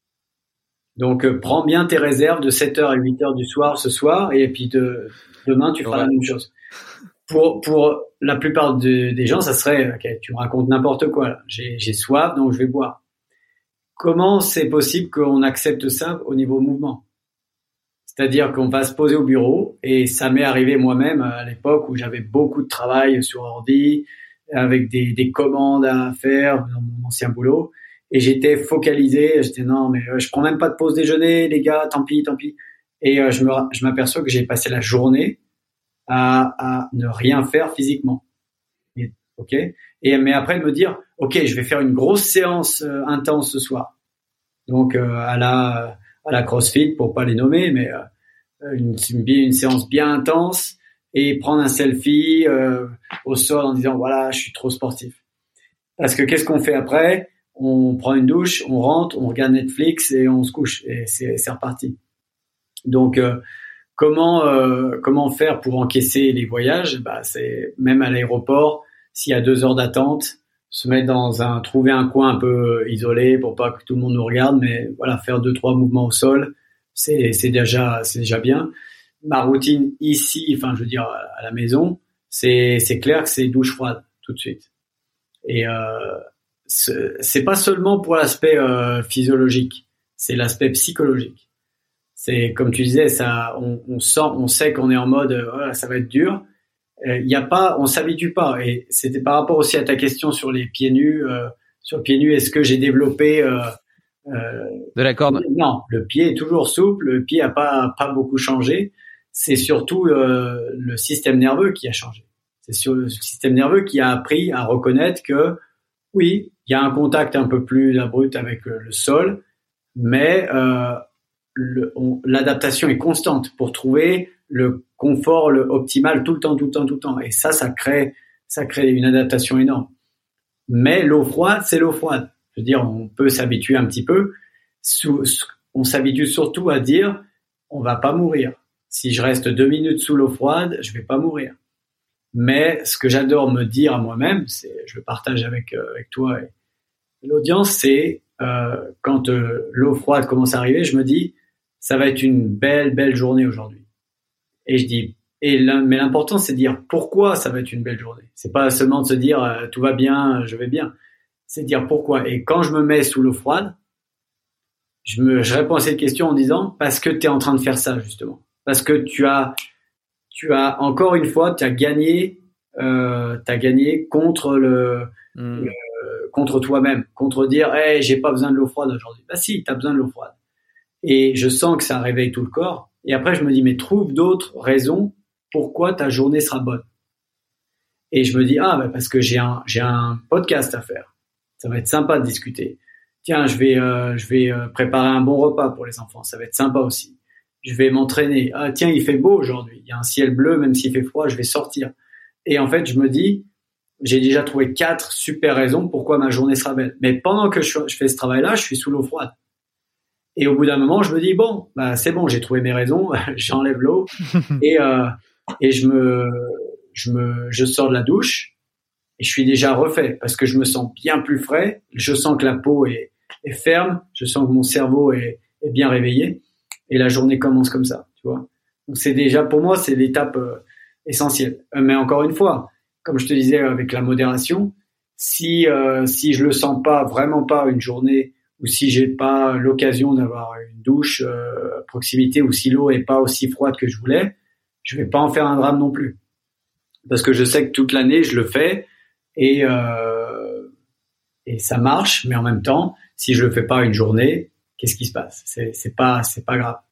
Donc, euh, prends bien tes réserves de sept heures à huit heures du soir ce soir, et puis de, demain, tu feras ouais. la même chose. Pour, pour la plupart de, des gens, ça serait, ok, tu me racontes n'importe quoi, là. J'ai, j'ai soif, donc je vais boire. Comment c'est possible qu'on accepte ça au niveau mouvement? C'est-à-dire qu'on va se poser au bureau, et ça m'est arrivé moi-même à l'époque où j'avais beaucoup de travail sur ordi, avec des, des commandes à faire dans mon ancien boulot, et j'étais focalisé, j'étais non mais euh, je prends même pas de pause déjeuner les gars, tant pis, tant pis. Et euh, je me je m'aperçois que j'ai passé la journée à, à ne rien faire physiquement. Et, ok. Et mais après de me dire ok, je vais faire une grosse séance euh, intense ce soir. Donc euh, à la à la CrossFit pour pas les nommer, mais euh, une, une une séance bien intense. Et prendre un selfie euh, au sol en disant voilà, je suis trop sportif. Parce que qu'est-ce qu'on fait après? On prend une douche, on rentre, on regarde Netflix et on se couche, et c'est, c'est reparti. Donc euh, comment euh, comment faire pour encaisser les voyages? Bah c'est même à l'aéroport, s'il y a deux heures d'attente, se mettre dans un trouver un coin un peu isolé pour pas que tout le monde nous regarde, mais voilà, faire deux trois mouvements au sol, c'est c'est déjà c'est déjà bien. Ma routine ici, enfin, je veux dire, à la maison, c'est, c'est clair que c'est douche froide, tout de suite. Et, euh, c'est, c'est pas seulement pour l'aspect, euh, physiologique, c'est l'aspect psychologique. C'est, comme tu disais, ça, on, on sent, on sait qu'on est en mode, euh, voilà, ça va être dur. Il euh, y a pas, on s'habitue pas. Et c'était par rapport aussi à ta question sur les pieds nus, euh, sur pieds nus, est-ce que j'ai développé, euh, euh, de la corde? Non, le pied est toujours souple, le pied a pas, pas beaucoup changé. C'est surtout euh, le système nerveux qui a changé. C'est sur le système nerveux qui a appris à reconnaître que oui, il y a un contact un peu plus abrupt avec le, le sol, mais euh, le, on, l'adaptation est constante pour trouver le confort le optimal tout le temps, tout le temps, tout le temps. Et ça, ça crée, ça crée une adaptation énorme. Mais l'eau froide, c'est l'eau froide. Je veux dire, on peut s'habituer un petit peu. Sous, on s'habitue surtout à dire, on va pas mourir. Si je reste deux minutes sous l'eau froide, je vais pas mourir. Mais ce que j'adore me dire à moi-même, c'est, je le partage avec, euh, avec toi et l'audience, c'est euh, quand euh, l'eau froide commence à arriver, je me dis, ça va être une belle, belle journée aujourd'hui. Et je dis, et mais l'important, c'est de dire pourquoi ça va être une belle journée. C'est pas seulement de se dire euh, tout va bien, je vais bien. C'est de dire pourquoi. Et quand je me mets sous l'eau froide, je me, je réponds à cette question en disant parce que tu es en train de faire ça justement. Parce que tu as, tu as encore une fois, tu as gagné, euh, tu as gagné contre le, mmh. le, contre toi-même, contre dire, hey, j'ai pas besoin de l'eau froide aujourd'hui. Bah si, tu as besoin de l'eau froide. Et je sens que ça réveille tout le corps. Et après, je me dis, mais trouve d'autres raisons pourquoi ta journée sera bonne. Et je me dis, ah, bah parce que j'ai un, j'ai un podcast à faire. Ça va être sympa de discuter. Tiens, je vais, euh, je vais euh, préparer un bon repas pour les enfants. Ça va être sympa aussi. Je vais m'entraîner. Ah tiens, il fait beau aujourd'hui. Il y a un ciel bleu, même s'il fait froid, je vais sortir. Et en fait, je me dis, j'ai déjà trouvé quatre super raisons pourquoi ma journée sera belle. Mais pendant que je, je fais ce travail-là, je suis sous l'eau froide. Et au bout d'un moment, je me dis bon, bah c'est bon, j'ai trouvé mes raisons. J'enlève l'eau et euh, et je me, je me, je sors de la douche et je suis déjà refait parce que je me sens bien plus frais. Je sens que la peau est, est ferme. Je sens que mon cerveau est, est bien réveillé. Et la journée commence comme ça, tu vois. Donc c'est déjà, pour moi, c'est l'étape euh, essentielle. Euh, mais encore une fois, comme je te disais avec la modération, si euh, si je le sens pas, vraiment pas une journée, ou si j'ai pas l'occasion d'avoir une douche euh, à proximité, ou si l'eau est pas aussi froide que je voulais, je vais pas en faire un drame non plus. Parce que je sais que toute l'année, je le fais et euh, et ça marche, mais en même temps, si je le fais pas une journée, qu'est-ce qui se passe? C'est c'est pas c'est pas grave.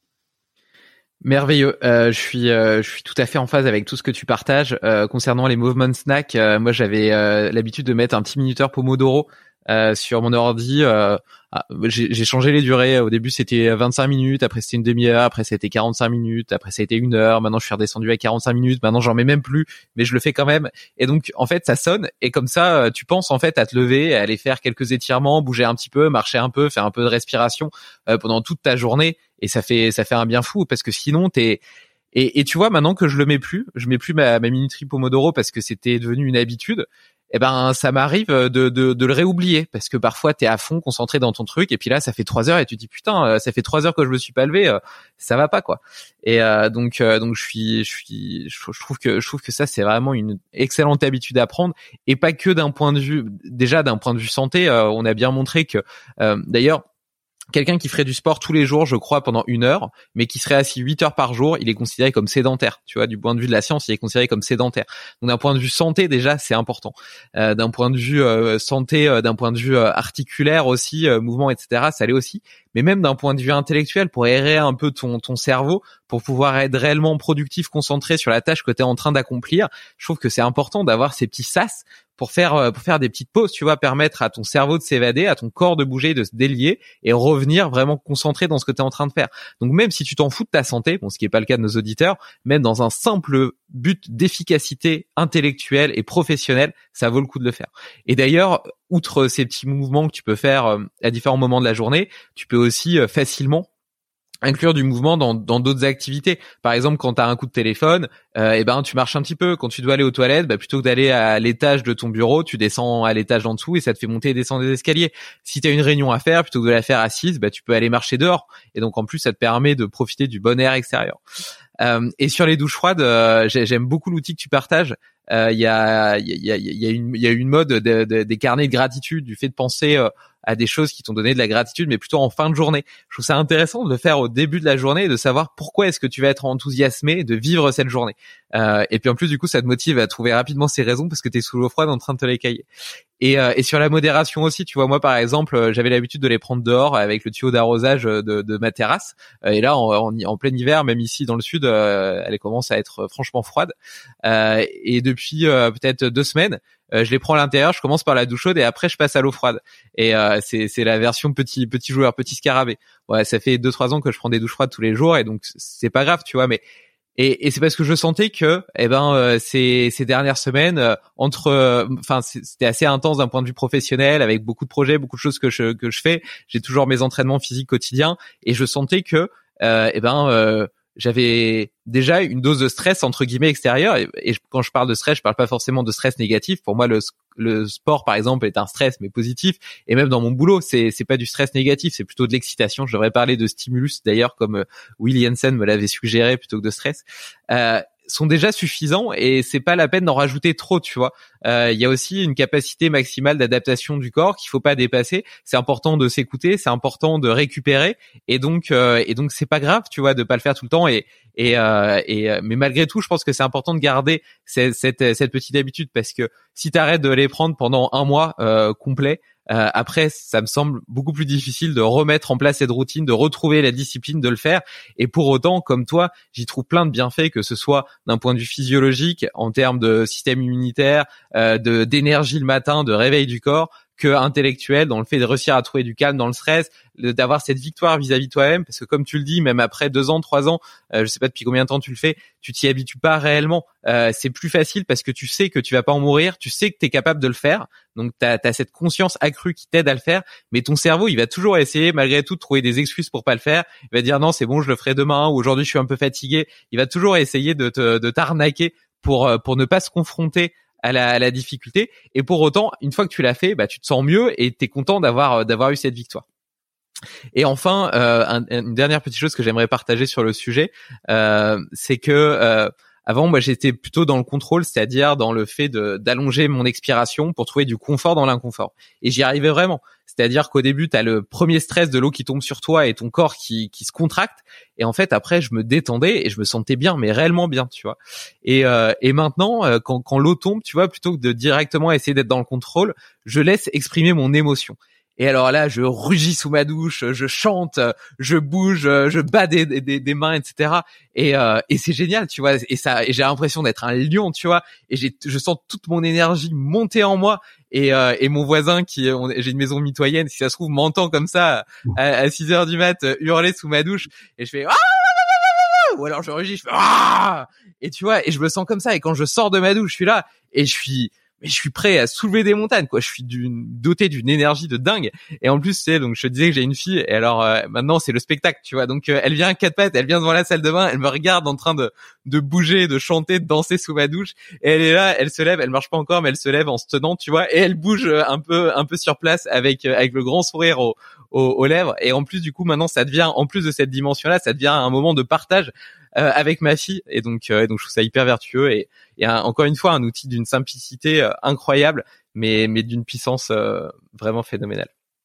Merveilleux. Euh, je suis, euh, je suis tout à fait en phase avec tout ce que tu partages euh, concernant les movement snacks. Euh, moi, j'avais euh, l'habitude de mettre un petit minuteur Pomodoro euh, sur mon ordi. Euh, ah, j'ai, j'ai changé les durées. Au début, c'était vingt-cinq minutes. Après, c'était une demi-heure. Après, c'était quarante-cinq minutes. Après, ça a été une heure. Maintenant, je suis redescendu à quarante-cinq minutes. Maintenant, j'en mets même plus, mais je le fais quand même. Et donc, en fait, ça sonne. Et comme ça, tu penses en fait à te lever, à aller faire quelques étirements, bouger un petit peu, marcher un peu, faire un peu de respiration euh, pendant toute ta journée. Et ça fait ça fait un bien fou parce que sinon t'es et et tu vois maintenant que je le mets plus, je mets plus ma, ma minuterie Pomodoro parce que c'était devenu une habitude. Eh ben ça m'arrive de de de le réoublier parce que parfois t'es à fond concentré dans ton truc et puis là ça fait trois heures et tu te dis putain ça fait trois heures que je me suis pas levé, ça va pas quoi. Et euh, donc euh, donc je suis je suis je trouve que je trouve que ça c'est vraiment une excellente habitude à prendre et pas que d'un point de vue déjà d'un point de vue santé. Euh, on a bien montré que euh, d'ailleurs quelqu'un qui ferait du sport tous les jours, je crois, pendant une heure, mais qui serait assis huit heures par jour, il est considéré comme sédentaire. Tu vois, du point de vue de la science, il est considéré comme sédentaire. Donc, d'un point de vue santé, déjà, c'est important. Euh, d'un point de vue euh, santé, euh, d'un point de vue euh, articulaire aussi, euh, mouvement, et cetera, ça l'est aussi. Mais même d'un point de vue intellectuel, pour aérer un peu ton ton cerveau, pour pouvoir être réellement productif, concentré sur la tâche que tu es en train d'accomplir, je trouve que c'est important d'avoir ces petits sas pour faire pour faire des petites pauses, tu vois, permettre à ton cerveau de s'évader, à ton corps de bouger, de se délier et revenir vraiment concentré dans ce que tu es en train de faire. Donc même si tu t'en fous de ta santé, bon ce qui est pas le cas de nos auditeurs, même dans un simple but d'efficacité intellectuelle et professionnelle, ça vaut le coup de le faire. Et d'ailleurs, outre ces petits mouvements que tu peux faire à différents moments de la journée, tu peux aussi facilement inclure du mouvement dans dans d'autres activités. Par exemple, quand tu as un coup de téléphone, euh, et ben tu marches un petit peu. Quand tu dois aller aux toilettes, bah, plutôt que d'aller à l'étage de ton bureau, tu descends à l'étage en dessous et ça te fait monter et descendre des escaliers. Si tu as une réunion à faire, plutôt que de la faire assise, bah tu peux aller marcher dehors. Et donc en plus, ça te permet de profiter du bon air extérieur. Euh, et sur les douches froides, euh, j'aime beaucoup l'outil que tu partages. Il euh, y a il y a il y a une il y a une mode de, de, des carnets de gratitude, du fait de penser euh, à des choses qui t'ont donné de la gratitude, mais plutôt en fin de journée. Je trouve ça intéressant de le faire au début de la journée et de savoir pourquoi est-ce que tu vas être enthousiasmé de vivre cette journée. Euh, et puis en plus, du coup, ça te motive à trouver rapidement ces raisons parce que t'es sous l'eau froide en train de te les cailler. Et, euh, et sur la modération aussi, tu vois, moi par exemple, j'avais l'habitude de les prendre dehors avec le tuyau d'arrosage de, de ma terrasse. Et là, en, en, en plein hiver, même ici dans le sud, euh, elle commence à être franchement froide. Euh, et depuis euh, peut-être deux semaines, euh, je les prends à l'intérieur, je commence par la douche chaude et après je passe à l'eau froide. Et euh, c'est c'est la version petit petit joueur, petit scarabée. Ouais, ça fait deux trois ans que je prends des douches froides tous les jours et donc c'est pas grave, tu vois, mais Et, et c'est parce que je sentais que, eh ben, euh, ces, ces dernières semaines, euh, entre, enfin, euh, c'était assez intense d'un point de vue professionnel, avec beaucoup de projets, beaucoup de choses que je que je fais. J'ai toujours mes entraînements physiques quotidiens, et je sentais que, euh, eh ben, euh, j'avais déjà une dose de stress entre guillemets extérieure. Et, et quand je parle de stress, je parle pas forcément de stress négatif. Pour moi, le le sport, par exemple, est un stress mais positif. Et même dans mon boulot, c'est c'est pas du stress négatif, c'est plutôt de l'excitation. Je devrais parler de stimulus d'ailleurs, comme Will Jensen me l'avait suggéré, plutôt que de stress. Euh, sont déjà suffisants et c'est pas la peine d'en rajouter trop, tu vois. Il euh, y a aussi une capacité maximale d'adaptation du corps qu'il faut pas dépasser. C'est important de s'écouter, c'est important de récupérer et donc euh, et donc c'est pas grave, tu vois, de pas le faire tout le temps et et euh, et mais malgré tout, je pense que c'est important de garder cette cette, cette petite habitude parce que si t'arrêtes de les prendre pendant un mois euh, complet, Euh, après, ça me semble beaucoup plus difficile de remettre en place cette routine, de retrouver la discipline de le faire. Et pour autant, comme toi, j'y trouve plein de bienfaits, que ce soit d'un point de vue physiologique, en termes de système immunitaire, euh, de d'énergie le matin, de réveil du corps, que intellectuel, dans le fait de réussir à trouver du calme dans le stress, d'avoir cette victoire vis-à-vis de toi-même, parce que comme tu le dis, même après deux ans, trois ans, euh, je sais pas depuis combien de temps tu le fais, tu t'y habitues pas réellement. Euh, c'est plus facile parce que tu sais que tu vas pas en mourir, tu sais que tu es capable de le faire, donc tu as cette conscience accrue qui t'aide à le faire, mais ton cerveau, il va toujours essayer malgré tout de trouver des excuses pour pas le faire. Il va dire non, c'est bon, je le ferai demain, ou aujourd'hui je suis un peu fatigué. Il va toujours essayer de te, de t'arnaquer pour pour ne pas se confronter à la, à la difficulté. Et pour autant, une fois que tu l'as fait, bah tu te sens mieux et t'es content d'avoir d'avoir eu cette victoire. Et enfin, euh, un, une dernière petite chose que j'aimerais partager sur le sujet, euh, c'est que euh, avant, moi, j'étais plutôt dans le contrôle, c'est-à-dire dans le fait de d'allonger mon expiration pour trouver du confort dans l'inconfort. Et j'y arrivais vraiment. C'est-à-dire qu'au début, tu as le premier stress de l'eau qui tombe sur toi et ton corps qui qui se contracte. Et en fait, après, je me détendais et je me sentais bien, mais réellement bien, tu vois. Et euh, et maintenant, euh, quand quand l'eau tombe, tu vois, plutôt que de directement essayer d'être dans le contrôle, je laisse exprimer mon émotion. Et alors là, je rugis sous ma douche, je chante, je bouge, je bats des, des, des mains, et cetera. Et, euh, et c'est génial, tu vois. Et ça, et j'ai l'impression d'être un lion, tu vois. Et j'ai, je sens toute mon énergie monter en moi. Et, euh, et mon voisin, qui, on, j'ai une maison mitoyenne, si ça se trouve, m'entend comme ça à, à six heures du mat hurler sous ma douche. Et je fais ah, ou alors je rugis, je fais ah. Et tu vois, et je me sens comme ça. Et quand je sors de ma douche, je suis là et je suis mais je suis prêt à soulever des montagnes, quoi. Je suis d'une, doté d'une énergie de dingue. Et en plus, c'est donc je te disais que j'ai une fille. Et alors euh, maintenant, c'est le spectacle, tu vois. Donc euh, elle vient à quatre pattes, elle vient devant la salle de bain, elle me regarde en train de de bouger, de chanter, de danser sous ma douche. Et elle est là, elle se lève, elle marche pas encore, mais elle se lève en se tenant, tu vois. Et elle bouge un peu, un peu sur place avec avec le grand sourire au, au, aux lèvres. Et en plus, du coup, maintenant, ça devient, en plus de cette dimension-là, ça devient un moment de partage. Euh, avec ma fille et donc euh, donc je trouve ça hyper vertueux et, et un, encore une fois un outil d'une simplicité euh, incroyable mais mais d'une puissance euh, vraiment phénoménale.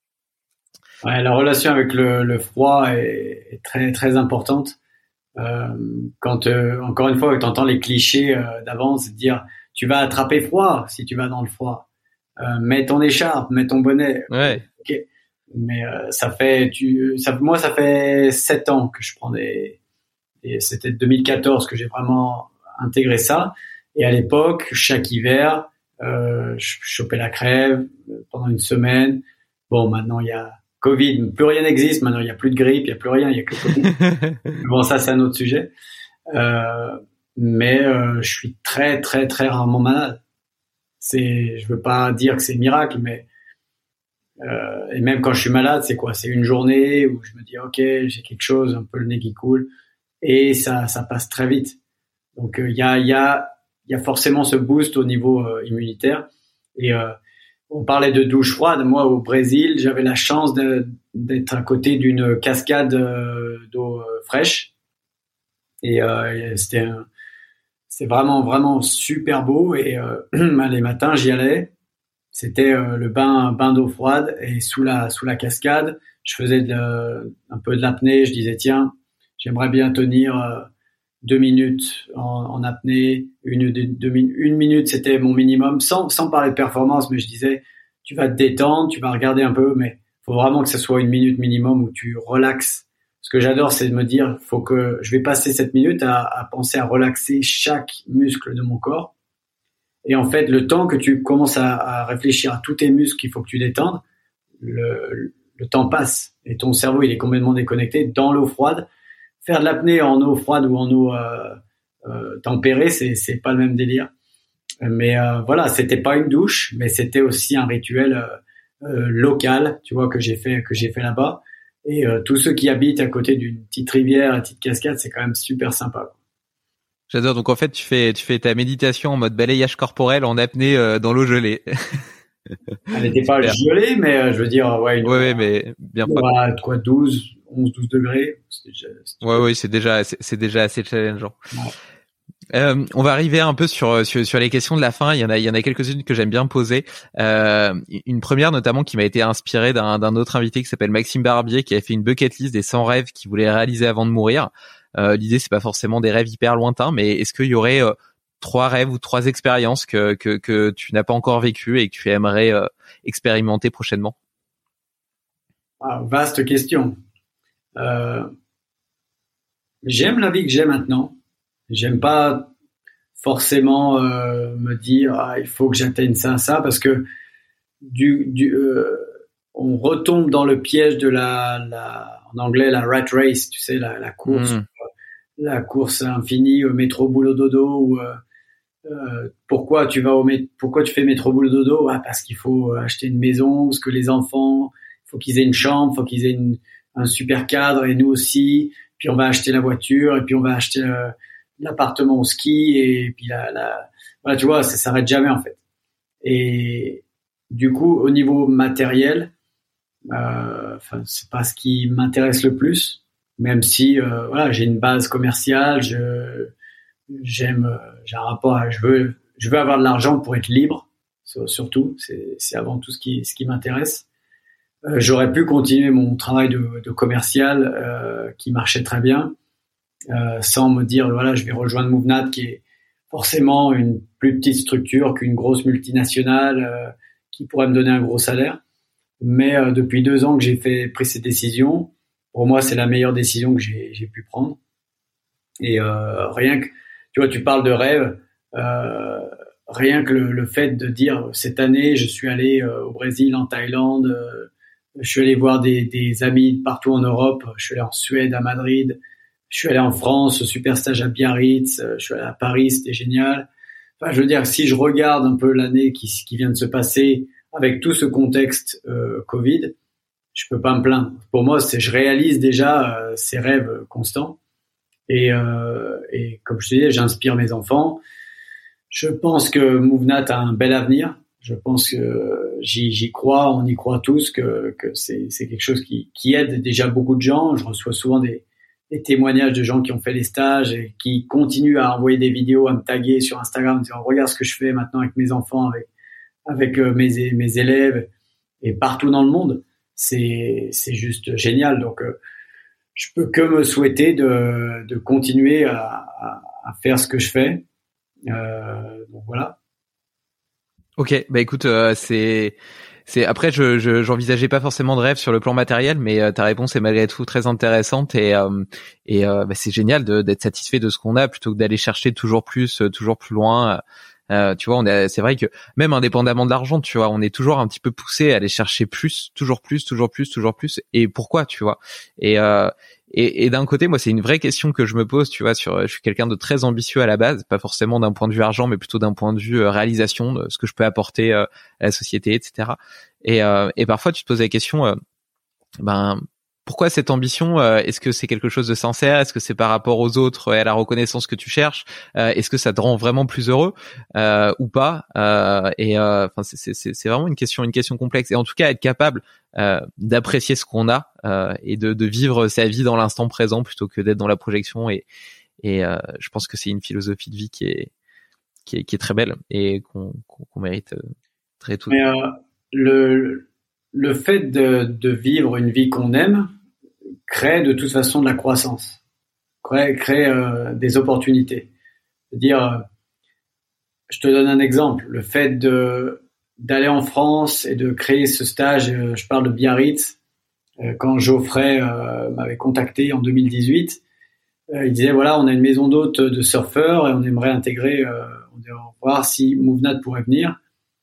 Ouais, la relation avec le, le froid est, est très très importante. Euh, quand euh, encore une fois tu entends les clichés euh, d'avance, dire tu vas attraper froid si tu vas dans le froid, euh, mets ton écharpe, mets ton bonnet. Ouais. Ok. Mais euh, ça fait tu ça moi ça fait sept ans que je prends des Et c'était deux mille quatorze que j'ai vraiment intégré ça. Et à l'époque, chaque hiver, euh, je chopais la crève pendant une semaine. Bon, maintenant, il y a Covid, plus rien n'existe. Maintenant, il n'y a plus de grippe, il n'y a plus rien, il n'y a que le Covid. Bon, ça, c'est un autre sujet. Euh, mais euh, je suis très, très, très rarement malade. C'est, je veux pas dire que c'est miracle, mais euh, et même quand je suis malade, c'est quoi? C'est une journée où je me dis, ok, j'ai quelque chose, un peu le nez qui coule. Et ça, ça passe très vite. Donc, il euh, y a, il y a, il y a forcément ce boost au niveau euh, immunitaire. Et euh, on parlait de douche froide. Moi, au Brésil, j'avais la chance de, d'être à côté d'une cascade euh, d'eau euh, fraîche. Et euh, c'était, un, c'est vraiment, vraiment super beau. Et euh, les matins, j'y allais. C'était euh, le bain, bain d'eau froide. Et sous la, sous la cascade, je faisais de, un peu de l'apnée. Je disais, tiens, j'aimerais bien tenir euh, deux minutes en, en apnée, une, deux, deux, une minute, c'était mon minimum, sans, sans parler de performance, mais je disais, tu vas te détendre, tu vas regarder un peu, mais faut vraiment que ce soit une minute minimum où tu relaxes. Ce que j'adore, c'est de me dire, faut que je vais passer cette minute à, à penser à relaxer chaque muscle de mon corps. Et en fait, le temps que tu commences à, à réfléchir à tous tes muscles qu'il faut que tu détendes, le, le temps passe et ton cerveau, il est complètement déconnecté dans l'eau froide. Faire de l'apnée en eau froide ou en eau euh, euh, tempérée, c'est c'est pas le même délire. Mais euh, voilà, c'était pas une douche, mais c'était aussi un rituel euh, euh, local, tu vois, que j'ai fait que j'ai fait là-bas. Et euh, tous ceux qui habitent à côté d'une petite rivière, une petite cascade, c'est quand même super sympa. J'adore. Donc en fait, tu fais tu fais ta méditation en mode balayage corporel en apnée euh, dans l'eau gelée. Elle n'était pas gelée, mais euh, je veux dire, ouais, une ouais, ouais, mais bien pas quoi, douze, onze, douze degrés. C'était déjà, c'était ouais, ouais, c'est déjà, c'est, c'est déjà assez challengeant. Ouais. Euh, on va arriver un peu sur, sur sur les questions de la fin. Il y en a il y en a quelques-unes que j'aime bien poser. Euh, une première notamment qui m'a été inspirée d'un d'un autre invité qui s'appelle Maxime Barbier, qui a fait une bucket list des cent rêves qu'il voulait réaliser avant de mourir. Euh, l'idée c'est pas forcément des rêves hyper lointains, mais est-ce qu'il y aurait euh, trois rêves ou trois expériences que que que tu n'as pas encore vécues et que tu aimerais euh, expérimenter prochainement? Ah, vaste question. Euh, j'aime la vie que j'ai maintenant. J'aime pas forcément euh, me dire ah, il faut que j'atteigne ça ça parce que du du euh, on retombe dans le piège de la la en anglais la rat race, tu sais, la la course mmh. la course infinie au métro boulot dodo ou euh, euh, pourquoi tu vas au mé- pourquoi tu fais métro boulot dodo ah, parce qu'il faut acheter une maison, parce que les enfants il faut qu'ils aient une chambre, il faut qu'ils aient une, un super cadre et nous aussi, puis on va acheter la voiture et puis on va acheter euh, l'appartement au ski et puis la, la voilà, tu vois, ça s'arrête jamais en fait. Et du coup, au niveau matériel, Euh, enfin, c'est pas ce qui m'intéresse le plus, même si euh, voilà, j'ai une base commerciale, je j'aime, j'ai un rapport à, je veux, je veux avoir de l'argent pour être libre, surtout, c'est, c'est avant tout ce qui, ce qui m'intéresse. Euh, j'aurais pu continuer mon travail de, de commercial euh, qui marchait très bien, euh, sans me dire voilà, je vais rejoindre Movenat qui est forcément une plus petite structure qu'une grosse multinationale euh, qui pourrait me donner un gros salaire. Mais euh, depuis deux ans que j'ai fait pris cette décision, pour moi c'est la meilleure décision que j'ai, j'ai pu prendre. Et euh, rien que, tu vois, tu parles de rêve, euh, rien que le, le fait de dire cette année je suis allé euh, au Brésil, en Thaïlande, euh, je suis allé voir des, des amis partout en Europe, je suis allé en Suède, à Madrid, je suis allé en France, au super stage à Biarritz, je suis allé à Paris, c'était génial. Enfin, je veux dire, si je regarde un peu l'année qui, qui vient de se passer avec tout ce contexte euh, Covid, je peux pas me plaindre. Pour moi, c'est, je réalise déjà euh, ces rêves constants. Et, euh, et comme je te disais, j'inspire mes enfants. Je pense que Movenat a un bel avenir. Je pense que j'y, j'y crois, on y croit tous, que, que c'est, c'est quelque chose qui, qui aide déjà beaucoup de gens. Je reçois souvent des, des témoignages de gens qui ont fait les stages et qui continuent à envoyer des vidéos, à me taguer sur Instagram, en disant regarde ce que je fais maintenant avec mes enfants, avec, avec mes, mes élèves et partout dans le monde. C'est, c'est juste génial. Donc, euh, je peux que me souhaiter de, de continuer à, à, à faire ce que je fais. Euh, donc voilà. Ok, bah écoute, euh, c'est, c'est après je, je j'envisageais pas forcément de rêve sur le plan matériel, mais euh, ta réponse est malgré tout très intéressante et euh, et euh, bah, c'est génial de, d'être satisfait de ce qu'on a plutôt que d'aller chercher toujours plus, toujours plus loin. Euh, tu vois, on est, c'est vrai que même indépendamment de l'argent, tu vois, on est toujours un petit peu poussé à aller chercher plus, toujours plus, toujours plus, toujours plus. Et pourquoi, tu vois? Et euh, Et, et d'un côté, moi, c'est une vraie question que je me pose, tu vois, sur, je suis quelqu'un de très ambitieux à la base, pas forcément d'un point de vue argent, mais plutôt d'un point de vue euh, réalisation, de ce que je peux apporter euh, à la société, et cetera. Et, euh, et parfois, tu te poses la question, euh, ben, pourquoi cette ambition? euh, Est-ce que c'est quelque chose de sincère? Est-ce que c'est par rapport aux autres et à la reconnaissance que tu cherches? euh, Est-ce que ça te rend vraiment plus heureux euh, ou pas? euh, Et enfin, euh, c'est, c'est, c'est vraiment une question, une question complexe. Et en tout cas, être capable euh, d'apprécier ce qu'on a euh, et de, de vivre sa vie dans l'instant présent plutôt que d'être dans la projection. Et, et euh, je pense que c'est une philosophie de vie qui est qui est, qui est très belle et qu'on, qu'on, qu'on mérite euh, très tout. Mais euh, le le fait de, de vivre une vie qu'on aime crée de toute façon de la croissance, crée, crée euh, des opportunités. C'est-à-dire, euh, je te donne un exemple, le fait de d'aller en France et de créer ce stage, euh, je parle de Biarritz, euh, quand Geoffrey euh, m'avait contacté en deux mille dix-huit, euh, il disait voilà, on a une maison d'hôtes de surfeurs et on aimerait intégrer, euh, on aimerait voir si Movenat pourrait venir.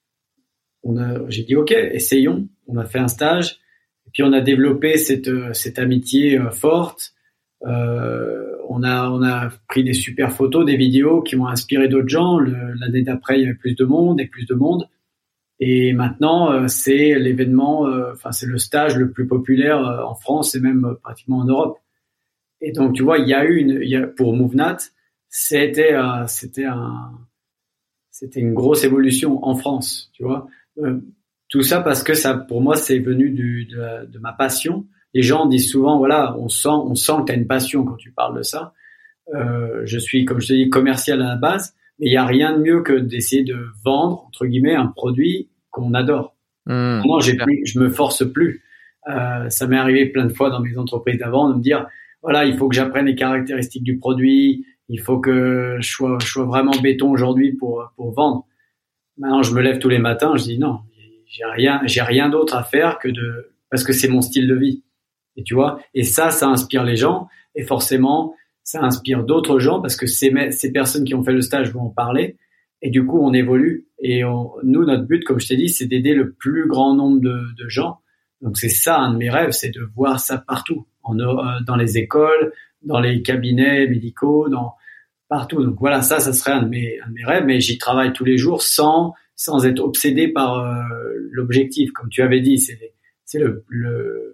On a, j'ai dit ok, essayons. On a fait un stage. Et puis on a développé cette cette amitié euh, forte. Euh, on a on a pris des super photos, des vidéos qui m'ont inspiré d'autres gens. Le, l'année d'après, il y avait plus de monde et plus de monde. Et maintenant, euh, c'est l'événement, enfin euh, c'est le stage le plus populaire euh, en France et même euh, pratiquement en Europe. Et donc tu vois, il y a eu une, il y a, pour Movenat, c'était euh, c'était un c'était une grosse évolution en France, tu vois. Euh, Tout ça parce que ça, pour moi, c'est venu du, de, de ma passion. Les gens disent souvent, voilà, on sent, on sent que tu as une passion quand tu parles de ça. Euh, je suis, comme je te dis, commercial à la base, mais il n'y a rien de mieux que d'essayer de vendre, entre guillemets, un produit qu'on adore. Mmh, Moi, j'ai plus, je me force plus. Euh, ça m'est arrivé plein de fois dans mes entreprises d'avant de me dire, voilà, il faut que j'apprenne les caractéristiques du produit, il faut que je sois, je sois vraiment béton aujourd'hui pour, pour vendre. Maintenant, je me lève tous les matins, je dis non. J'ai rien, j'ai rien d'autre à faire que de, parce que c'est mon style de vie. Et tu vois, et ça, ça inspire les gens, et forcément, ça inspire d'autres gens parce que ces, ces personnes qui ont fait le stage vont en parler, et du coup, on évolue. Et on, nous, notre but, comme je t'ai dit, c'est d'aider le plus grand nombre de, de gens. Donc c'est ça, un de mes rêves, c'est de voir ça partout, en, dans les écoles, dans les cabinets médicaux, dans partout. Donc voilà, ça, ça serait un de mes, un de mes rêves, mais j'y travaille tous les jours sans sans être obsédé par euh, l'objectif, comme tu avais dit, c'est c'est le, le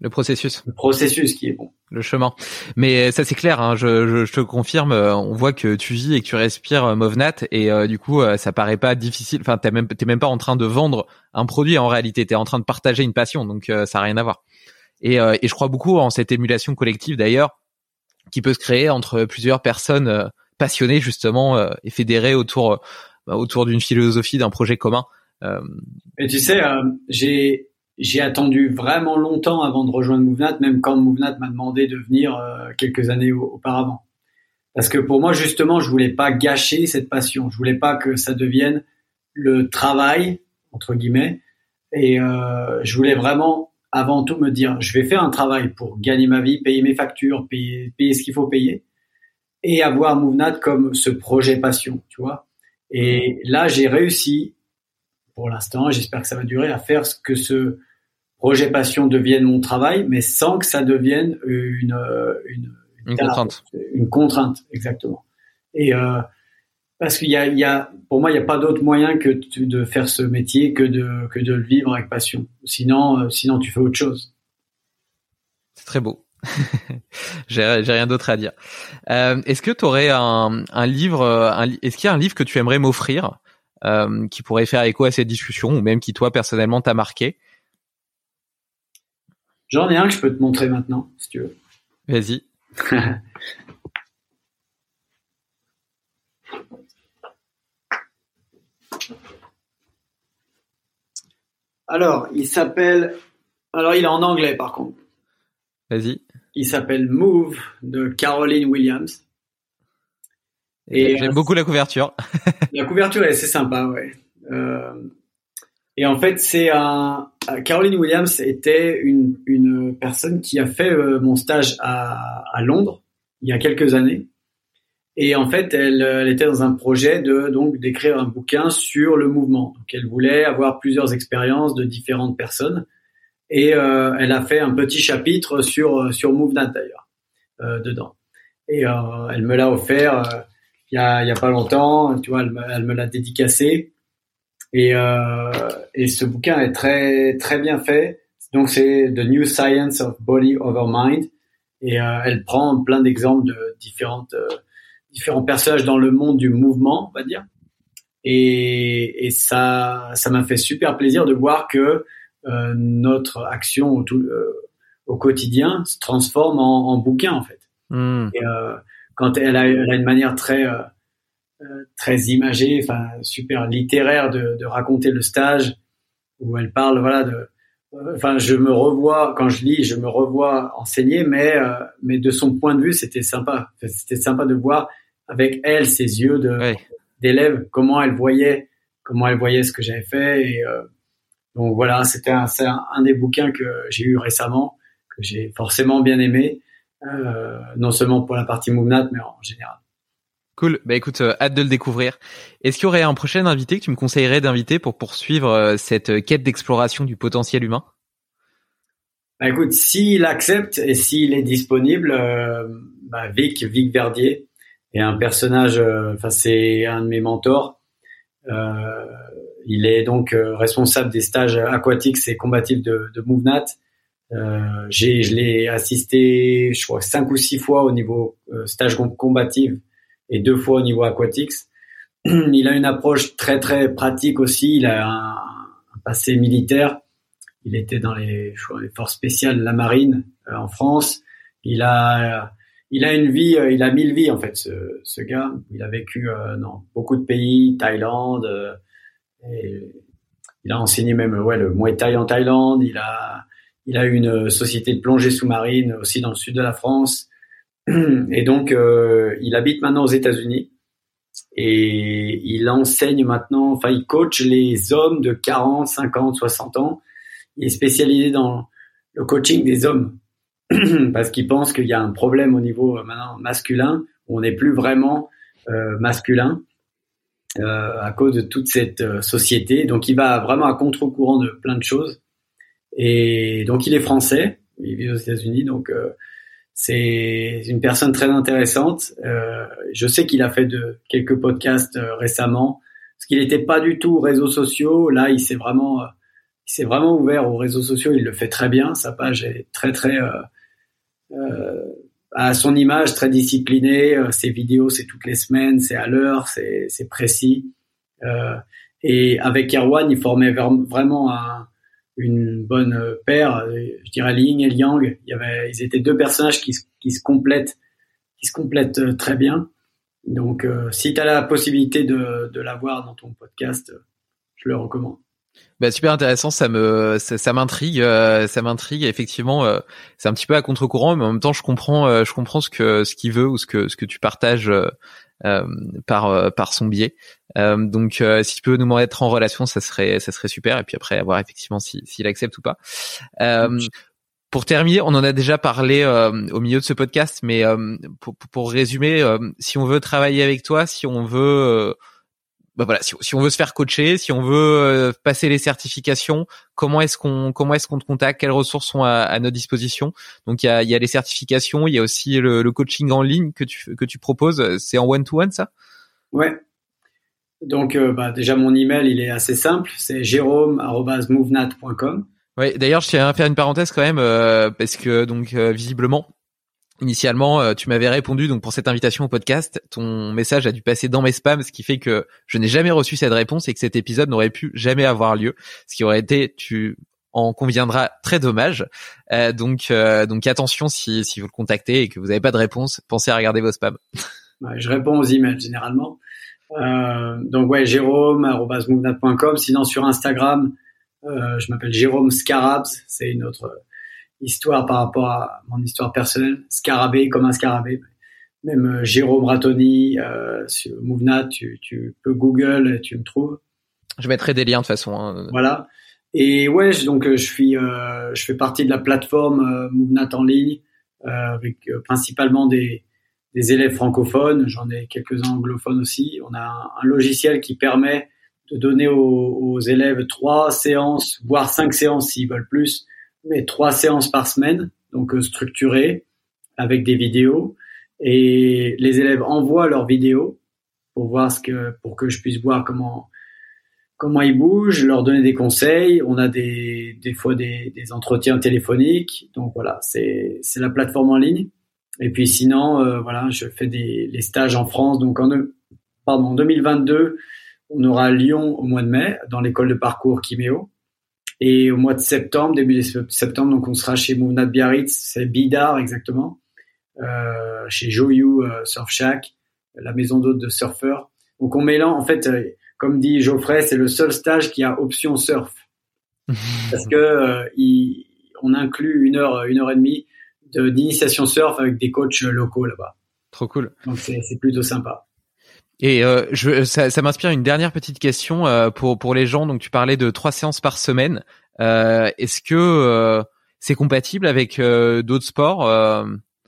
Le processus. Le processus qui est bon. Le chemin. Mais ça c'est clair, hein, je, je, je te confirme, on voit que tu vis et que tu respires Movnat et euh, du coup ça paraît pas difficile, enfin t'es même, t'es même pas en train de vendre un produit en réalité, t'es en train de partager une passion, donc euh, ça a rien à voir. Et, euh, et je crois beaucoup en cette émulation collective d'ailleurs, qui peut se créer entre plusieurs personnes euh, passionnées justement euh, et fédérées autour, euh, autour d'une philosophie, d'un projet commun. Euh... Et tu sais, euh, j'ai... J'ai attendu vraiment longtemps avant de rejoindre Movnat, même quand Movnat m'a demandé de venir euh, quelques années auparavant. Parce que pour moi, justement, je voulais pas gâcher cette passion. Je voulais pas que ça devienne le travail, entre guillemets. Et euh, je voulais vraiment, avant tout, me dire, je vais faire un travail pour gagner ma vie, payer mes factures, payer, payer ce qu'il faut payer, et avoir Movnat comme ce projet passion, tu vois. Et là, j'ai réussi, pour l'instant, j'espère que ça va durer, à faire ce que ce projet passion devienne mon travail, mais sans que ça devienne une une, une, une contrainte. Une contrainte, exactement. Et euh, parce qu'il y a, il y a, pour moi, il n'y a pas d'autre moyen que de faire ce métier que de que de le vivre avec passion. Sinon, sinon, tu fais autre chose. C'est très beau. j'ai, j'ai rien d'autre à dire. Euh, est-ce que tu aurais un, un livre, un, est-ce qu'il y a un livre que tu aimerais m'offrir? Euh, qui pourrait faire écho à cette discussion ou même qui toi personnellement t'a marqué? J'en ai un que je peux te montrer maintenant si tu veux. Vas-y. Alors, il s'appelle alors il est en anglais par contre. Vas-y. Il s'appelle Move de Caroline Williams. Et j'aime euh, beaucoup la couverture. La couverture est assez sympa, ouais. Euh, et en fait, c'est un. Caroline Williams était une une personne qui a fait euh, mon stage à à Londres il y a quelques années. Et en fait, elle, elle était dans un projet de donc d'écrire un bouquin sur le mouvement. Donc, elle voulait avoir plusieurs expériences de différentes personnes. Et euh, elle a fait un petit chapitre sur sur Movnat d'ailleurs euh, dedans. Et euh, elle me l'a offert. Euh, Il y a, il y a pas longtemps, tu vois, elle me, elle me l'a dédicacé et euh, et ce bouquin est très très bien fait. Donc c'est The New Science of Body Over Mind et euh, elle prend plein d'exemples de différentes euh, différents personnages dans le monde du mouvement, on va dire. Et et ça ça m'a fait super plaisir de voir que euh, notre action au, tout, euh, au quotidien se transforme en, en bouquin en fait. Mmh. Et euh, quand elle a, elle a une manière très euh, très imagée, enfin super littéraire de, de raconter le stage, où elle parle, voilà, de, enfin je me revois quand je lis, je me revois enseigner, mais euh, mais de son point de vue, c'était sympa, c'était sympa de voir avec elle ses yeux de ouais. d'élève comment elle voyait, comment elle voyait ce que j'avais fait, et euh, donc voilà, c'était un, c'est un, un des bouquins que j'ai eu récemment, que j'ai forcément bien aimé. Euh, non seulement pour la partie Movnat, mais en général. Cool. Bah écoute, euh, hâte de le découvrir. Est-ce qu'il y aurait un prochain invité que tu me conseillerais d'inviter pour poursuivre euh, cette quête d'exploration du potentiel humain? Bah écoute, s'il accepte et s'il est disponible, euh, bah Vic, Vic Verdier est un personnage. Enfin, euh, c'est un de mes mentors. Euh, il est donc euh, responsable des stages aquatiques et combatifs de, de Movnat. Euh, j'ai, je l'ai assisté, je crois, cinq ou six fois au niveau euh, stage combatif et deux fois au niveau aquatics. Il a une approche très très pratique aussi. Il a un, un passé militaire. Il était dans les, je crois, les forces spéciales de la marine euh, en France. Il a, euh, il a une vie, euh, il a mille vies en fait. Ce, ce gars, il a vécu euh, dans beaucoup de pays, Thaïlande. Euh, et il a enseigné même ouais le Muay Thai en Thaïlande. Il a Il a une société de plongée sous-marine aussi dans le sud de la France. Et donc, euh, il habite maintenant aux États-Unis. Et il enseigne maintenant, enfin, il coach les hommes de quarante, cinquante, soixante ans. Il est spécialisé dans le coaching des hommes. Parce qu'il pense qu'il y a un problème au niveau euh, maintenant masculin, où on n'est plus vraiment euh, masculin euh, à cause de toute cette euh, société. Donc, il va vraiment à contre-courant de plein de choses. Et donc il est français, il vit aux États-Unis, donc euh, c'est une personne très intéressante. Euh, je sais qu'il a fait de quelques podcasts euh, récemment, parce qu'il n'était pas du tout réseaux sociaux. Là, il s'est vraiment il s'est vraiment ouvert aux réseaux sociaux. Il le fait très bien. Sa page est très très euh, euh, à son image, très disciplinée. Euh, ses vidéos, c'est toutes les semaines, c'est à l'heure, c'est c'est précis. Euh, et avec Erwan, il formait vraiment un, une bonne paire. Je dirais Yin et Yang. Il y avait, ils étaient deux personnages qui qui se complètent, qui se complètent très bien. Donc, euh, si tu as la possibilité de, de l'avoir dans ton podcast, je le recommande. Bah super intéressant, ça me ça, ça m'intrigue, euh, ça m'intrigue. Effectivement, euh, c'est un petit peu à contre-courant, mais en même temps, je comprends, euh, je comprends ce que ce qu'il veut ou ce que ce que tu partages euh, euh, par euh, par son biais. Euh, donc, euh, si tu peux nous mettre en relation, ça serait ça serait super. Et puis après, à voir effectivement si s'il accepte ou pas. Euh, Pour terminer, on en a déjà parlé euh, au milieu de ce podcast, mais euh, pour, pour résumer, euh, si on veut travailler avec toi, si on veut, euh, bah voilà, si, si on veut se faire coacher, si on veut euh, passer les certifications, comment est-ce qu'on comment est-ce qu'on te contacte, quelles ressources sont à, à notre disposition? Donc il y a il y a les certifications, il y a aussi le, le coaching en ligne que tu que tu proposes. C'est en one to one ça? Ouais. Donc euh, bah déjà mon email il est assez simple, c'est jérôme arobase movenat point com. Ouais, d'ailleurs, je tiens à faire une parenthèse quand même euh, parce que donc euh, visiblement, initialement, euh, tu m'avais répondu donc pour cette invitation au podcast, ton message a dû passer dans mes spams, ce qui fait que je n'ai jamais reçu cette réponse et que cet épisode n'aurait pu jamais avoir lieu, ce qui aurait été, tu en conviendras, très dommage. Euh, donc euh, donc attention si si vous le contactez et que vous n'avez pas de réponse, pensez à regarder vos spams. Ouais, je réponds aux emails généralement. Euh, donc ouais, jérôme arobase movenat point com. Sinon sur Instagram. Euh, je m'appelle Jérôme Scarabs, c'est une autre histoire par rapport à mon histoire personnelle. Scarabée comme un scarabée. Même euh, Jérôme Ratoni euh, sur Movenat, tu, tu peux Google, tu me trouves. Je mettrai des liens de toute façon. Hein. Voilà. Et ouais, je, donc je suis, euh, je fais partie de la plateforme euh, Movenat en ligne euh, avec euh, principalement des, des élèves francophones. J'en ai quelques-uns anglophones aussi. On a un, un logiciel qui permet de donner aux, aux élèves trois séances, voire cinq séances s'ils veulent plus, mais trois séances par semaine, donc euh, structurées, avec des vidéos. Et les élèves envoient leurs vidéos pour voir ce que, pour que je puisse voir comment, comment ils bougent, leur donner des conseils. On a des, des fois des, des entretiens téléphoniques. Donc voilà, c'est, c'est la plateforme en ligne. Et puis sinon, euh, voilà, je fais des, les stages en France. Donc en, pardon, en deux mille vingt-deux, on aura Lyon au mois de mai, dans l'école de parcours Kiméo. Et au mois de septembre, début de septembre, donc on sera chez Movenat Biarritz, c'est Bidart exactement, euh, chez Joyou euh, Surf Shack, la maison d'hôtes de surfeurs. Donc on mélange, en fait, euh, comme dit Geoffrey, c'est le seul stage qui a option surf. Parce que euh, il, on inclut une heure, une heure et demie de, d'initiation surf avec des coachs locaux là-bas. Trop cool. Donc c'est, c'est plutôt sympa. Et euh, je, ça, ça m'inspire une dernière petite question euh, pour pour les gens. Donc tu parlais de trois séances par semaine. Euh, est-ce que euh, c'est compatible avec euh, d'autres sports euh,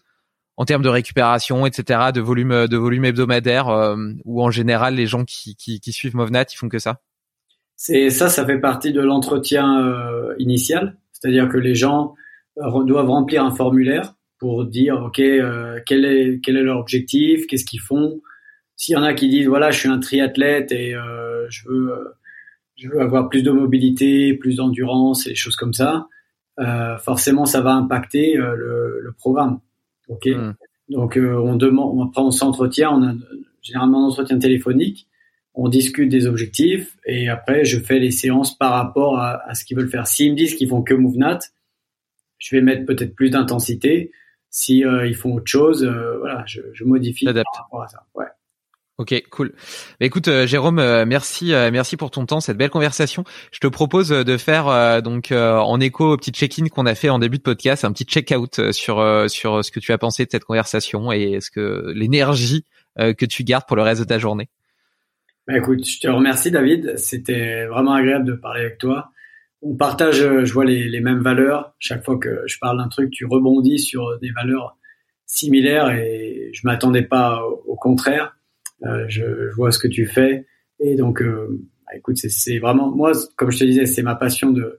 en termes de récupération, et cetera, de volume de volume hebdomadaire, euh, ou en général les gens qui qui, qui suivent Movenat, ils font que ça? C'est ça, ça fait partie de l'entretien euh, initial. C'est-à-dire que les gens euh, doivent remplir un formulaire pour dire ok euh, quel est quel est leur objectif, qu'est-ce qu'ils font. S'il y en a qui disent voilà je suis un triathlète et euh, je veux euh, je veux avoir plus de mobilité, plus d'endurance et des choses comme ça, euh, forcément ça va impacter euh, le, le programme. Ok. Mm. Donc euh, on demande, après on s'entretient, on a généralement un entretien téléphonique, on discute des objectifs et après je fais les séances par rapport à, à ce qu'ils veulent faire. S'ils me disent qu'ils font que Movenat, je vais mettre peut-être plus d'intensité. Si euh, ils font autre chose, euh, voilà, je, je modifie Adapte. Par rapport à ça. Ouais. Ok, cool. Bah, écoute, euh, Jérôme, euh, merci, euh, merci pour ton temps, cette belle conversation. Je te propose de faire euh, donc euh, en écho au petit check-in qu'on a fait en début de podcast, un petit check-out sur euh, sur ce que tu as pensé de cette conversation et ce que l'énergie euh, que tu gardes pour le reste de ta journée. Bah, écoute, je te remercie, David. C'était vraiment agréable de parler avec toi. On partage, je vois les, les mêmes valeurs. Chaque fois que je parle d'un truc, tu rebondis sur des valeurs similaires et je m'attendais pas au, au contraire. Euh, je, je vois ce que tu fais et donc euh, bah, écoute c'est, c'est vraiment moi comme je te disais c'est ma passion de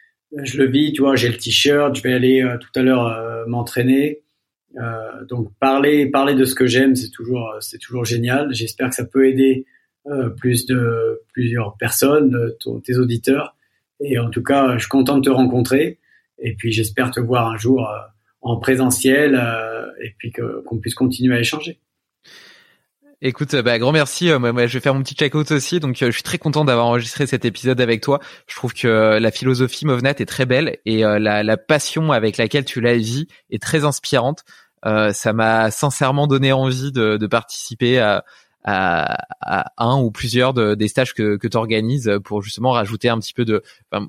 je le vis tu vois j'ai le t-shirt je vais aller euh, tout à l'heure euh, m'entraîner euh, donc parler parler de ce que j'aime c'est toujours c'est toujours génial. J'espère que ça peut aider euh, plus de plusieurs personnes ton, tes auditeurs Et en tout cas, je suis content de te rencontrer. Et puis, j'espère te voir un jour euh, en présentiel euh, et puis que, qu'on puisse continuer à échanger. Écoute, bah, grand merci. Moi, moi, je vais faire mon petit check-out aussi. Donc, euh, je suis très content d'avoir enregistré cet épisode avec toi. Je trouve que euh, la philosophie Movnat est très belle et euh, la, la passion avec laquelle tu la vis est très inspirante. Euh, ça m'a sincèrement donné envie de, de participer à, à, à un ou plusieurs de, des stages que, que tu organises pour justement rajouter un petit peu de... Enfin,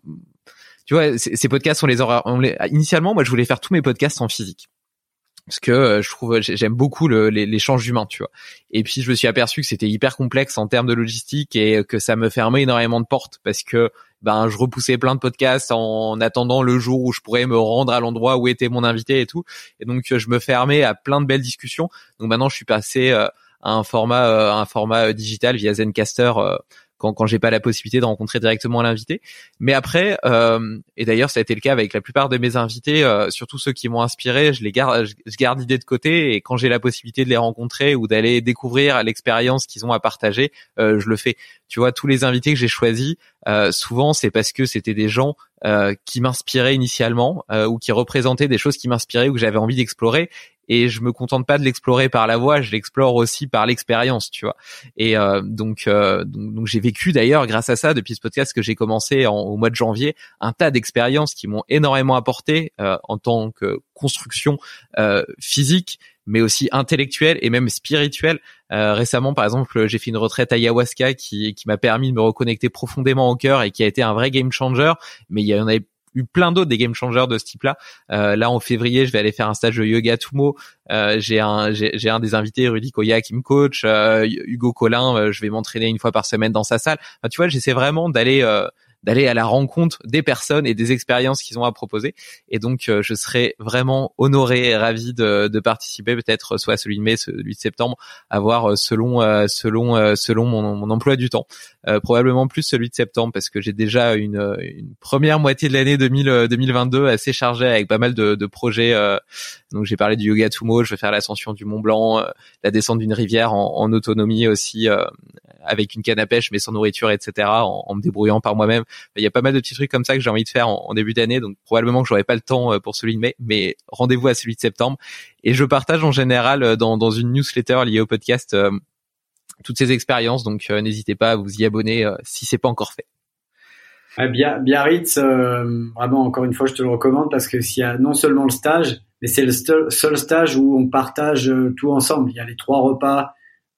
tu vois, ces, ces podcasts, on les aura... On les, initialement, moi, je voulais faire tous mes podcasts en physique. Parce que euh, je trouve j'aime beaucoup le, l'échange humain, tu vois. Et puis je me suis aperçu que c'était hyper complexe en termes de logistique et que ça me fermait énormément de portes parce que ben je repoussais plein de podcasts en attendant le jour où je pourrais me rendre à l'endroit où était mon invité et tout. Et donc je me fermais à plein de belles discussions. Donc maintenant je suis passé euh, à un format euh, un format digital via Zencastr euh, quand quand j'ai pas la possibilité de rencontrer directement l'invité. Mais après, euh, et d'ailleurs ça a été le cas avec la plupart de mes invités, euh, surtout ceux qui m'ont inspiré, je les garde, je, je garde l'idée de côté et quand j'ai la possibilité de les rencontrer ou d'aller découvrir l'expérience qu'ils ont à partager, euh, je le fais. Tu vois, tous les invités que j'ai choisis, euh, souvent c'est parce que c'était des gens euh, qui m'inspiraient initialement euh, ou qui représentaient des choses qui m'inspiraient ou que j'avais envie d'explorer. Et je me contente pas de l'explorer par la voix, je l'explore aussi par l'expérience, tu vois. Et euh, donc, euh, donc, donc j'ai vécu d'ailleurs grâce à ça depuis ce podcast que j'ai commencé en, au mois de janvier un tas d'expériences qui m'ont énormément apporté euh, en tant que construction euh, physique, mais aussi intellectuelle et même spirituelle. Euh, récemment, par exemple, j'ai fait une retraite ayahuasca qui qui m'a permis de me reconnecter profondément au cœur et qui a été un vrai game changer. Mais il y en avait eu plein d'autres des game changers de ce type-là. Euh, là, en février, je vais aller faire un stage de yoga Tumo. Euh, j'ai un, j'ai, j'ai un des invités, Rudy Koya, qui me coach. Euh, Hugo Collin, euh, je vais m'entraîner une fois par semaine dans sa salle. Enfin, tu vois, j'essaie vraiment d'aller, euh, d'aller à la rencontre des personnes et des expériences qu'ils ont à proposer. Et donc, euh, je serais vraiment honoré et ravi de, de participer, peut-être soit celui de mai, celui de septembre, à voir selon, euh, selon, euh, selon mon, mon emploi du temps. Euh, probablement plus celui de septembre parce que j'ai déjà une, une première moitié de l'année deux mille vingt-deux assez chargée avec pas mal de, de projets. Euh, donc j'ai parlé du yoga Tumo, je vais faire l'ascension du Mont Blanc, euh, la descente d'une rivière en, en autonomie aussi, euh, avec une canne à pêche mais sans nourriture, et cetera. En, en me débrouillant par moi-même. Il y a pas mal de petits trucs comme ça que j'ai envie de faire en, en début d'année, donc probablement que j'aurai pas le temps pour celui de mai, mais rendez-vous à celui de septembre. Et je partage en général dans, dans une newsletter liée au podcast euh, toutes ces expériences, donc euh, n'hésitez pas à vous y abonner euh, si c'est pas encore fait. Ah, Biarritz, euh, vraiment encore une fois, je te le recommande parce que s'il y a non seulement le stage, mais c'est le st- seul stage où on partage euh, tout ensemble. Il y a les trois repas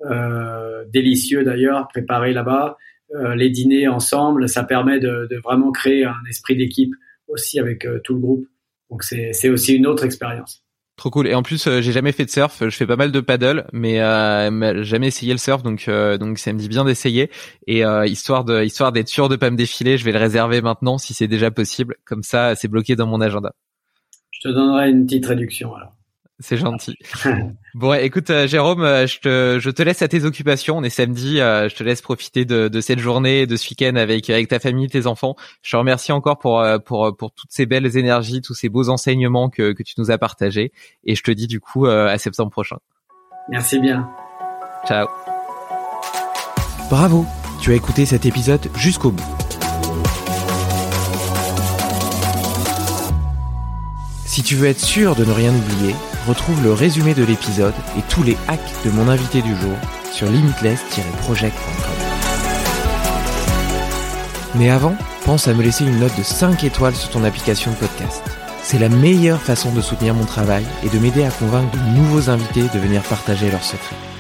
euh, délicieux d'ailleurs préparés là-bas, euh, les dîners ensemble. Ça permet de, de vraiment créer un esprit d'équipe aussi avec euh, tout le groupe. Donc c'est, c'est aussi une autre expérience. Trop cool. Et en plus, euh, j'ai jamais fait de surf. Je fais pas mal de paddle, mais, euh, mais jamais essayé le surf, donc euh, donc ça me dit bien d'essayer. Et euh, histoire de histoire d'être sûr de pas me défiler, je vais le réserver maintenant si c'est déjà possible. Comme ça, c'est bloqué dans mon agenda. Je te donnerai une petite réduction alors. C'est gentil. Bon, ouais, écoute, euh, Jérôme, euh, je te je te laisse à tes occupations. On est samedi. Euh, je te laisse profiter de, de cette journée, de ce week-end avec avec ta famille, tes enfants. Je te remercie encore pour pour pour toutes ces belles énergies, tous ces beaux enseignements que que tu nous as partagés. Et je te dis du coup euh, à septembre prochain. Merci bien. Ciao. Bravo, tu as écouté cet épisode jusqu'au bout. Si tu veux être sûr de ne rien oublier, retrouve le résumé de l'épisode et tous les hacks de mon invité du jour sur limitless tiret project point com. Mais avant, pense à me laisser une note de cinq étoiles sur ton application de podcast. C'est la meilleure façon de soutenir mon travail et de m'aider à convaincre de nouveaux invités de venir partager leurs secrets.